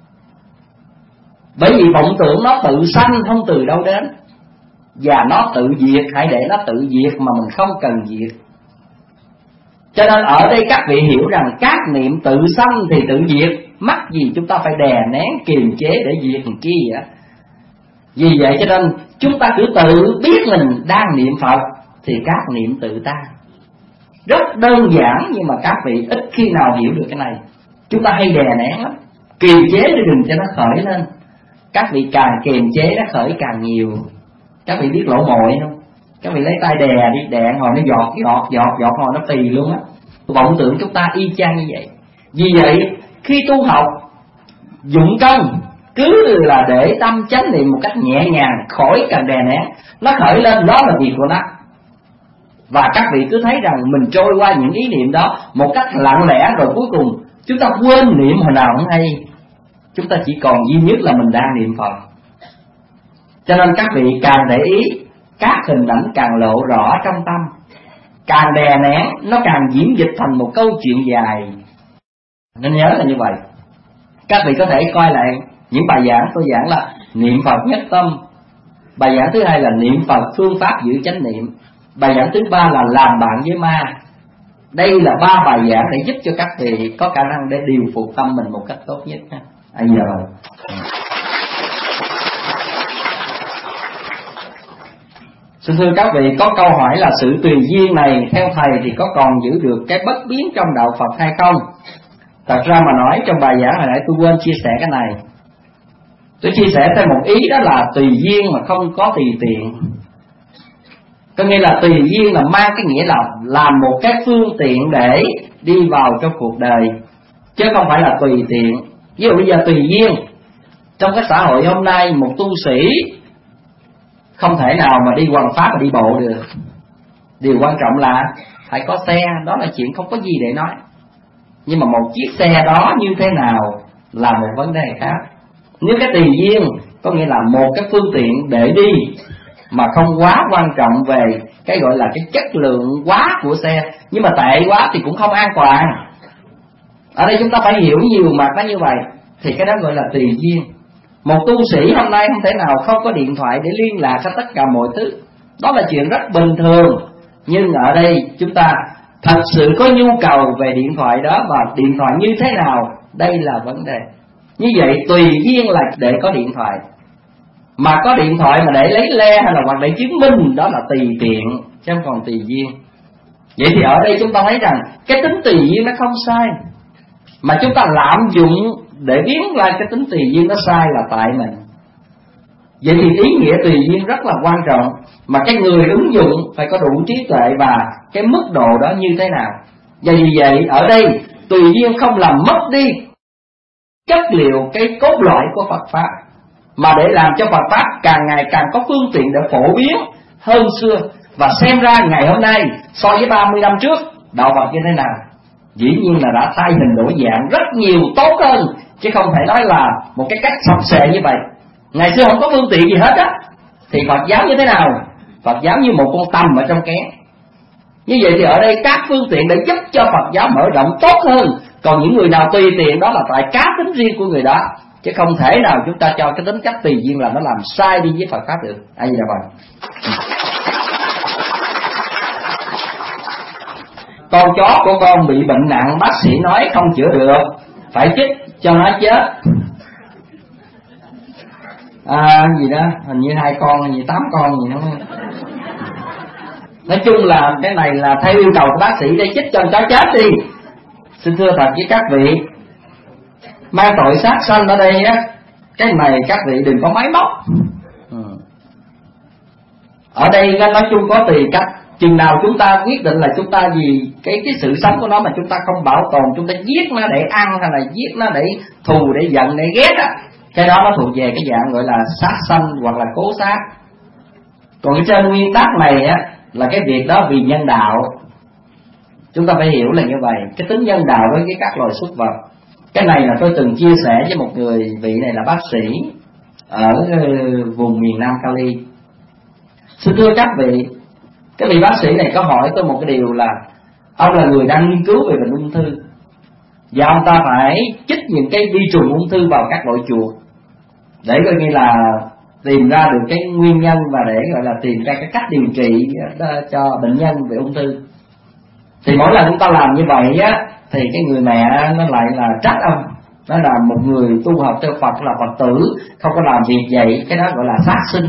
Bởi vì vọng tưởng nó tự sanh không từ đâu đến, và nó tự diệt. Hãy để nó tự diệt mà mình không cần diệt. Cho nên ở đây các vị hiểu rằng các niệm tự sanh thì tự diệt, mắc gì chúng ta phải đè nén kiềm chế để diệt làm chi vậy. Vì vậy cho nên chúng ta cứ tự biết mình đang niệm Phật thì các niệm tự tan. Rất đơn giản, nhưng mà các vị ít khi nào hiểu được cái này. Chúng ta hay đè nén lắm, kiềm chế để đừng cho nó khởi lên. Các vị càng kiềm chế nó khởi càng nhiều. Các vị biết lỗ mồi không? Các vị lấy tay đè đi, đè hồi nó giọt giọt giọt giọt hồi nó tì luôn á. Vọng tưởng chúng ta y chang như vậy. Vì vậy khi tu học dụng công cứ là để tâm chánh niệm một cách nhẹ nhàng, khỏi cần đè nén. Nó khởi lên đó là việc của nó. Và các vị cứ thấy rằng mình trôi qua những ý niệm đó một cách lặng lẽ, rồi cuối cùng chúng ta quên niệm hồi nào không hay. Chúng ta chỉ còn duy nhất là mình đang niệm Phật. Cho nên các vị càng để ý, các hình ảnh càng lộ rõ trong tâm. Càng đè nén, nó càng diễn dịch thành một câu chuyện dài. Nên nhớ là như vậy. Các vị có thể coi lại những bài giảng tôi giảng là niệm Phật nhất tâm. Bài giảng thứ hai là niệm Phật phương pháp giữ chánh niệm. Bài giảng thứ ba là làm bạn với ma. Đây là ba bài giảng để giúp cho các vị có khả năng để điều phục tâm mình một cách tốt nhất. À, giờ rồi. Xin thưa các vị, có câu hỏi là sự tùy duyên này theo thầy thì có còn giữ được cái bất biến trong đạo Phật hay không? Thật ra mà nói, trong bài giảng hồi nãy tôi quên chia sẻ cái này. Tôi chia sẻ thêm một ý, đó là tùy duyên mà không có tùy tiện. Có nghĩa là tùy duyên là mang cái nghĩa là làm một cái phương tiện để đi vào trong cuộc đời, chứ không phải là tùy tiện. Ví dụ bây giờ tùy duyên, trong cái xã hội hôm nay một tu sĩ không thể nào mà đi hoằng pháp mà đi bộ được. Điều quan trọng là phải có xe, đó là chuyện không có gì để nói. Nhưng mà một chiếc xe đó như thế nào là một vấn đề khác. Nếu cái tùy duyên có nghĩa là một cái phương tiện để đi mà không quá quan trọng về cái gọi là cái chất lượng quá của xe, nhưng mà tệ quá thì cũng không an toàn. Ở đây chúng ta phải hiểu nhiều mặt nó như vậy, thì cái đó gọi là tùy duyên. Một tu sĩ hôm nay không thể nào không có điện thoại để liên lạc cho tất cả mọi thứ, đó là chuyện rất bình thường. Nhưng ở đây chúng ta thật sự có nhu cầu về điện thoại đó, và điện thoại như thế nào, đây là vấn đề. Như vậy tùy duyên là để có điện thoại, mà có điện thoại mà để lấy le hay là hoặc để chứng minh, đó là tùy tiện chứ không còn tùy duyên. Vậy thì ở đây chúng ta thấy rằng cái tính tùy duyên nó không sai, mà chúng ta lạm dụng để biến lại cái tính tùy duyên nó sai là tại mình. Vậy thì ý nghĩa tùy duyên rất là quan trọng, mà cái người ứng dụng phải có đủ trí tuệ và cái mức độ đó như thế nào. Và vì vậy ở đây tùy duyên không làm mất đi chất liệu cái cốt lõi của Phật Pháp, mà để làm cho Phật Pháp càng ngày càng có phương tiện để phổ biến hơn xưa. Và xem ra ngày hôm nay so với ba mươi năm trước, đạo Phật như thế nào? dĩ nhiên là đã thay hình đổi dạng rất nhiều tốt hơn, chứ không thể nói là một cái cách sập sệ như vậy. Ngày xưa không có phương tiện gì hết á, thì Phật giáo như thế nào? Phật giáo như một con tằm ở trong kén. Như vậy thì ở đây các phương tiện để giúp cho Phật giáo mở rộng tốt hơn. Còn những người nào tùy tiện đó là tại cá tính riêng của người đó, chứ không thể nào chúng ta cho cái tính cách tùy duyên là nó làm sai đi với Phật pháp được. A Di Đà Phật. Con chó của con bị bệnh nặng, bác sĩ nói không chữa được, phải chích cho nó chết. À gì đó, hình như hai con, hình như tám con gì đó. Nói chung là cái này là theo yêu cầu của bác sĩ để chích cho chó chết đi. Xin thưa thật với các vị, mang tội sát sanh ở đây á, cái này các vị đừng có máy móc. Ở đây nói chung có tùy cách. Chừng nào chúng ta quyết định là chúng ta vì cái cái sự sống của nó mà chúng ta không bảo tồn, chúng ta giết nó để ăn hay là giết nó để thù, để giận, để ghét á, cái đó nó thuộc về cái dạng gọi là sát sanh hoặc là cố sát. Còn trên nguyên tắc này á là cái việc đó vì nhân đạo. Chúng ta phải hiểu là như vậy, cái tính nhân đạo với cái các loài súc vật. Cái này là tôi từng chia sẻ với một người, vị này là bác sĩ ở vùng miền Nam Cali. Xin thưa các vị, cái vị bác sĩ này có hỏi tôi một cái điều là ông là người đang nghiên cứu về bệnh ung thư, và ông ta phải chích những cái vi trùng ung thư vào các loại chuột để coi như là tìm ra được cái nguyên nhân và để gọi là tìm ra cái cách điều trị cho bệnh nhân về ung thư. Thì mỗi lần chúng ta làm như vậy á, thì cái người mẹ nó lại là trách ông, nó là một người tu học theo Phật là Phật tử, không có làm việc vậy, cái đó gọi là sát sinh.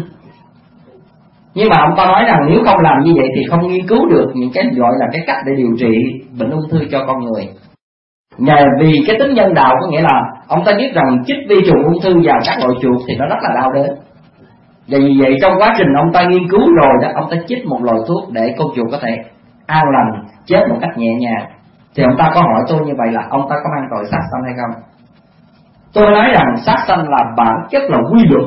Nhưng mà ông ta nói rằng nếu không làm như vậy thì không nghiên cứu được những cái gọi là cái cách để điều trị bệnh ung thư cho con người. Nhờ vì cái tính nhân đạo, có nghĩa là ông ta biết rằng chích vi trùng ung thư vào các loại chuột thì nó rất là đau đớn. Và vì vậy trong quá trình ông ta nghiên cứu rồi đó, ông ta chích một loại thuốc để con chuột có thể an lành, chết một cách nhẹ nhàng. Thì ông ta có hỏi tôi như vậy là ông ta có mang tội sát sanh hay không? Tôi nói rằng sát sanh là bản chất là quy luật.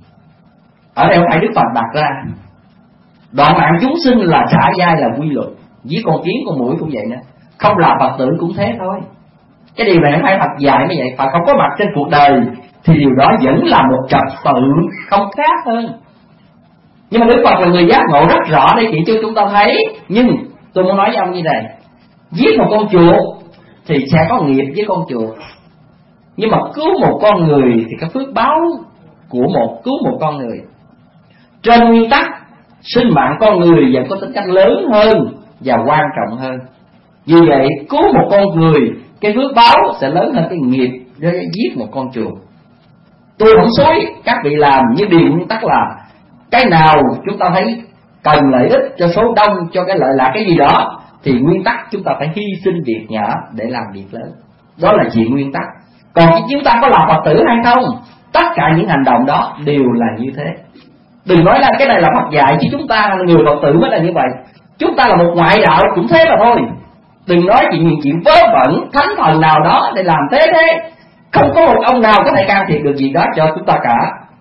Ở đây không phải Đức Phật đặt ra. Đoạn mạng chúng sinh là trả vai là quy luật. Với con kiến con muỗi cũng vậy nữa. Không là Phật tử cũng thế thôi. Cái điều này không phải Phật dạy như vậy. Phật không có mặt trên cuộc đời thì điều đó vẫn là một trật tự, không khác hơn. Nhưng mà Đức Phật là người giác ngộ rất rõ để chỉ cho chúng ta thấy. Nhưng tôi muốn nói với ông như này, giết một con chuột thì sẽ có nghiệp với con chuột, nhưng mà cứu một con người thì cái phước báo của một cứu một con người. Trên nguyên tắc sinh mạng con người vẫn có tính cách lớn hơn và quan trọng hơn. Vì vậy cứu một con người, cái phước báo sẽ lớn hơn cái nghiệp để giết một con chuột. Tôi không xối các vị làm, nhưng điều nguyên tắc là cái nào chúng ta thấy cần lợi ích cho số đông, cho cái lợi lạc cái gì đó, thì nguyên tắc chúng ta phải hy sinh việc nhỏ để làm việc lớn. Đó là chuyện nguyên tắc. Còn chúng ta có làm Phật tử hay không, tất cả những hành động đó đều là như thế. Đừng nói là cái này là Phật dạy, chứ chúng ta là người Phật tử mới là như vậy. Chúng ta là một ngoại đạo cũng thế mà thôi. Đừng nói chuyện những chuyện vớ vẩn, thánh thần nào đó để làm thế thế. Không có một ông nào có thể can thiệp được gì đó cho chúng ta cả.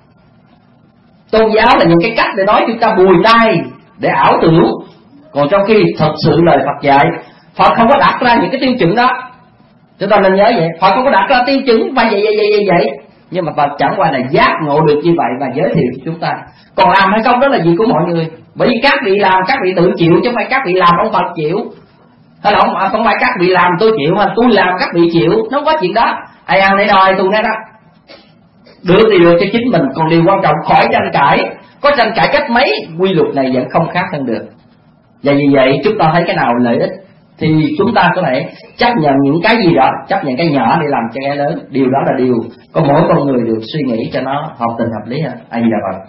Tôn giáo là những cái cách để nói chúng ta bùi tai, để ảo tưởng. Còn trong khi thật sự lời Phật dạy, Phật không có đặt ra những cái tiêu chuẩn đó. Chúng ta nên nhớ vậy, Phật không có đặt ra tiêu chuẩn phải vậy vậy vậy vậy vậy. Nhưng mà Phật chẳng qua là giác ngộ được như vậy và giới thiệu cho chúng ta. Còn làm hay không đó là việc của mọi người. Bởi vì các vị làm các vị tự chịu, chứ không phải các vị làm ông Phật chịu. Hay là không, không phải các vị làm tôi chịu, mà tôi làm các vị chịu. Nó không có chuyện đó. Ai ăn để đòi tôi nói đó. Được thì được cho chính mình. Còn điều quan trọng khỏi tranh cãi. Có tranh cãi cách mấy, quy luật này vẫn không khác hơn được. Và vì vậy chúng ta thấy cái nào lợi ích thì chúng ta có thể chấp nhận những cái gì đó, chấp nhận cái nhỏ để làm cho cái lớn. Điều đó là điều có mỗi con người được suy nghĩ cho nó hợp tình hợp lý hơn. Ai Di Đà Phật.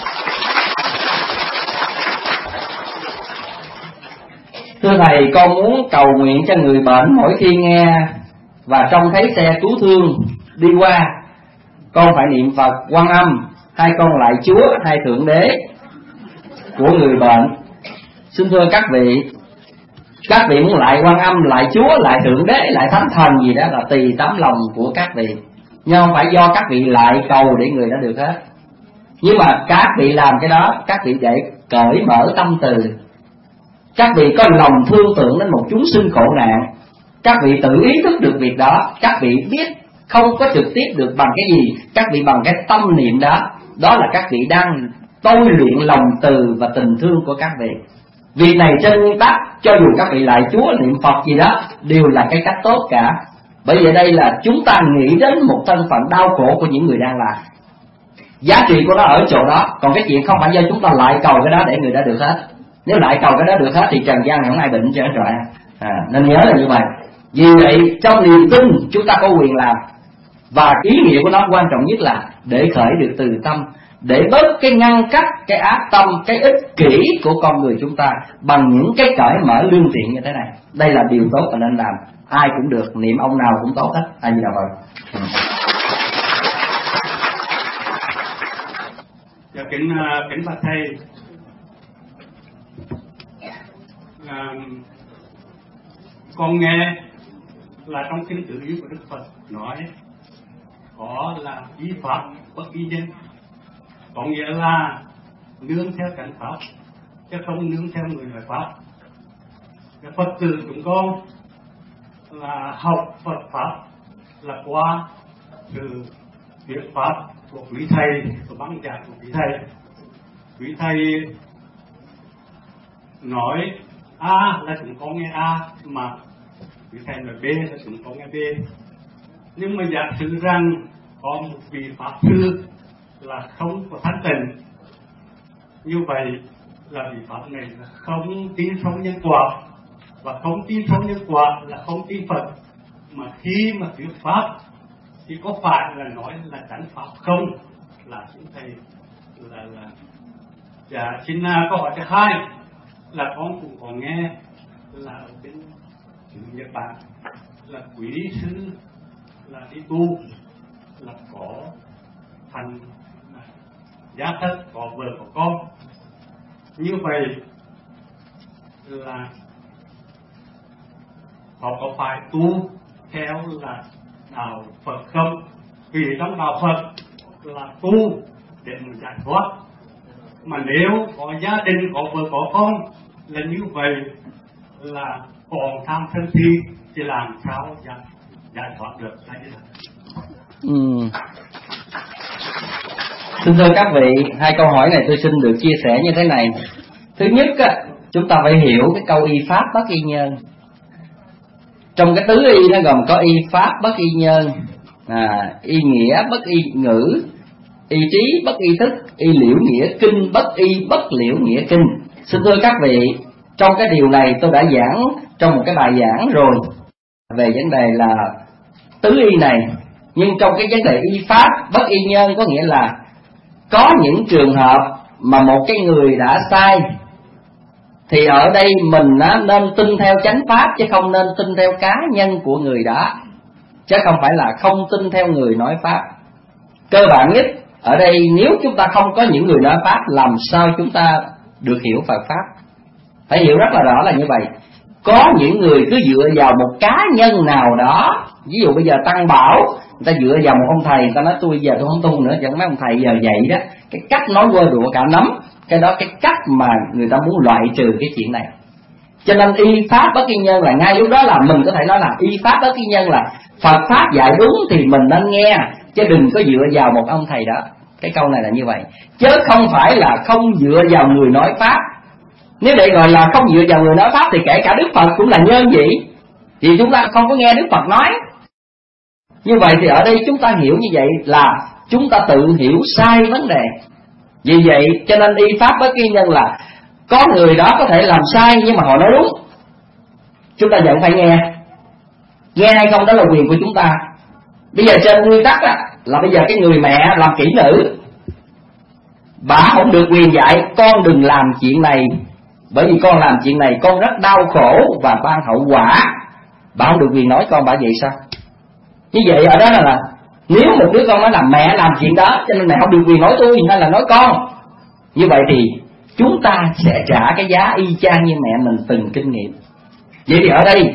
Thưa Thầy, con muốn cầu nguyện cho người bệnh mỗi khi nghe và trông thấy xe cứu thương đi qua, con phải niệm Phật, Quan Âm, hay con lại Chúa hay Thượng Đế của người bệnh. Xin thưa các vị, các vị muốn lại Quan Âm, lại Chúa, lại Thượng Đế, lại Thánh Thần gì đó là tùy tấm lòng của các vị, nhưng không phải do các vị lại cầu để người đó được hết. Nhưng mà các vị làm cái đó, các vị để cởi mở tâm từ, các vị có lòng thương tưởng đến một chúng sinh khổ nạn, Các vị tự ý thức được việc đó, các vị biết không có trực tiếp được bằng cái gì, các vị bằng cái tâm niệm đó. Đó là các vị đang tôi luyện lòng từ và tình thương của các vị. Việc này trên nguyên tắc, cho dù các vị lại Chúa, niệm Phật gì đó, đều là cái cách tốt cả. Bởi vậy đây là chúng ta nghĩ đến một thân phận đau khổ của những người đang làm. Giá trị của nó ở chỗ đó. Còn cái chuyện không phải do chúng ta lại cầu cái đó để người đã được hết. Nếu lại cầu cái đó được hết thì trần gian không ai bệnh cho hết rồi. À, nên nhớ là như vậy. Vì vậy trong niềm tin chúng ta có quyền làm. Và ý nghĩa của nó quan trọng nhất là để khởi được từ tâm, để bớt cái ngăn cách, cái ác tâm, cái ích kỷ của con người chúng ta bằng những cái cởi mở lương thiện như thế này. Đây là điều tốt và nên làm. Ai cũng được, niệm ông nào cũng tốt hết. Ai gì nào vậy? Ừ. Dạ, kính kính bạch thầy, à, con nghe là trong kinh tự ý của Đức Phật nói có là y pháp bất y nhân, có nghĩa là nương theo cảnh pháp chứ không nương theo người nói pháp. Cái Phật tử chúng con là học Phật pháp là qua sự thuyết pháp của quý thầy, của băng giảng của quý thầy. Quý thầy nói A là chúng con nghe A, mà quý thầy nói B là chúng con nghe B. Nhưng mà giả sử rằng có một vị pháp sư là không có thanh tịnh, như vậy là vị pháp này là không tin sống nhân quả, và không tin sống nhân quả là không tin Phật. Mà khi mà thuyết pháp thì có phải là nói là chánh pháp không? Là chúng thầy là là dạ xin câu hỏi thứ hai là con cũng có nghe là ở bên Nhật Bản là quý sư là đi tu là có thành gia thất, có vợ có con. Như vậy là họ có phải tu theo là đạo Phật không? Vì trong đạo Phật là tu để mình giải thoát, mà nếu có gia đình, có vợ có con là như vậy là còn tham sân si thì làm sao giải, giải thoát được? Ừ. Xin thưa các vị, hai câu hỏi này tôi xin được chia sẻ như thế này. Thứ nhất á, chúng ta phải hiểu cái câu y pháp bất y nhân. Trong cái tứ y nó gồm có y pháp bất y nhân, à, y nghĩa bất y ngữ, y trí bất y thức, y liễu nghĩa kinh bất y bất liễu nghĩa kinh. Xin thưa các vị, trong cái điều này tôi đã giảng trong một cái bài giảng rồi về vấn đề là tứ y này. Nhưng trong cái vấn đề y pháp bất y nhân có nghĩa là có những trường hợp mà một cái người đã sai, thì ở đây mình nên tin theo chánh pháp chứ không nên tin theo cá nhân của người đó, chứ không phải là không tin theo người nói pháp. Cơ bản nhất ở đây, nếu chúng ta không có những người nói pháp, làm sao chúng ta được hiểu Phật pháp? Phải hiểu rất là rõ là như vậy. Có những người cứ dựa vào một cá nhân nào đó, ví dụ bây giờ Tăng Bảo, người ta dựa vào một ông thầy, người ta nói tôi giờ tôi không tu nữa, chẳng mấy ông thầy giờ vậy đó. Cái cách nói quơ đùa cả nắm, cái đó cái cách mà người ta muốn loại trừ cái chuyện này. Cho nên y pháp bất y nhân là ngay lúc đó là mình có thể nói là y pháp bất y nhân là Phật pháp dạy đúng thì mình nên nghe, chứ đừng có dựa vào một ông thầy đó. Cái câu này là như vậy, chứ không phải là không dựa vào người nói pháp. Nếu để gọi là không dựa vào người nói pháp thì kể cả Đức Phật cũng là nhân vậy, thì chúng ta không có nghe Đức Phật nói. Như vậy thì ở đây chúng ta hiểu như vậy là chúng ta tự hiểu sai vấn đề. Vì vậy cho nên y pháp bất y nhân là có người đó có thể làm sai nhưng mà họ nói đúng, chúng ta vẫn phải nghe. Nghe hay không đó là quyền của chúng ta. Bây giờ trên nguyên tắc á, là bây giờ cái người mẹ làm kỹ nữ, bà không được quyền dạy con đừng làm chuyện này, bởi vì con làm chuyện này con rất đau khổ và ban hậu quả. Bà không được quyền nói con bà vậy sao? Như vậy ở đó là, là nếu một đứa con nói là mẹ làm chuyện đó cho nên mẹ không được quyền nói tôi hay là nói con, như vậy thì chúng ta sẽ trả cái giá y chang như mẹ mình từng kinh nghiệm. Vậy thì ở đây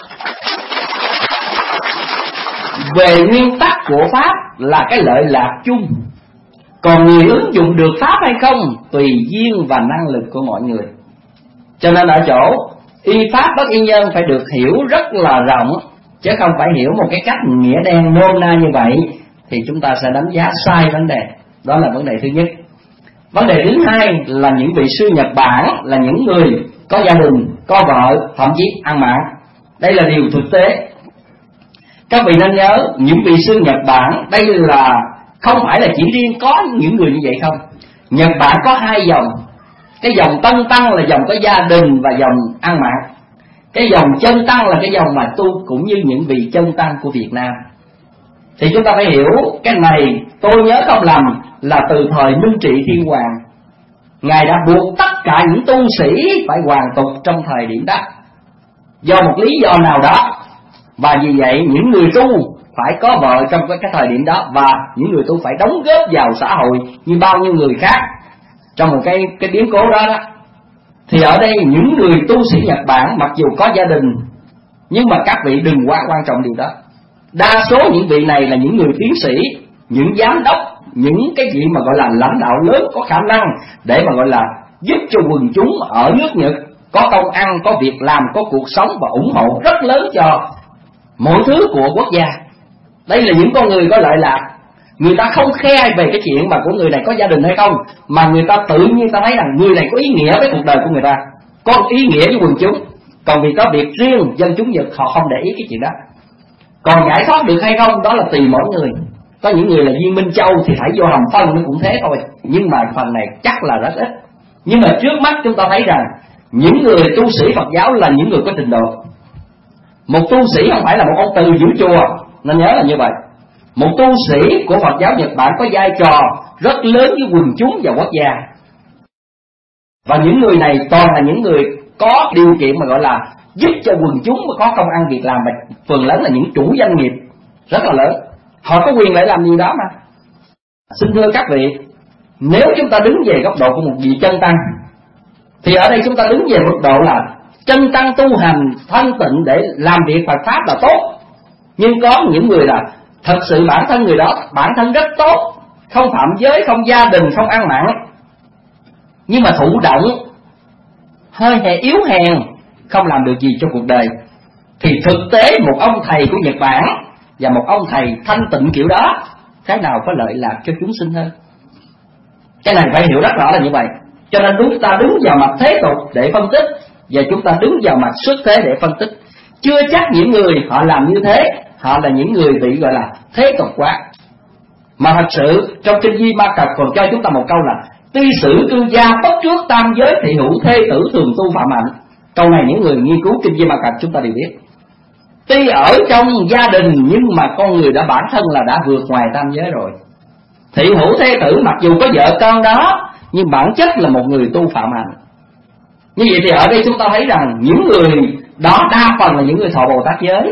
về nguyên tắc của pháp là cái lợi lạc chung, còn người ứng dụng được pháp hay không tùy duyên và năng lực của mọi người. Cho nên ở chỗ Y pháp bất y nhân phải được hiểu rất là rộng, chứ không phải hiểu một cái cách nghĩa đen nôm na như vậy, thì chúng ta sẽ đánh giá sai vấn đề. Đó là vấn đề thứ nhất. Vấn đề thứ hai là những vị sư Nhật Bản là những người có gia đình, có vợ, thậm chí ăn mạn. Đây là điều thực tế. Các vị nên nhớ, những vị sư Nhật Bản đây là không phải là chỉ riêng có những người như vậy không. Nhật Bản có hai dòng. Cái dòng Tân Tăng là dòng có gia đình và dòng ăn mạn. Cái dòng Chân Tăng là cái dòng mà tu cũng như những vị Chân Tăng của Việt Nam. Thì chúng ta phải hiểu cái này, tôi nhớ không lầm là từ thời Minh Trị Thiên Hoàng, Ngài đã buộc tất cả những tu sĩ phải hoàn tục trong thời điểm đó, do một lý do nào đó. Và vì vậy những người tu phải có vợ trong cái thời điểm đó, và những người tu phải đóng góp vào xã hội như bao nhiêu người khác trong một cái cái biến cố đó đó. Thì ở đây những người tu sĩ Nhật Bản mặc dù có gia đình, nhưng mà các vị đừng quá quan trọng điều đó. Đa số những vị này là những người tiến sĩ, những giám đốc, những cái gì mà gọi là lãnh đạo lớn có khả năng để mà gọi là giúp cho quần chúng ở nước Nhật có công ăn, có việc làm, có cuộc sống và ủng hộ rất lớn cho mọi thứ của quốc gia. Đây là những con người có lợi lạc. Người ta không khe về cái chuyện mà của người này có gia đình hay không, mà người ta tự nhiên ta thấy rằng người này có ý nghĩa với cuộc đời của người ta, có ý nghĩa với quần chúng. Còn vì có việc riêng, dân chúng Nhật họ không để ý cái chuyện đó. Còn giải thoát được hay không đó là tùy mỗi người. Có những người là viên Minh Châu thì thảy vô hầm phân nó cũng thế thôi, nhưng mà phần này chắc là rất ít. Nhưng mà trước mắt chúng ta thấy rằng những người tu sĩ Phật giáo là những người có trình độ. Một tu sĩ không phải là một ông từ giữ chùa, nên nhớ là như vậy. Một tu sĩ của Phật giáo Nhật Bản có vai trò rất lớn với quần chúng và quốc gia. Và những người này toàn là những người có điều kiện mà gọi là giúp cho quần chúng có công ăn việc làm, mà phần lớn là những chủ doanh nghiệp rất là lớn. Họ có quyền lại làm điều đó mà. Xin thưa các vị, nếu chúng ta đứng về góc độ của một vị chân tăng, thì ở đây chúng ta đứng về mức độ là chân tăng tu hành thanh tịnh để làm việc Phật pháp là tốt. Nhưng có những người là thật sự bản thân người đó bản thân rất tốt, không phạm giới, không gia đình, không ăn mặn, nhưng mà thụ động, hơi hề yếu hèn, không làm được gì cho cuộc đời. Thì thực tế một ông thầy của Nhật Bản và một ông thầy thanh tịnh kiểu đó, cái nào có lợi lạc cho chúng sinh hơn? Cái này phải hiểu rất rõ là như vậy. Cho nên chúng ta đứng vào mặt thế tục để phân tích, và chúng ta đứng vào mặt xuất thế để phân tích. Chưa chắc những người họ làm như thế họ là những người bị gọi là thế tục quá. Mà thật sự trong kinh Di Ma Cật còn cho chúng ta một câu là tuy sử cư gia bất trước tam giới thị hữu thê tử thường tu phạm hạnh. Câu này những người nghiên cứu kinh Di Ma Cật chúng ta đều biết. Tuy ở trong gia đình nhưng mà con người đã bản thân là đã vượt ngoài tam giới rồi. Thị hữu thê tử mặc dù có vợ con đó, nhưng bản chất là một người tu phạm hạnh. Như vậy thì ở đây chúng ta thấy rằng những người đó đa phần là những người thọ Bồ Tát giới,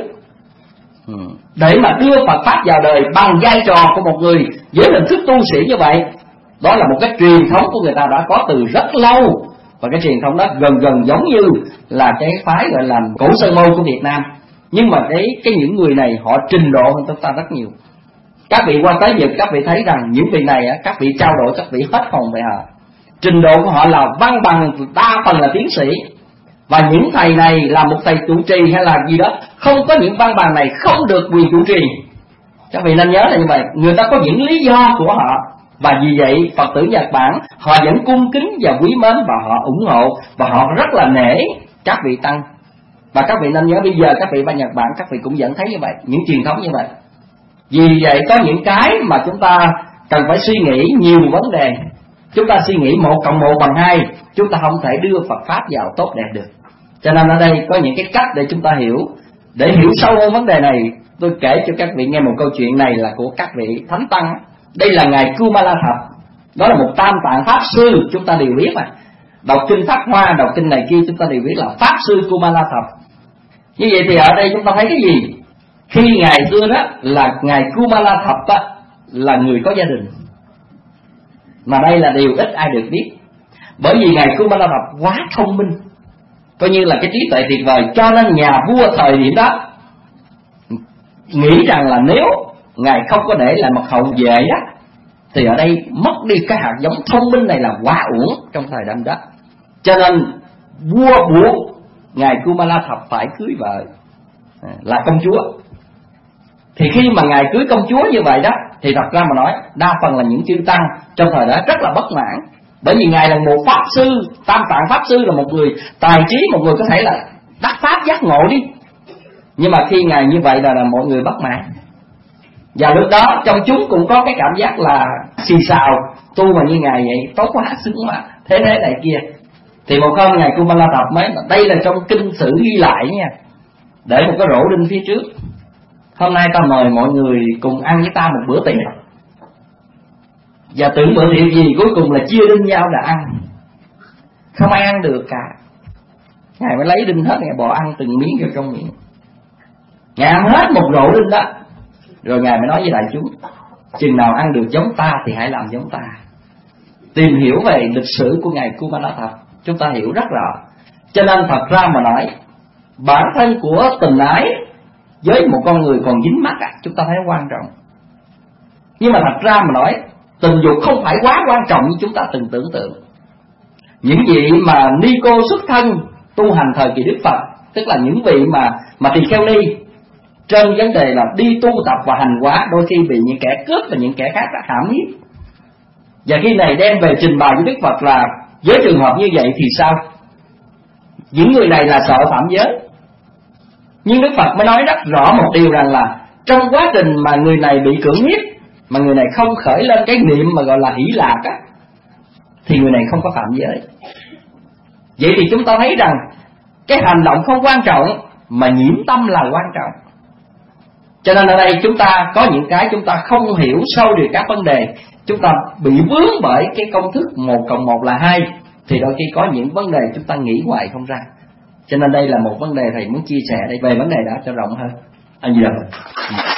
để mà đưa Phật pháp vào đời bằng vai trò của một người với hình thức tu sĩ như vậy. Đó là một cái truyền thống của người ta đã có từ rất lâu, và cái truyền thống đó gần gần giống như là cái phái gọi là Cổ Sơn Môn của Việt Nam. Nhưng mà cái cái những người này họ trình độ hơn chúng ta rất nhiều. Các vị qua tới Nhật, các vị thấy rằng những vị này các vị trao đổi, các vị hết hồn về họ. Trình độ của họ là văn bằng, đa phần là tiến sĩ. Và những thầy này là một thầy trụ trì hay là gì đó, không có những văn bằng này không được quyền trụ trì. Các vị nên nhớ là như vậy. Người ta có những lý do của họ, và vì vậy Phật tử Nhật Bản họ vẫn cung kính và quý mến, và họ ủng hộ, và họ rất là nể các vị tăng. Và các vị nên nhớ bây giờ các vị bên Nhật Bản, các vị cũng vẫn thấy như vậy, những truyền thống như vậy. Vì vậy có những cái mà chúng ta cần phải suy nghĩ nhiều vấn đề. Chúng ta suy nghĩ một cộng một bằng hai, chúng ta không thể đưa Phật pháp vào tốt đẹp được. Cho nên ở đây có những cái cách để chúng ta hiểu. Để hiểu sâu hơn vấn đề này, tôi kể cho các vị nghe một câu chuyện này là của các vị thánh tăng. Đây là ngài Kumala Thập, đó là một tam tạng pháp sư, chúng ta đều biết mà. Đọc kinh Pháp Hoa, đọc kinh này kia chúng ta đều biết là pháp sư Kumala Thập. Như vậy thì ở đây chúng ta thấy cái gì? Khi ngài xưa đó là ngài Kumala Thập đó, là người có gia đình, mà đây là điều ít ai được biết. Bởi vì ngài Kumala Thập quá thông minh, coi như là cái trí tuệ tuyệt vời, cho nên nhà vua thời điểm đó nghĩ rằng là nếu ngài không có để lại mật hậu về á, thì ở đây mất đi cái hạt giống thông minh này là quá uổng trong thời điểm đó. Cho nên vua buộc ngài Kumala Thập phải cưới vợ là công chúa. Thì khi mà ngài cưới công chúa như vậy đó, thì thật ra mà nói đa phần là những chư tăng trong thời đó rất là bất mãn. Bởi vì ngài là một pháp sư, Tam Tạng pháp sư là một người tài trí, một người có thể là đắc pháp giác ngộ đi. Nhưng mà khi ngài như vậy là, là mọi người bất mãn. Và lúc đó trong chúng cũng có cái cảm giác là xì xào, tu mà như ngài vậy tốt quá, xứng quá, thế thế này kia. Thì một hôm ngài Kumala Thập mới, đây là trong kinh sử ghi lại nha, để một cái rổ đinh phía trước: hôm nay ta mời mọi người cùng ăn với ta một bữa tiệc. Và tưởng bữa tiệc gì cuối cùng là chia đinh nhau là ăn, không ai ăn được cả. Ngài mới lấy đinh hết, ngài bỏ ăn từng miếng vào trong miệng. Ngài ăn hết một rổ đinh đó, rồi ngài mới nói với đại chúng: chừng nào ăn được giống ta thì hãy làm giống ta. Tìm hiểu về lịch sử của ngài Kumala Thập, chúng ta hiểu rất rõ. Cho nên thật ra mà nói, bản thân của tình ái với một con người còn dính mắc, chúng ta thấy quan trọng. Nhưng mà thật ra mà nói, tình dục không phải quá quan trọng như chúng ta từng tưởng tượng. Những vị mà ni cô xuất thân tu hành thời kỳ Đức Phật, tức là những vị mà mà tỳ kheo ni, trên vấn đề là đi tu tập và hành hóa, đôi khi bị những kẻ cướp và những kẻ khác đã hãm hiếp. Và khi này đem về trình bày với Đức Phật là với trường hợp như vậy thì sao? Những người này là sợ phạm giới. Nhưng Đức Phật mới nói rất rõ một điều rằng là trong quá trình mà người này bị cưỡng hiếp, mà người này không khởi lên cái niệm mà gọi là hỷ lạc á, thì người này không có phạm giới. Vậy thì chúng ta thấy rằng cái hành động không quan trọng, mà nhiễm tâm là quan trọng. Cho nên ở đây chúng ta có những cái chúng ta không hiểu sâu được các vấn đề, chúng ta bị vướng bởi cái công thức một cộng một là hai, thì đôi khi có những vấn đề chúng ta nghĩ hoài không ra. Cho nên đây là một vấn đề thầy muốn chia sẻ đây về vấn đề đó cho rộng hơn. Anh gì đâu.